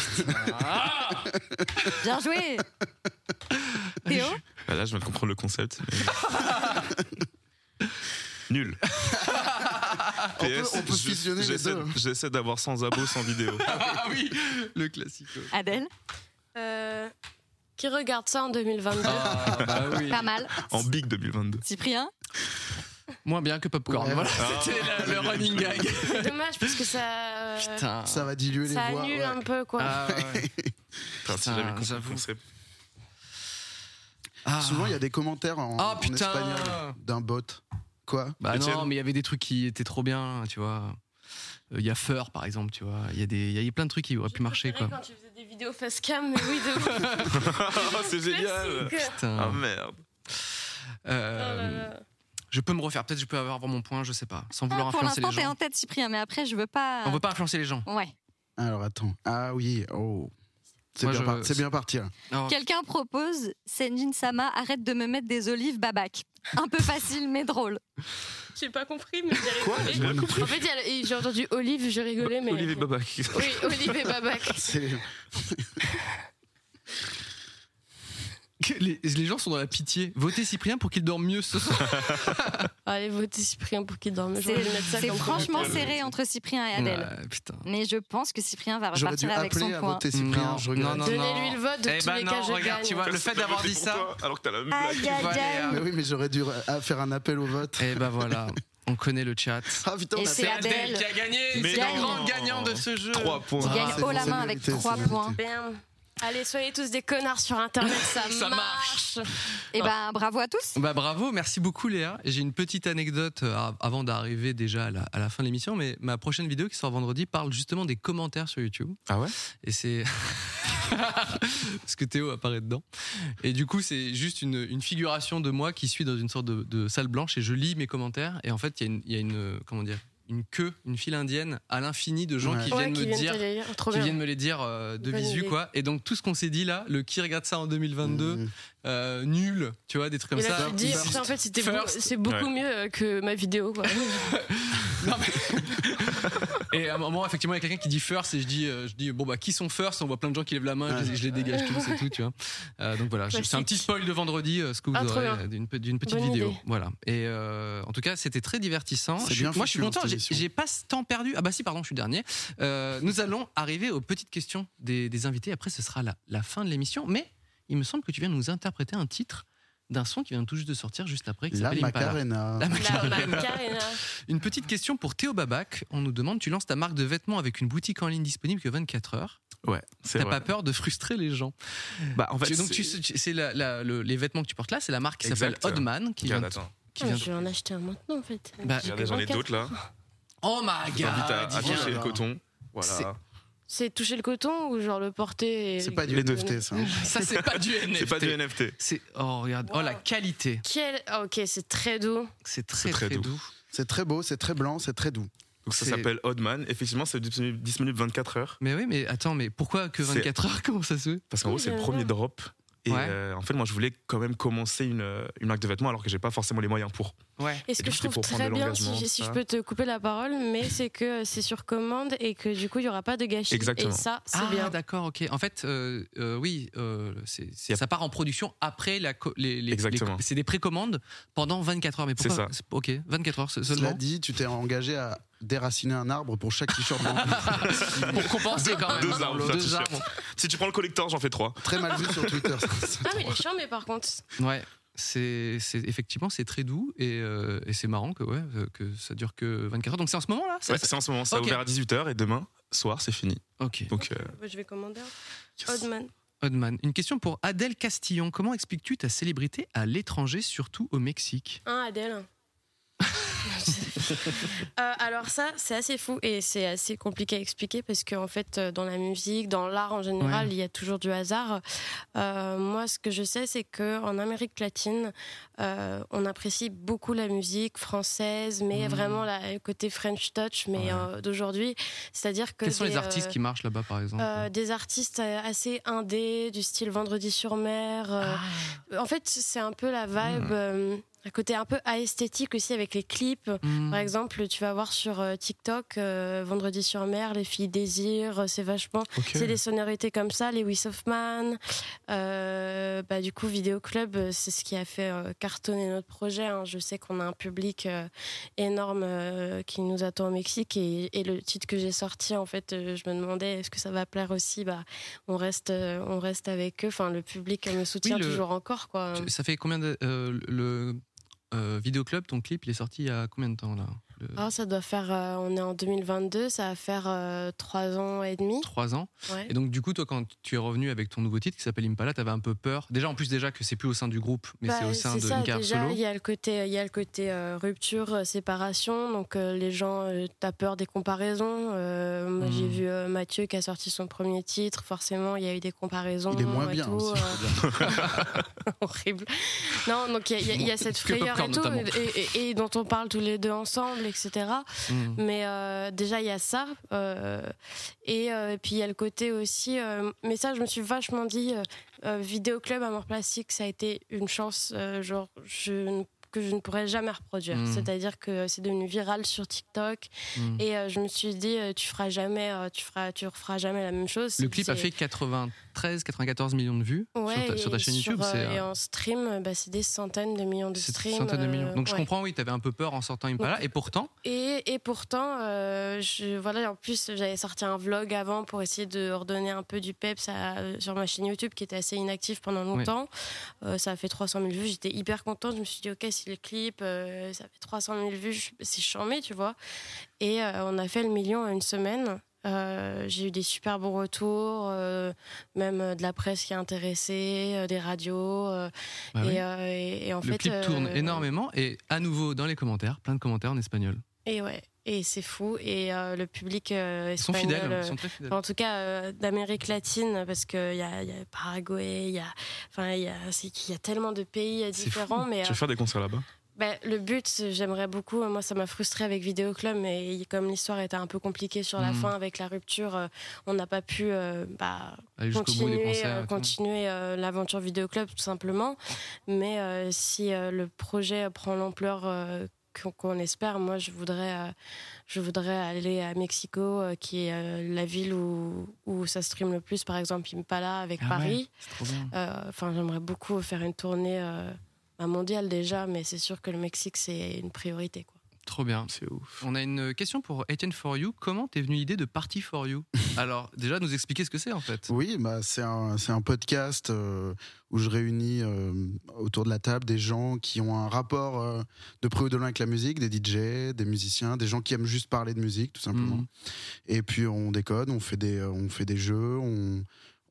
Bien joué. Théo, Bah là, je viens de comprendre le concept. mais- Nul. On peut, on peut je- fusionner les j'essaie- deux. J'essaie d'avoir sans abo, sans vidéo. Ah oui, le classique. Adèle, euh, qui regarde ça en deux mille vingt-deux? Ah bah oui. pas mal. En big deux mille vingt-deux. Cyprien, Moins bien que Popcorn. Ouais. Voilà, Ah. c'était le, le running gag. C'est dommage parce que ça. euh, Putain. Ça va diluer ça les voix. annule ouais. un peu quoi. Ah, ouais. Enfin, si j'avais compris, j'avoue. on serait- Ah. Souvent, il y a des commentaires en, Ah, en putain. espagnol d'un bot. Quoi? Bah Etienne. non, mais il y avait des trucs qui étaient trop bien, tu vois. Il y a Feur, par exemple, tu vois. Il y a des, il y a plein de trucs qui auraient pu marcher, quoi. Quand tu faisais des vidéos face cam, mais oui, de ouf. Oh, c'est génial. Classique. Putain. Ah merde. Euh, Oh là là. Je peux me refaire, peut-être je peux avoir mon point, je sais pas, sans vouloir Ah, pour influencer l'instant, les t'es gens. en tête, Cyprien, mais après, je veux pas. On veut pas influencer les gens. Ouais. Alors attends. Ah oui, oh. C'est Moi, bien, je- par- c'est bien parti. Là. Alors, Quelqu'un propose Senjin Sama, arrête de me mettre des olives babac. Un peu facile, mais drôle. J'ai pas compris, mais j'ai Quoi rigolé. J'ai pas compris. En fait, il y a le- j'ai entendu Olive, j'ai rigolé, mais. Olivier Babac. Oui, Olive et Babac. C'est... que les, les gens sont dans la pitié. Votez Cyprien pour qu'il dorme mieux ce soir. Allez, votez Cyprien pour qu'il dorme. C'est c'est franchement serré entre Cyprien et Adèle. Ouais, putain. Mais je pense que Cyprien va J'aurais dû repartir avec son appeler à point. voter Cyprien, Non, je regrette. non, non, Donnez-lui non. le vote, de Eh tous ben les non, cas, je regarde, gagne. tu vois, le fait d'avoir dit ça. Toi, alors que t'as la même Aïe, blague. aïe, Voilà. aïe. Mais oui, mais j'aurais dû euh, faire un appel au vote. Et ben voilà, on connaît le chat. Ah putain, on Et a c'est fait... Adèle. qui a gagné. Mais C'est non. le grand gagnant de ce jeu. Trois points. Tu Ah, gagnes c'est haut la bon, main c'est avec mérité, trois c'est mérité. points. Bam. Allez, soyez tous des connards sur Internet, ça, Ça marche. Et ben bravo à tous. Bah bravo, merci beaucoup Léa. J'ai une petite anecdote euh, avant d'arriver déjà à la, à la fin de l'émission, mais ma prochaine vidéo qui sort vendredi parle justement des commentaires sur YouTube. Ah ouais? Et c'est parce que Théo apparaît dedans. Et du coup, c'est juste une, une figuration de moi qui suis dans une sorte de, de salle blanche et je lis mes commentaires. Et en fait, il y a une, il y a une comment dire, une queue, une file indienne à l'infini de gens Ouais. qui Ouais, viennent qui me viennent dire. te les lire. Trop Qui bien. viennent me les dire euh, de Bonne visu, idée. quoi. Et donc, tout ce qu'on s'est dit là, le qui regarde ça en deux mille vingt-deux, Mmh. euh, nul, tu vois, des trucs comme Et là, ça. tu te dis, First. putain, en fait, c'était First. beau- c'est beaucoup Ouais. mieux euh, que ma vidéo, quoi. Non, mais- Et à un moment, effectivement, il y a quelqu'un qui dit first et je dis, euh, je dis bon, bah, qui sont first? On voit plein de gens qui lèvent la main, je, les, je les dégage tous et tout, tu vois. Euh, donc voilà, je- c'est un petit spoil de vendredi, euh, ce que vous Ah, trop aurez bien. euh, d'une, pe- d'une petite Bonne vidéo. idée. Voilà. Et euh, en tout cas, c'était très divertissant. C'est Je suis- bien moi, je suis foutu, content, cette j'ai, émission. j'ai pas ce temps perdu. Ah, bah si, pardon, je suis dernier. Euh, nous allons arriver aux petites questions des, des invités. Après, ce sera la, la fin de l'émission. Mais il me semble que tu viens de nous interpréter un titre d'un son qui vient tout juste de sortir, juste après, qui La s'appelle Impala. Macarena. La La Macarena. Macarena. Une petite question pour Théo Babac. On nous demande, tu lances ta marque de vêtements avec une boutique en ligne disponible que vingt-quatre heures. Ouais, c'est T'as vrai. pas peur de frustrer les gens? Bah, en fait, Tu- donc c'est- tu, c'est la- la- le- les vêtements que tu portes là, c'est la marque qui s'appelle Exact. Oddman. Qui Regarde, vient, attends. qui Ah, vient- je vais en acheter un maintenant, en fait. Bah, J'ai Regardez, que j'en ai vingt-quatre. d'autres là. Oh my Je t'invite à, god! à dis-moi. toucher le alors. coton. C'est- Voilà. C'est toucher le coton ou genre le porter et... C'est pas du Les deux. N F T, ça. Ça, c'est pas du N F T. C'est pas du N F T. C'est- oh, regarde. Oh, la qualité. Quel... ah, ok, c'est très doux. C'est très, C'est très très, doux. doux. C'est très beau, c'est très blanc, c'est très doux. Donc ça C'est- s'appelle Oddman. Effectivement, c'est disponible disponible vingt-quatre heures. Mais oui, mais attends, mais pourquoi que C'est- vingt-quatre heures? Comment ça se fait? Parce qu'en gros, c'est le j'aime premier bien. drop. Et Ouais. euh, en fait, moi, je voulais quand même commencer une, une marque de vêtements alors que j'ai pas forcément les moyens pour. Ouais. Et ce Et que du je coup, trouve pour prendre très de bien, l'engagement, si, si ça. je peux te couper la parole, mais c'est que c'est sur commande et que du coup, il n'y aura pas de gâchis. Exactement. Et ça, c'est Ah, bien. d'accord, ok. En fait, euh, euh, oui, euh, c'est, c'est- ça part en production après la. co- Les, les- Exactement. les- c'est des précommandes pendant vingt-quatre heures. Mais pourquoi? C'est ça. Ok, vingt-quatre heures se- Cela seulement. dit, tu t'es engagé à déraciner un arbre pour chaque t-shirt blanc. Pour compenser quand même. Deux hein, arbres, dans faire le- deux t-shirt. arbres. Si tu prends le collector, j'en fais trois. Très mal vu sur Twitter. Ah, mais il est chiant, mais par contre. Ouais. C'est, c'est effectivement c'est très doux et, euh, et c'est marrant que ouais euh, que ça dure que vingt-quatre heures. Donc c'est en ce moment là. ça- Ouais, c'est en ce moment. Ça a Ok. ouvert à dix-huit heures et demain soir, c'est fini. Ok. Donc, euh, Je vais commander un. yes. Oddman. Oddman. Une question pour Adèle Castillon. Comment expliques-tu ta célébrité à l'étranger, surtout au Mexique? Un Adèle. Euh, alors ça, c'est assez fou et c'est assez compliqué à expliquer parce qu'en fait, euh, dans la musique, dans l'art en général, Ouais. il y a toujours du hasard. Euh, moi, ce que je sais, c'est qu'en Amérique latine, euh, on apprécie beaucoup la musique française, mais Mhm. vraiment la- le côté French touch, mais Ouais. euh, d'aujourd'hui. C'est-à-dire que Quels sont des, les artistes euh, qui marchent là-bas par exemple? euh, des artistes euh, assez indés, du style Vendredi sur mer. euh, Ah. En fait, c'est un peu la vibe, Mhm. euh, un côté un peu esthétique aussi avec les clips. Hmm. Par exemple, tu vas voir sur euh, TikTok, euh, Vendredi sur mer, les filles désirent, c'est vachement. Ok. C'est des sonorités comme ça, les Lewis Hoffman. Euh, bah, du coup, Vidéo Club, euh, c'est ce qui a fait euh, cartonner notre projet. hein. Je sais qu'on a un public euh, énorme euh, qui nous attend au Mexique. Et, et le titre que j'ai sorti, en fait, euh, je me demandais est-ce que ça va plaire aussi. Bah, on, reste, euh, on reste avec eux. Enfin, le public me soutient Oui, le- toujours encore. Quoi. Ça fait combien de. euh, le euh, Vidéo Club, ton clip, il est sorti il y a combien de temps là? le... Ah, ça doit faire. Euh, on est en deux mille vingt-deux, ça va faire euh, trois ans et demi. Trois ans. Ouais. Et donc, du coup, toi, quand tu es revenu avec ton nouveau titre qui s'appelle Impala, t'avais un peu peur. Déjà, en plus, déjà que c'est plus au sein du groupe, mais Bah, c'est au sein c'est de ça, une carrière déjà, solo. il y a le côté, il y a le côté euh, rupture, euh, séparation. Donc euh, les gens, euh, t'as peur des comparaisons. Euh, moi, Mmh. j'ai vu euh, Mathieu qui a sorti son premier titre. Forcément, il y a eu des comparaisons. Il est moins et bien tout, aussi, euh, horrible. Non, donc il y a, il y a- il y a cette Que frayeur Popcorn, et tout, notamment. et, et- et dont on parle tous les deux ensemble, et cetera. Mmh. Mais euh, déjà, il y a ça. euh, et, euh, et puis, il y a le côté aussi. euh, mais ça, je me suis vachement dit euh, euh, Vidéoclub Amour Plastique, ça a été une chance. euh, genre, je ne que je ne pourrais jamais reproduire. Mmh. C'est-à-dire que c'est devenu viral sur TikTok. Mmh. Et euh, je me suis dit, euh, tu feras jamais, euh, tu feras, tu referas jamais la même chose. Le clip a C'est- fait quatre-vingt-treize, quatre-vingt-quatorze millions de vues Ouais, sur, ta, sur ta et chaîne YouTube. euh, C'est et euh, en stream, bah, c'est des centaines de millions de c'est streams. des centaines de millions. euh, Donc je ouais. comprends, oui, t'avais un peu peur en sortant Impala. Et pourtant, Et, et pourtant, euh, je, voilà, en plus, j'avais sorti un vlog avant pour essayer de redonner un peu du peps à- sur ma chaîne YouTube qui était assez inactive pendant longtemps. Euh, ça a fait trois cent mille vues. J'étais hyper contente. Je me suis dit, ok, si le clip, euh, ça fait trois cent mille vues, je- c'est charmé, tu vois. Et euh, on a fait le million en une semaine. Euh, j'ai eu des super bons retours, euh, même euh, de la presse qui est intéressée, euh, des radios. euh, bah et, oui, euh, et- et en le fait, clip tourne euh, énormément. Et à nouveau, dans les commentaires, plein de commentaires en espagnol. Et ouais, et c'est fou. Et euh, le public euh, Ils sont espagnol, fidèles, euh, ils sont très fidèles. en tout cas euh, d'Amérique latine, parce qu'il y a, y a Paraguay, il y a, enfin il y a, c'est qu'il y a tellement de pays euh, C'est différents, fou. mais Tu euh, veux faire des concerts là-bas? bah, le but, j'aimerais beaucoup. Moi, ça m'a frustré avec Vidéoclub, mais comme l'histoire était un peu compliquée sur la Mm. fin avec la rupture, euh, on n'a pas pu euh, bah, Aller jusqu'au bout des continuer, concerts euh, et tout. continuer euh, l'aventure Vidéoclub tout simplement. Mais euh, si euh, le projet prend l'ampleur euh, qu'on qu'on espère, moi, je voudrais, euh, je voudrais aller à Mexico, euh, qui est euh, la ville où, où ça stream le plus, par exemple Impala avec Ah ouais, Paris. c'est trop bien. Euh, Enfin, j'aimerais beaucoup faire une tournée. Euh, un mondial déjà, mais c'est sûr que le Mexique, c'est une priorité, quoi. Trop bien. C'est ouf. On a une question pour Etienne For You. Comment t'es venue l'idée de Party For You? Alors, déjà, nous expliquer ce que c'est en fait. Oui, bah, c'est un, c'est un podcast euh, où je réunis euh, autour de la table des gens qui ont un rapport euh, de près ou de loin avec la musique, des D J, des musiciens, des gens qui aiment juste parler de musique, tout simplement. Mhm. Et puis on décode, on fait des, on fait des jeux, on,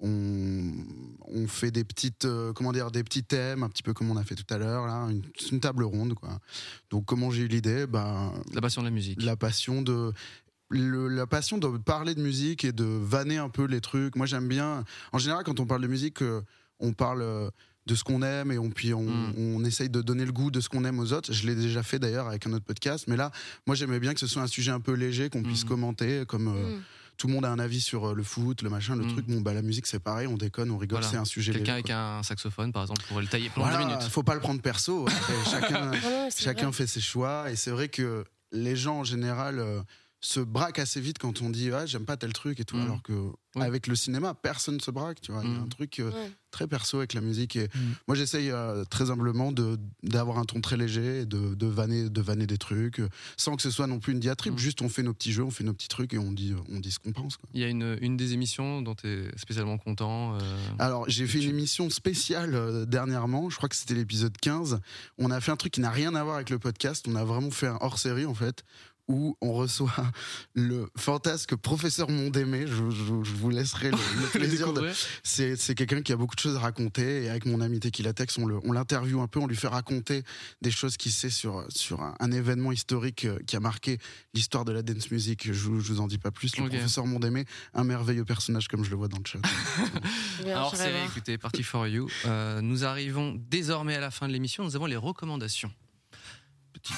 on, on fait des petites, euh, comment dire, des petits thèmes, un petit peu comme on a fait tout à l'heure, là, une, une table ronde, quoi. Donc comment j'ai eu l'idée? Ben, La passion de la musique. la passion de le- la passion de parler de musique et de vanner un peu les trucs. Moi j'aime bien, en général quand on parle de musique, euh, on parle euh, de ce qu'on aime et on, puis on, Mm. on essaye de donner le goût de ce qu'on aime aux autres. Je l'ai déjà fait d'ailleurs avec un autre podcast, mais là moi j'aimais bien que ce soit un sujet un peu léger, qu'on puisse Mm. commenter, comme euh, Mm. tout le monde a un avis sur euh, le foot, le machin, le Mm. truc. Bon bah la musique c'est pareil, on déconne, on rigole, Voilà. c'est un sujet Quelqu'un léger. avec un saxophone, par exemple, pourrait le tailler pendant Voilà, dix minutes. faut pas le prendre perso. Après, chacun, Ah non, c'est chacun vrai. fait ses choix et c'est vrai que les gens en général euh, se braquent assez vite quand on dit ah, j'aime pas tel truc et tout, Mm. alors que Oui. avec le cinéma personne se braque, tu vois. Il y a Mm. un truc euh, Ouais. très perso avec la musique et Mm. moi j'essaye euh, très humblement de d'avoir un ton très léger et de de vanner de vanner des trucs euh, sans que ce soit non plus une diatribe. Mm. Juste on fait nos petits jeux, on fait nos petits trucs et on dit on dit ce qu'on pense, quoi. Il y a une, une des émissions dont tu es spécialement content. euh, Alors, j'ai fait Tu- une émission spéciale euh, dernièrement, je crois que c'était l'épisode quinze. On a fait un truc qui n'a rien à voir avec le podcast, on a vraiment fait un hors-série en fait, où on reçoit le fantasque professeur Mondémé. Je, je- je vous laisserai le, le plaisir de... découvrir. C'est, c'est quelqu'un qui a beaucoup de choses à raconter et avec mon ami Tequilatex, on, le, on l'interviewe un peu, on lui fait raconter des choses qu'il sait sur, sur un, un événement historique euh, qui a marqué l'histoire de la dance music. Je, je vous en dis pas plus. Le Ok. professeur Mondémé, un merveilleux personnage comme je le vois dans le chat. Bien, Alors, j'irai c'est voir. écoutez, Party For You. Euh, nous arrivons désormais à la fin de l'émission. Nous avons les recommandations. Petit.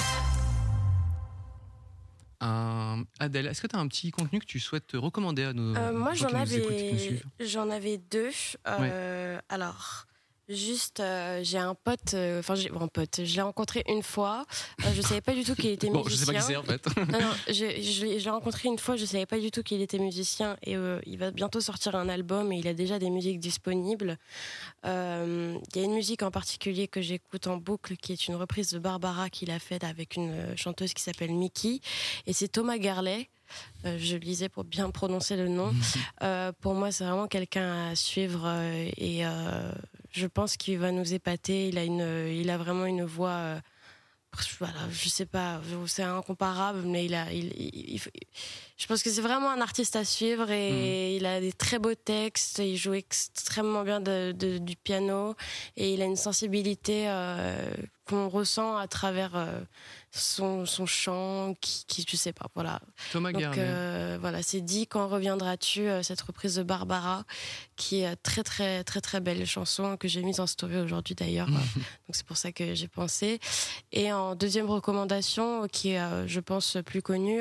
Un- Adèle, est-ce que tu as un petit contenu que tu souhaites recommander à nos Euh, moi, gens j'en qui nous écoutent, qui nous avais, suivent? j'en avais deux. Euh, Alors, juste, euh, j'ai un pote, euh, enfin, j'ai bon, un pote, je l'ai rencontré une fois. Euh, je savais pas du tout qu'il était Bon, musicien. je sais pas qui c'est en fait. Non, non, je, je l'ai je l'ai rencontré une fois, je savais pas du tout qu'il était musicien et euh, il va bientôt sortir un album et il a déjà des musiques disponibles. Euh, Il y a une musique en particulier que j'écoute en boucle qui est une reprise de Barbara qu'il a faite avec une euh, chanteuse qui s'appelle Mickey et c'est Thomas Garley. Euh, je lisais pour bien prononcer le nom. Euh, pour moi, c'est vraiment quelqu'un à suivre euh, et euh, je pense qu'il va nous épater. Il a, une, il a vraiment une voix euh, voilà, je sais pas, c'est incomparable, mais il a, il, il, il, je pense que c'est vraiment un artiste à suivre et mmh. il a des très beaux textes, il joue extrêmement bien de, de, du piano et il a une sensibilité euh, qu'on ressent à travers euh, son, son chant, qui, qui, je sais pas, voilà. Thomas Donc Garnier. euh, voilà, c'est dit, quand reviendras-tu, euh, cette reprise de Barbara, qui est très très très très belle chanson que j'ai mise en story aujourd'hui d'ailleurs. Donc c'est pour ça que j'ai pensé. Et en deuxième recommandation, qui est, euh, je pense, plus connue,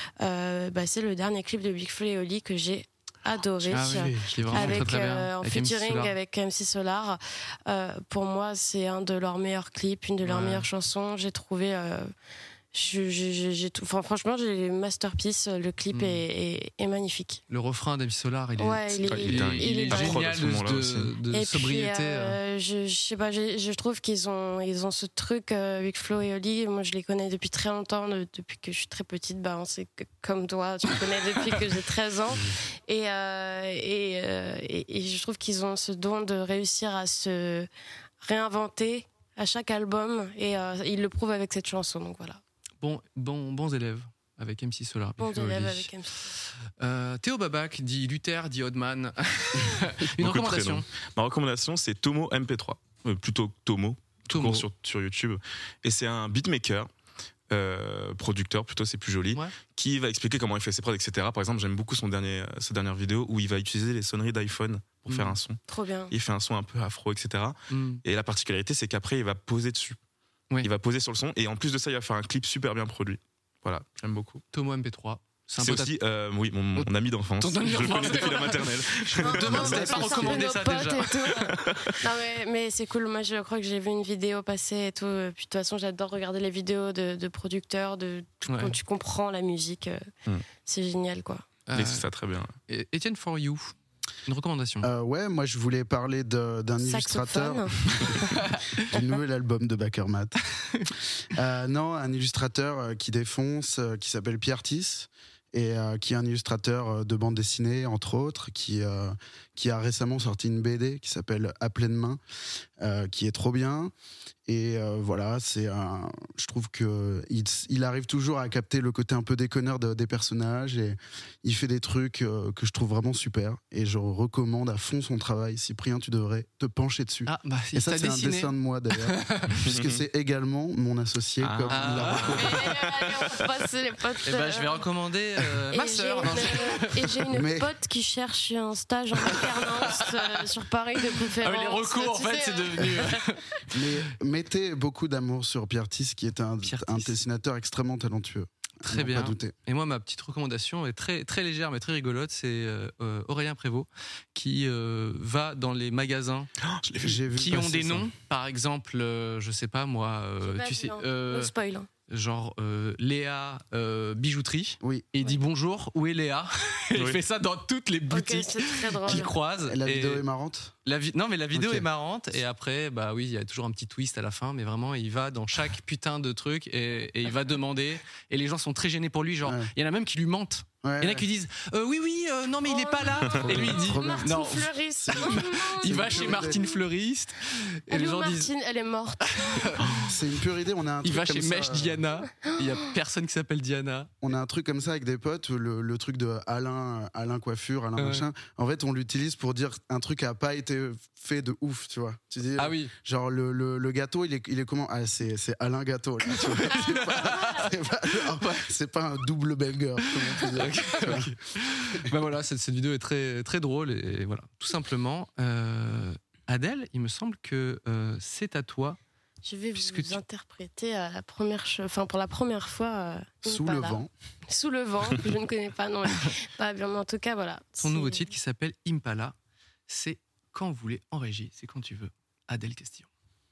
euh, bah, c'est le dernier clip de Big Flo et Oli que j'ai adoré, ah oui, je l'ai vraiment avec, très, très bien. Euh, en avec featuring avec M C Solar. Euh, pour moi, c'est un de leurs meilleurs clips, une de leurs ouais. meilleures chansons. J'ai trouvé. Euh, Je, je, j'ai tout, enfin, franchement, j'ai les masterpieces. Le clip mmh. est, est, est magnifique. Le refrain d'M C Solar, il est, ouais, il est, il, il, il, il est génial de, de, de et sobriété. Puis, euh, je, je sais pas, je, je trouve qu'ils ont, ils ont ce truc euh, avec Flo et Oli. Moi, je les connais depuis très longtemps, de, depuis que je suis très petite. Bah, c'est que, comme toi, tu me connais depuis que j'ai treize ans. Et, euh, et, euh, et, et je trouve qu'ils ont ce don de réussir à se réinventer à chaque album. Et euh, ils le prouvent avec cette chanson. Donc voilà. Bon, bon, bons élèves avec M C Solar. Bons élèves avec M C Solar. Euh, Théo Babac dit Luther, dit Oddman. Une Beaucoup recommandation. Ma recommandation, c'est Tomo M P trois. Euh, plutôt Tomo. Tomo. Sur, sur YouTube. Et c'est un beatmaker. Euh, producteur plutôt, c'est plus joli, ouais. qui va expliquer comment il fait ses prods, et cetera. Par exemple, j'aime beaucoup son dernier, sa dernière vidéo où il va utiliser les sonneries d'iPhone pour mmh. faire un son. Trop bien. Il fait un son un peu afro, et cetera. Mmh. Et la particularité, c'est qu'après, il va poser dessus. Oui. Il va poser sur le son et en plus de ça, il va faire un clip super bien produit. Voilà, j'aime beaucoup. Tomo M P trois. C'est, c'est aussi euh, oui, mon, mon ami d'enfance. Je le connais depuis la maternelle. Je me demande si t'avais pas recommandé ça déjà. Non mais, mais c'est cool. Moi, je crois que j'ai vu une vidéo passer et tout. Puis de toute façon, j'adore regarder les vidéos de, de producteurs, de tout, ouais. quand tu comprends la musique. Mm. C'est génial, quoi. Euh, et c'est ça très bien. Etienne For You. Une recommandation. Euh, ouais, moi je voulais parler de, d'un illustrateur du nouvel album de Bakermat. euh, non, un illustrateur qui défonce, euh, qui s'appelle Pierre Tiss et euh, qui est un illustrateur de bande dessinée entre autres, qui euh, qui a récemment sorti une B D qui s'appelle À pleine main, euh, qui est trop bien. Et euh, voilà, c'est un, je trouve que il, il arrive toujours à capter le côté un peu déconneur de, des personnages et il fait des trucs euh, que je trouve vraiment super. Et je recommande à fond son travail. Cyprien, tu devrais te pencher dessus. Ah, bah, et ça, c'est dessiné. un dessin de moi d'ailleurs, puisque c'est également mon associé. Ah. Comme ah. il l'a recommandé. les potes. Et bah, je vais recommander euh, ma sœur. Et j'ai une Mais... pote qui cherche un stage en alternance euh, sur Paris de préférence. Ah, mais les recours, en fait, sais, c'est devenu. mais, mettez beaucoup d'amour sur Pierre Tiss, qui est un, un dessinateur extrêmement talentueux. Très bien. Et moi, ma petite recommandation est très, très légère mais très rigolote. C'est euh, Aurélien Prévost qui euh, va dans les magasins oh, je l'ai vu. J'ai vu qui ont des noms. Ça. Par exemple, euh, je sais pas moi, euh, tu sais, euh, no spoil. Genre euh, Léa euh, bijouterie. Oui. Et il dit bonjour, où est Léa? Et oui. Il fait ça dans toutes les boutiques okay, qu'il croise. Et la et vidéo est marrante. La vi- non mais la vidéo okay. est marrante et après bah oui il y a toujours un petit twist à la fin mais vraiment il va dans chaque putain de truc et, et il va demander et les gens sont très gênés pour lui genre il ouais. y en a même qui lui mentent. Ouais, il y en a qui disent euh, oui oui euh, non mais oh, il est pas là et lui il dit Martine non Fleuriste. Il va chez Martine Fleuriste et elle les gens Martine, disent elle est morte. C'est une pure idée. On a un il truc va comme chez ça, Mèche Diana il y a personne qui s'appelle Diana. On a un truc comme ça avec des potes le, le truc de Alain Alain coiffure Alain ouais. machin en fait on l'utilise pour dire un truc qui a pas été fait de ouf tu vois tu dis ah oui genre le, le, le gâteau il est, il est comment ah c'est, c'est Alain Gâteau là, tu vois. c'est, pas, c'est, pas, genre, c'est pas un double banger comment tu dis okay, okay. Ben voilà cette, cette vidéo est très, très drôle et voilà tout simplement euh, Adèle il me semble que euh, c'est à toi. Je vais vous tu... interpréter à la première, enfin pour la première fois. Euh, Sous le vent. Sous le vent, que je ne connais pas, non, pas bien, mais en tout cas voilà. Son c'est... nouveau titre qui s'appelle Impala, c'est quand vous voulez en régie, c'est quand tu veux. Adèle Castillon.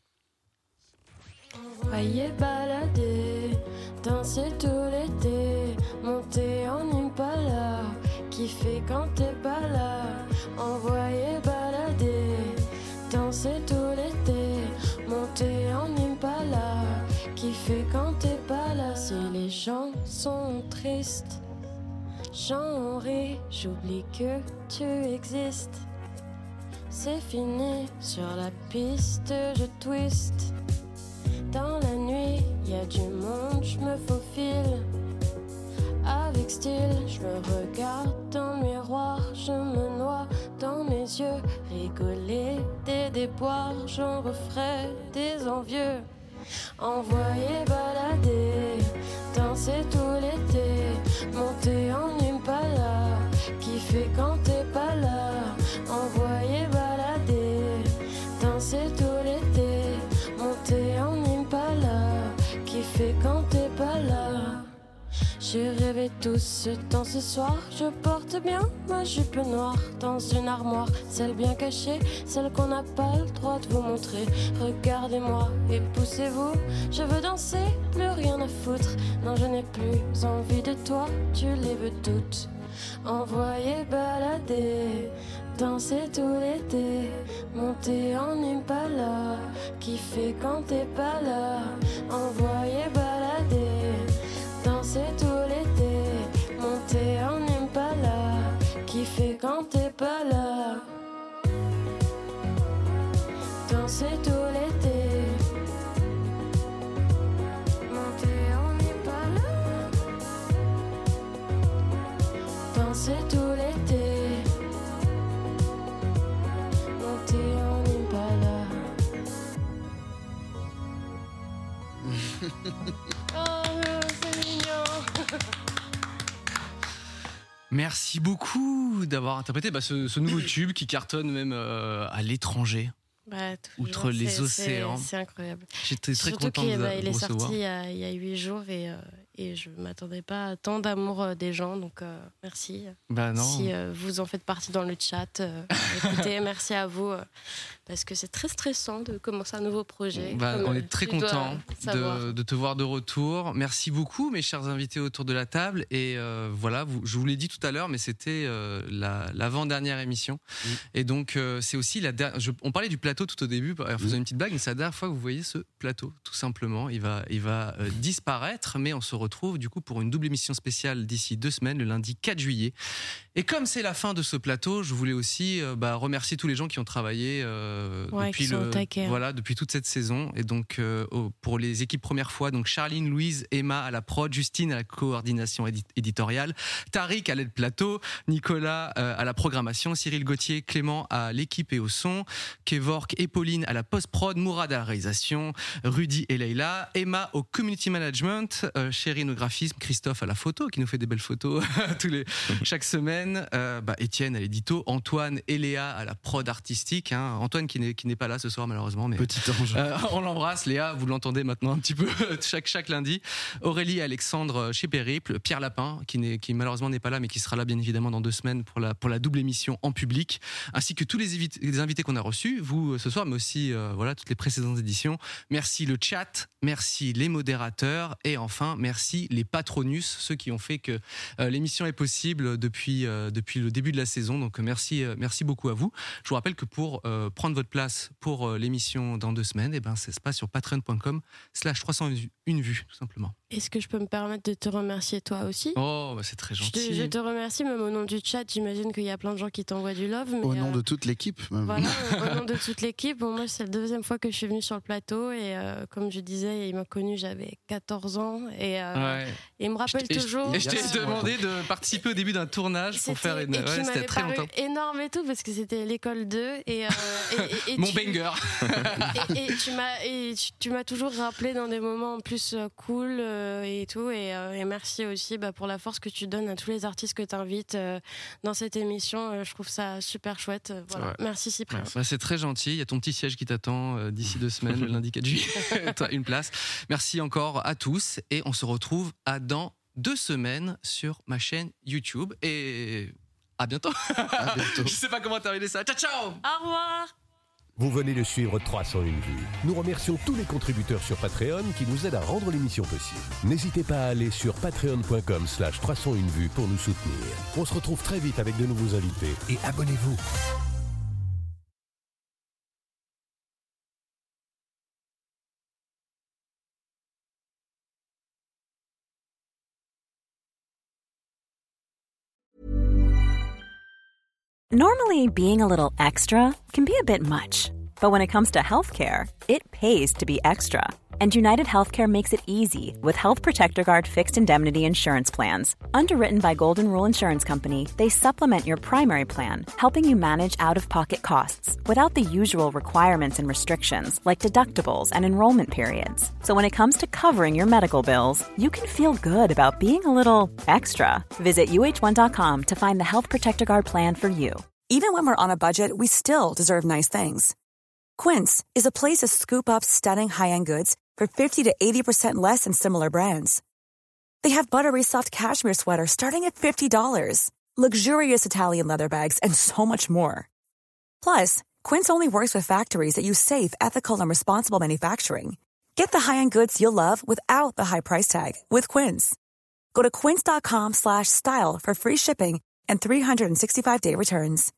Envoyer balader, danser tout l'été, monter en Impala, kiffer quand t'es pas là. Envoyer balader, danser tout l'été, monter en Impala, kiffer quand t'es pas là. Si les gens sont tristes, j'en ris, j'oublie que tu existes. C'est fini, sur la piste je twist. Dans la nuit, y a du monde, je me faufile. Avec style, je me regarde dans le miroir, je me noie dans mes yeux. Rigoler des déboires, j'en referai des envieux. Envoyer balader, danser tout l'été, monter en Impala, kiffer quand t'es pas là. Envoyer balader, danser tout l'été, monter en Impala, kiffer quand t'es pas là. J'ai rêvé tout ce temps ce soir, je porte bien ma jupe noire dans une armoire, celle bien cachée, celle qu'on n'a pas le droit de vous montrer. Regardez-moi et poussez-vous, je veux danser, plus rien à foutre. Non, je n'ai plus envie de toi, tu les veux toutes. Envoyer balader, danser tout l'été, monter en Impala, kiffer quand t'es pas là. Envoyer balader, danser tout l'été, monter en Impala, kiffer quand t'es pas là. Danser tout l'été, monter en Impala, danser tout l'été, monter en Impala. Merci beaucoup d'avoir interprété bah, ce, ce nouveau tube qui cartonne même euh, à l'étranger. Bah, outre les c'est, océans. C'est, c'est incroyable. J'étais très Surtout content qu'il de, bah, de il est recevoir. sorti il y a, il y a huit jours et, euh, et je ne m'attendais pas à tant d'amour euh, des gens. Donc euh, merci. Bah non. Si euh, vous en faites partie dans le chat, euh, écoutez, merci à vous. Euh, parce que c'est très stressant de commencer un nouveau projet. Bah, on euh, est très tu dois content savoir. de, de te voir de retour. Merci beaucoup, mes chers invités autour de la table. Et euh, voilà, vous, je vous l'ai dit tout à l'heure, mais c'était euh, la, l'avant-dernière émission. Mmh. Et donc, euh, c'est aussi la dernière. Je, on parlait du plateau tout au début, en faisant une petite blague, mais c'est la dernière fois que vous voyez ce plateau, tout simplement. Il va, il va euh, disparaître, mais on se retrouve du coup pour une double émission spéciale d'ici deux semaines, le lundi quatre juillet. Et comme c'est la fin de ce plateau, je voulais aussi euh, bah, remercier tous les gens qui ont travaillé euh, Ouais, depuis qui sont le, au taquet. voilà, depuis toute cette saison. Et donc euh, oh, pour les équipes première fois, donc Charline, Louise, Emma à la prod, Justine à la coordination édi- éditoriale, Tariq à l'aide plateau, Nicolas euh, à la programmation, Cyril Gauthier, Clément à l'équipe et au son, Kevork et Pauline à la post-prod, Mourad à la réalisation, Rudy et Leïla, Emma au community management, euh, Chérine au graphisme, Christophe à la photo qui nous fait des belles photos tous les chaque semaine, euh, bah, Étienne à l'édito, Antoine et Léa à la prod artistique, hein. Antoine qui n'est qui n'est pas là ce soir malheureusement, mais Petit ange. euh, on l'embrasse. Léa, vous l'entendez maintenant un petit peu chaque chaque lundi. Aurélie et Alexandre chez Périple, Pierre Lapin qui n'est qui malheureusement n'est pas là mais qui sera là bien évidemment dans deux semaines pour la pour la double émission en public, ainsi que tous les, évit- les invités qu'on a reçus, vous ce soir, mais aussi euh, voilà toutes les précédentes éditions. Merci le chat, merci les modérateurs et enfin merci les patronus, ceux qui ont fait que euh, l'émission est possible depuis euh, depuis le début de la saison. Donc merci euh, merci beaucoup à vous. Je vous rappelle que pour euh, prendre votre place pour euh, l'émission dans deux semaines, et ben ça se passe sur patreon point com slash trois cent une vues tout simplement. Est-ce que je peux me permettre de te remercier toi aussi? Oh, bah c'est très Je gentil. te, je te remercie, même au nom du chat. J'imagine qu'il y a plein de gens qui t'envoient du love. Mais Au nom euh, de toute l'équipe. Même. Voilà, au nom de toute l'équipe. Bon, moi, c'est la deuxième fois que je suis venue sur le plateau. Et euh, comme je disais, il m'a connue, j'avais quatorze ans. Et, euh, Ouais. et il me rappelle Et je- toujours. Et je t'ai euh, demandé de participer au début d'un tournage pour C'était- faire une. et qui Ouais, c'était m'avait très paru longtemps. énorme et tout, parce que c'était l'école deux. Et, euh, et, et- et Mon tu- banger. et, et tu m'as et tu, tu m'as toujours rappelé dans des moments en plus euh, cool euh, et tout et, euh, et merci aussi bah, pour la force que tu donnes à tous les artistes que tu invites euh, dans cette émission. Euh, je trouve ça super chouette. Euh, voilà. Ouais. Merci Cyprien. Bah, c'est très gentil. Il y a ton petit siège qui t'attend euh, d'ici deux semaines, le lundi quatre juillet. T'as une place. Merci encore à tous et on se retrouve à dans deux semaines sur ma chaîne YouTube et à bientôt. À bientôt. Je sais pas comment terminer ça. Ciao ciao. Au revoir. Vous venez de suivre trois cent une vues. Nous remercions tous les contributeurs sur Patreon qui nous aident à rendre l'émission possible. N'hésitez pas à aller sur patreon point com slash trois cent une vues pour nous soutenir. On se retrouve très vite avec de nouveaux invités et abonnez-vous. Normally, being a little extra can be a bit much, but when it comes to healthcare, it pays to be extra. And United Healthcare makes it easy with Health Protector Guard fixed indemnity insurance plans. Underwritten by Golden Rule Insurance Company, they supplement your primary plan, helping you manage out-of-pocket costs without the usual requirements and restrictions like deductibles and enrollment periods. So when it comes to covering your medical bills, you can feel good about being a little extra. Visit U H one dot com to find the Health Protector Guard plan for you. Even when we're on a budget, we still deserve nice things. Quince is a place to scoop up stunning high-end goods for fifty to eighty percent less than similar brands. They have buttery soft cashmere sweaters starting at fifty dollars, luxurious Italian leather bags, and so much more. Plus, Quince only works with factories that use safe, ethical, and responsible manufacturing. Get the high-end goods you'll love without the high price tag with Quince. Go to quince dot com slash style for free shipping and three sixty-five day returns.